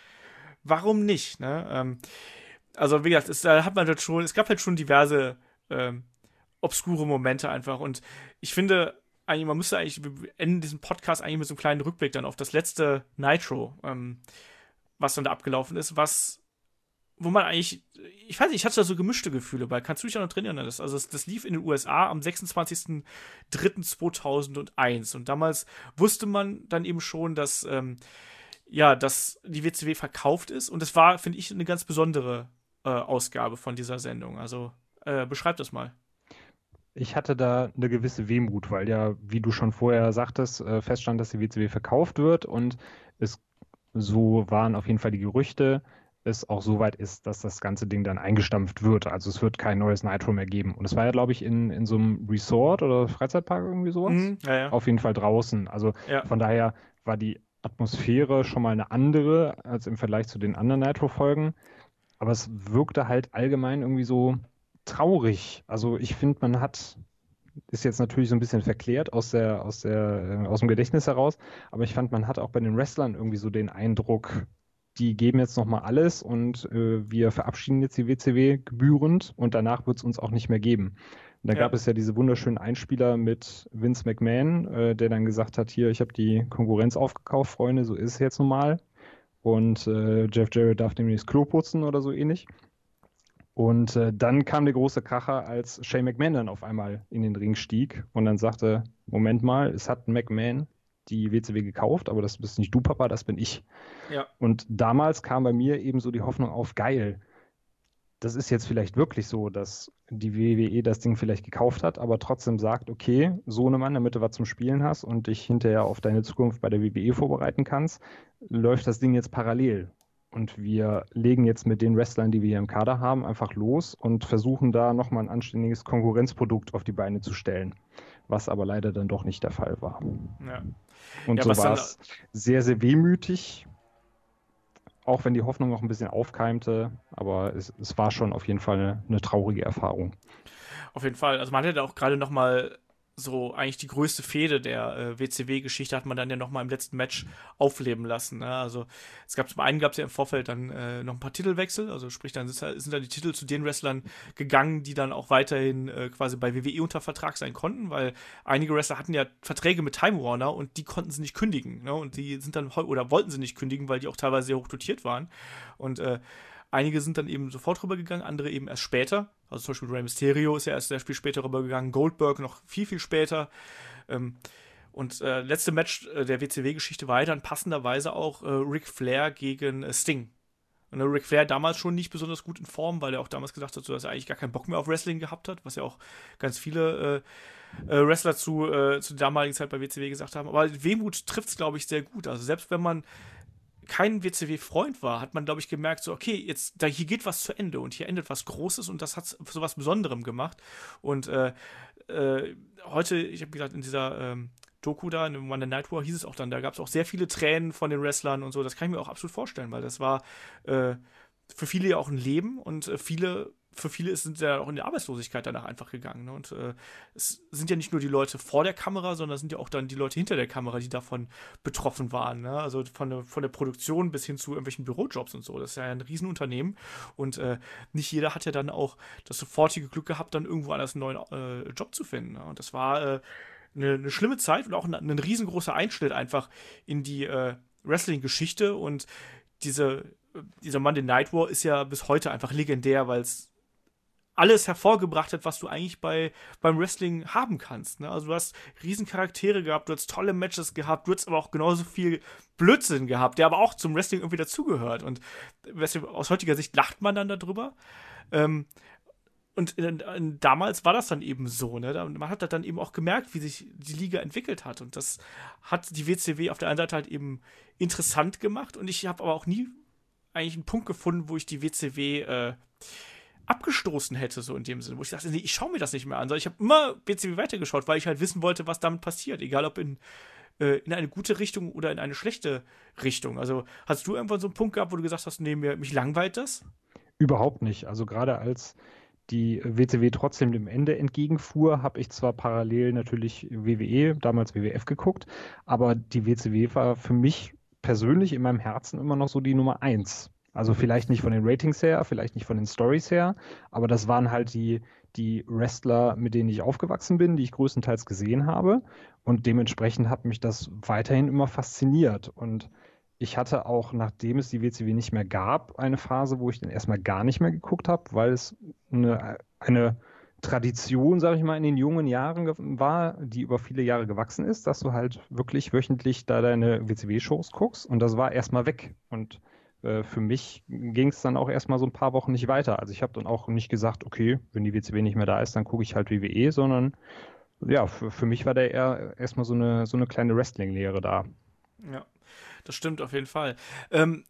Warum nicht, ne? Ähm, also, wie gesagt, es, da hat man halt schon, es gab halt schon diverse ähm, obskure Momente einfach. Und ich finde, eigentlich, man müsste eigentlich, wir enden diesen Podcast eigentlich mit so einem kleinen Rückblick dann auf das letzte Nitro, ähm, was dann da abgelaufen ist, was, wo man eigentlich, ich weiß nicht, ich hatte da so gemischte Gefühle bei. Kannst du dich auch noch drin erinnern? Das, also, das, das lief in den U S A am sechsundzwanzigsten dritten zweitausendeins. Und damals wusste man dann eben schon, dass, ähm, ja, dass die W C W verkauft ist. Und es war, finde ich, eine ganz besondere äh, Ausgabe von dieser Sendung. Also, äh, beschreib das mal. Ich hatte da eine gewisse Wehmut, weil ja, wie du schon vorher sagtest, äh, feststand, dass die W C W verkauft wird. Und es so waren auf jeden Fall die Gerüchte, es auch so weit ist, dass das ganze Ding dann eingestampft wird. Also es wird kein neues Nitro mehr geben. Und es war ja, glaube ich, in, in so einem Resort oder Freizeitpark irgendwie sowas. Mhm, ja, ja. Auf jeden Fall draußen. Also ja. Von daher war die Atmosphäre schon mal eine andere als im Vergleich zu den anderen Nitro-Folgen. Aber es wirkte halt allgemein irgendwie so traurig. Also ich finde, man hat, ist jetzt natürlich so ein bisschen verklärt aus der, aus der, äh, aus dem Gedächtnis heraus, aber ich fand, man hat auch bei den Wrestlern irgendwie so den Eindruck, die geben jetzt nochmal alles und äh, wir verabschieden jetzt die W C W gebührend und danach wird es uns auch nicht mehr geben. Und da ja. gab es ja diese wunderschönen Einspieler mit Vince McMahon, äh, der dann gesagt hat, hier, ich habe die Konkurrenz aufgekauft, Freunde, so ist es jetzt nun mal. Und äh, Jeff Jarrett darf demnächst Klo putzen oder so ähnlich. Und äh, dann kam der große Kracher, als Shane McMahon dann auf einmal in den Ring stieg und dann sagte, Moment mal, es hat McMahon die W C W gekauft, aber das bist nicht du, Papa, das bin ich. Ja. Und damals kam bei mir eben so die Hoffnung auf, geil, das ist jetzt vielleicht wirklich so, dass die W W E das Ding vielleicht gekauft hat, aber trotzdem sagt, okay, Sohnemann, damit du was zum Spielen hast und dich hinterher auf deine Zukunft bei der W W E vorbereiten kannst, läuft das Ding jetzt parallel. Und wir legen jetzt mit den Wrestlern, die wir hier im Kader haben, einfach los und versuchen da nochmal ein anständiges Konkurrenzprodukt auf die Beine zu stellen. Was aber leider dann doch nicht der Fall war. Ja. Und ja, so war es sehr, sehr wehmütig. Auch wenn die Hoffnung noch ein bisschen aufkeimte. Aber es, es war schon auf jeden Fall eine, eine traurige Erfahrung. Auf jeden Fall. Also man hatte auch gerade noch mal so eigentlich die größte Fehde der äh, W C W-Geschichte hat man dann ja noch mal im letzten Match aufleben lassen. Ne? Also es gab zum einen gab es ja im Vorfeld dann äh, noch ein paar Titelwechsel, also sprich dann sind, sind dann die Titel zu den Wrestlern gegangen, die dann auch weiterhin äh, quasi bei W W E unter Vertrag sein konnten, weil einige Wrestler hatten ja Verträge mit Time Warner und die konnten sie nicht kündigen. Ne? Und die sind dann oder wollten sie nicht kündigen, weil die auch teilweise sehr hoch dotiert waren. Und äh, einige sind dann eben sofort rübergegangen, andere eben erst später. Also zum Beispiel Rey Mysterio ist ja erst sehr viel später rübergegangen, Goldberg noch viel, viel später. Ähm, und äh, letzte Match äh, der W C W-Geschichte war ja dann passenderweise auch äh, Ric Flair gegen äh, Sting. Und äh, Ric Flair damals schon nicht besonders gut in Form, weil er auch damals gesagt hat, so, dass er eigentlich gar keinen Bock mehr auf Wrestling gehabt hat, was ja auch ganz viele äh, äh, Wrestler zu, äh, zu der damaligen Zeit bei W C W gesagt haben. Aber Wehmut trifft es, glaube ich, sehr gut. Also selbst wenn man kein W C W-Freund war, hat man, glaube ich, gemerkt, so, okay, jetzt, da hier geht was zu Ende und hier endet was Großes und das hat so was Besonderem gemacht. Und äh, äh, heute, ich habe gesagt, in dieser ähm, Doku da, in Monday Night War, hieß es auch dann, da gab es auch sehr viele Tränen von den Wrestlern und so, das kann ich mir auch absolut vorstellen, weil das war äh, für viele ja auch ein Leben und äh, viele für viele sind ja auch in die Arbeitslosigkeit danach einfach gegangen. Ne? Und äh, es sind ja nicht nur die Leute vor der Kamera, sondern es sind ja auch dann die Leute hinter der Kamera, die davon betroffen waren. Ne? Also von der, von der Produktion bis hin zu irgendwelchen Bürojobs und so. Das ist ja ein Riesenunternehmen. Und äh, nicht jeder hat ja dann auch das sofortige Glück gehabt, dann irgendwo anders einen neuen äh, Job zu finden. Ne? Und das war äh, eine, eine schlimme Zeit und auch ein, ein riesengroßer Einschnitt einfach in die äh, Wrestling-Geschichte. Und diese, dieser Monday Night War ist ja bis heute einfach legendär, weil es alles hervorgebracht hat, was du eigentlich bei, beim Wrestling haben kannst. Ne? Also du hast riesen Charaktere gehabt, du hast tolle Matches gehabt, du hast aber auch genauso viel Blödsinn gehabt, der aber auch zum Wrestling irgendwie dazugehört. Und aus heutiger Sicht lacht man dann darüber. Ähm, und in, in, damals war das dann eben so. Ne? Man hat dann eben auch gemerkt, wie sich die Liga entwickelt hat. Und das hat die W C W auf der einen Seite halt eben interessant gemacht. Und ich habe aber auch nie eigentlich einen Punkt gefunden, wo ich die W C W äh, abgestoßen hätte, so in dem Sinne, wo ich dachte, nee, ich schaue mir das nicht mehr an, sondern ich habe immer W C W weitergeschaut, weil ich halt wissen wollte, was damit passiert, egal ob in, äh, in eine gute Richtung oder in eine schlechte Richtung. Also hast du irgendwann so einen Punkt gehabt, wo du gesagt hast, nee, mir, mich langweilt das? Überhaupt nicht. Also gerade als die W C W trotzdem dem Ende entgegenfuhr, habe ich zwar parallel natürlich W W E, damals W W F geguckt, aber die W C W war für mich persönlich in meinem Herzen immer noch so die Nummer eins. Also vielleicht nicht von den Ratings her, vielleicht nicht von den Stories her, aber das waren halt die, die Wrestler, mit denen ich aufgewachsen bin, die ich größtenteils gesehen habe. Und dementsprechend hat mich das weiterhin immer fasziniert. Und ich hatte auch, nachdem es die W C W nicht mehr gab, eine Phase, wo ich dann erstmal gar nicht mehr geguckt habe, weil es eine, eine Tradition, sage ich mal, in den jungen Jahren war, die über viele Jahre gewachsen ist, dass du halt wirklich wöchentlich da deine W C W-Shows guckst. Und das war erstmal weg. Und für mich ging es dann auch erstmal so ein paar Wochen nicht weiter. Also ich habe dann auch nicht gesagt, okay, wenn die W C W nicht mehr da ist, dann gucke ich halt W W E, sondern ja, für, für mich war da eher erstmal so eine, so eine kleine Wrestling-Lehre da. Ja, das stimmt auf jeden Fall. Ähm,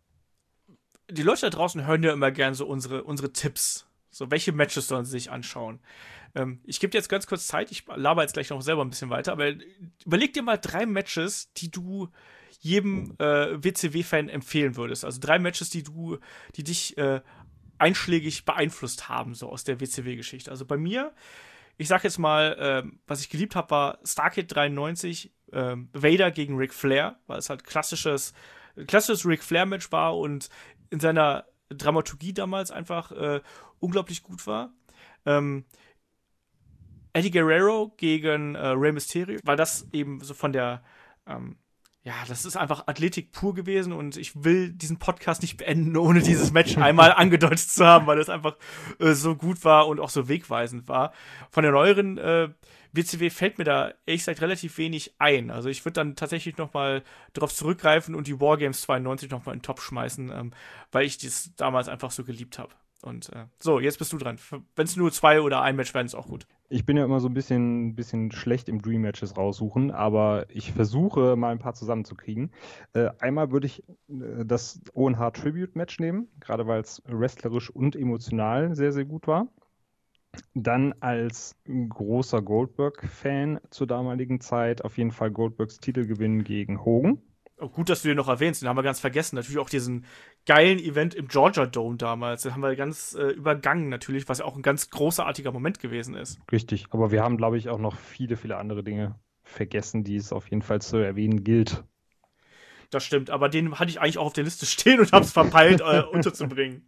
die Leute da draußen hören ja immer gern so unsere, unsere Tipps. So, welche Matches sollen sie sich anschauen? Ähm, ich gebe dir jetzt ganz kurz Zeit, ich laber jetzt gleich noch selber ein bisschen weiter, aber überleg dir mal drei Matches, die du jedem äh, W C W-Fan empfehlen würdest. Also drei Matches, die du, die dich äh, einschlägig beeinflusst haben, so aus der W C W-Geschichte. Also bei mir, ich sag jetzt mal, äh, was ich geliebt habe, war Starrcade dreiundneunzig, äh, Vader gegen Ric Flair, weil es halt klassisches, klassisches Ric Flair-Match war und in seiner Dramaturgie damals einfach äh, unglaublich gut war. Ähm, Eddie Guerrero gegen äh, Rey Mysterio, weil das eben so von der ähm, ja, das ist einfach Athletik pur gewesen und ich will diesen Podcast nicht beenden, ohne dieses Match einmal angedeutet zu haben, weil es einfach äh, so gut war und auch so wegweisend war. Von der neueren äh, W C W fällt mir da ehrlich gesagt relativ wenig ein. Also ich würde dann tatsächlich nochmal darauf zurückgreifen und die Wargames zweiundneunzig nochmal in den Topf schmeißen, ähm, weil ich das damals einfach so geliebt habe. Und äh, so, jetzt bist du dran. Wenn es nur zwei oder ein Match wären, ist auch gut. Ich bin ja immer so ein bisschen, bisschen schlecht im Dream-Matches raussuchen, aber ich versuche mal ein paar zusammenzukriegen. Äh, einmal würde ich äh, das Owen Hart Tribute-Match nehmen, gerade weil es wrestlerisch und emotional sehr, sehr gut war. Dann als großer Goldberg-Fan zur damaligen Zeit auf jeden Fall Goldbergs Titelgewinn gegen Hogan. Oh, gut, dass du den noch erwähnst, den haben wir ganz vergessen. Natürlich auch diesen geilen Event im Georgia Dome damals. Den haben wir ganz äh, übergangen natürlich, was ja auch ein ganz großartiger Moment gewesen ist. Richtig, aber wir haben, glaube ich, auch noch viele, viele andere Dinge vergessen, die es auf jeden Fall zu erwähnen gilt. Das stimmt, aber den hatte ich eigentlich auch auf der Liste stehen und habe es verpeilt, äh, unterzubringen.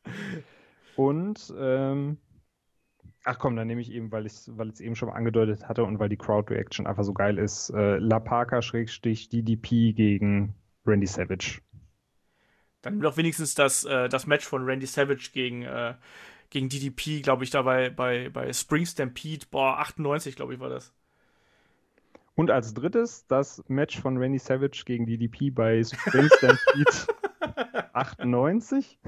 Und, ähm, ach komm, dann nehme ich eben, weil ich es weil eben schon mal angedeutet hatte und weil die Crowd-Reaction einfach so geil ist, äh, La Parka-D D P gegen Randy Savage. Dann doch wenigstens das, äh, das Match von Randy Savage gegen, äh, gegen D D P, glaube ich, dabei bei, bei Spring Stampede, boah, achtundneunzig, glaube ich, war das. Und als drittes das Match von Randy Savage gegen D D P bei Spring Stampede achtundneunzig.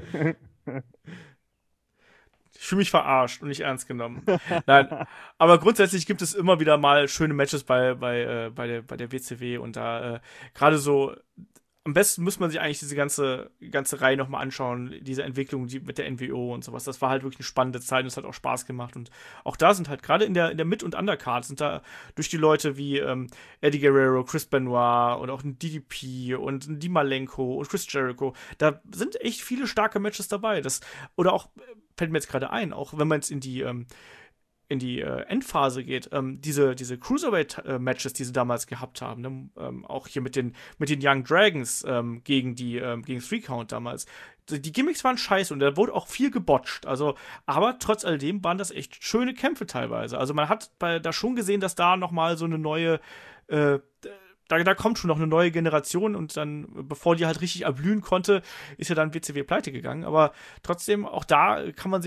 Ich fühle mich verarscht und nicht ernst genommen. Nein, aber grundsätzlich gibt es immer wieder mal schöne Matches bei, bei, äh, bei, der, bei der W C W und da äh, gerade so, am besten muss man sich eigentlich diese ganze, ganze Reihe nochmal anschauen, diese Entwicklung die, mit der N W O und sowas. Das war halt wirklich eine spannende Zeit und es hat auch Spaß gemacht und auch da sind halt gerade in der, in der Mid- und Undercard sind da durch die Leute wie ähm, Eddie Guerrero, Chris Benoit und auch ein D D P und ein Di Malenko und Chris Jericho, da sind echt viele starke Matches dabei. Das, oder auch, fällt mir jetzt gerade ein, auch wenn man jetzt in die ähm, in die äh, Endphase geht, ähm, diese, diese Cruiserweight-Matches, die sie damals gehabt haben, ne? ähm, auch hier mit den, mit den Young Dragons ähm, gegen die ähm, gegen Three Count damals. Die Gimmicks waren scheiße und da wurde auch viel gebotcht. Also, aber trotz alledem waren das echt schöne Kämpfe teilweise. Also man hat bei, da schon gesehen, dass da nochmal so eine neue äh, Da, da kommt schon noch eine neue Generation und dann, bevor die halt richtig erblühen konnte, ist ja dann W C W pleite gegangen. Aber trotzdem, auch da kann man sich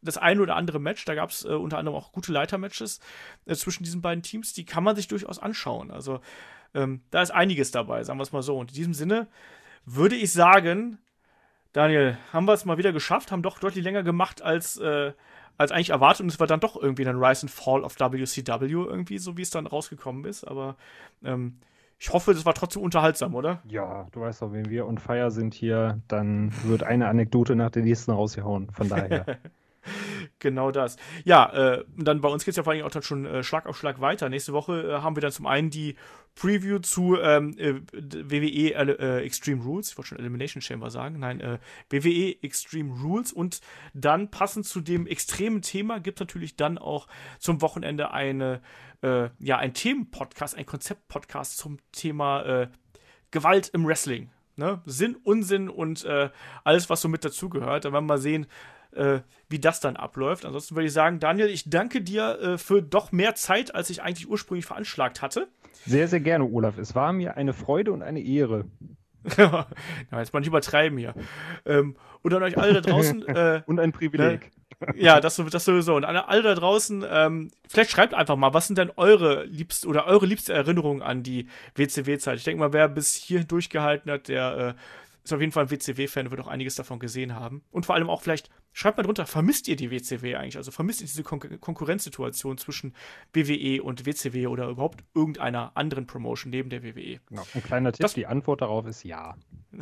das eine oder andere Match, da gab es äh, unter anderem auch gute Leiter-Matches äh, zwischen diesen beiden Teams, die kann man sich durchaus anschauen. Also ähm, da ist einiges dabei, sagen wir es mal so. Und in diesem Sinne würde ich sagen, Daniel, haben wir es mal wieder geschafft, haben doch deutlich länger gemacht als, äh, als eigentlich erwartet und es war dann doch irgendwie ein Rise and Fall of W C W irgendwie, so wie es dann rausgekommen ist, aber ähm, ich hoffe, das war trotzdem unterhaltsam, oder? Ja, du weißt doch, wenn wir on fire sind hier, dann wird eine Anekdote nach der nächsten rausgehauen, von daher. Genau das. Ja, äh, dann bei uns geht es ja vor allem auch dann schon äh, Schlag auf Schlag weiter. Nächste Woche äh, haben wir dann zum einen die Preview zu ähm, äh, W W E äh, Extreme Rules. Ich wollte schon Elimination Chamber sagen. Nein, äh, W W E Extreme Rules. Und dann passend zu dem extremen Thema gibt es natürlich dann auch zum Wochenende eine, äh, ja, ein Themenpodcast, ein Konzeptpodcast zum Thema äh, Gewalt im Wrestling. Ne? Sinn, Unsinn und äh, alles, was so mit dazugehört. Da werden wir mal sehen, Äh, wie das dann abläuft. Ansonsten würde ich sagen, Daniel, ich danke dir äh, für doch mehr Zeit, als ich eigentlich ursprünglich veranschlagt hatte. Sehr, sehr gerne, Olaf. Es war mir eine Freude und eine Ehre. Ja, jetzt mal nicht übertreiben hier. Ähm, und an euch alle da draußen. Äh, und ein Privileg. Ne? Ja, das, das sowieso. Und an alle da draußen, ähm, vielleicht schreibt einfach mal, was sind denn eure liebste oder eure liebste Erinnerungen an die W C W-Zeit? Ich denke mal, wer bis hier durchgehalten hat, der äh, ist auf jeden Fall ein W C W-Fan, wird auch einiges davon gesehen haben. Und vor allem auch vielleicht, schreibt mal drunter, vermisst ihr die W C W eigentlich? Also vermisst ihr diese Kon- Konkurrenzsituation zwischen W W E und W C W oder überhaupt irgendeiner anderen Promotion neben der W W E? Genau. Ein kleiner Tipp, das, die Antwort darauf ist ja.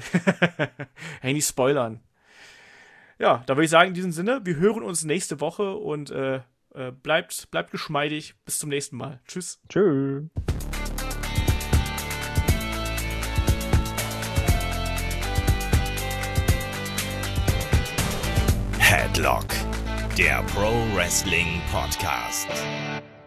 Hey, nicht spoilern. Ja, da würde ich sagen, in diesem Sinne, wir hören uns nächste Woche und äh, äh, bleibt, bleibt geschmeidig. Bis zum nächsten Mal. Tschüss. Tschüss. Headlock, der Pro Wrestling Podcast.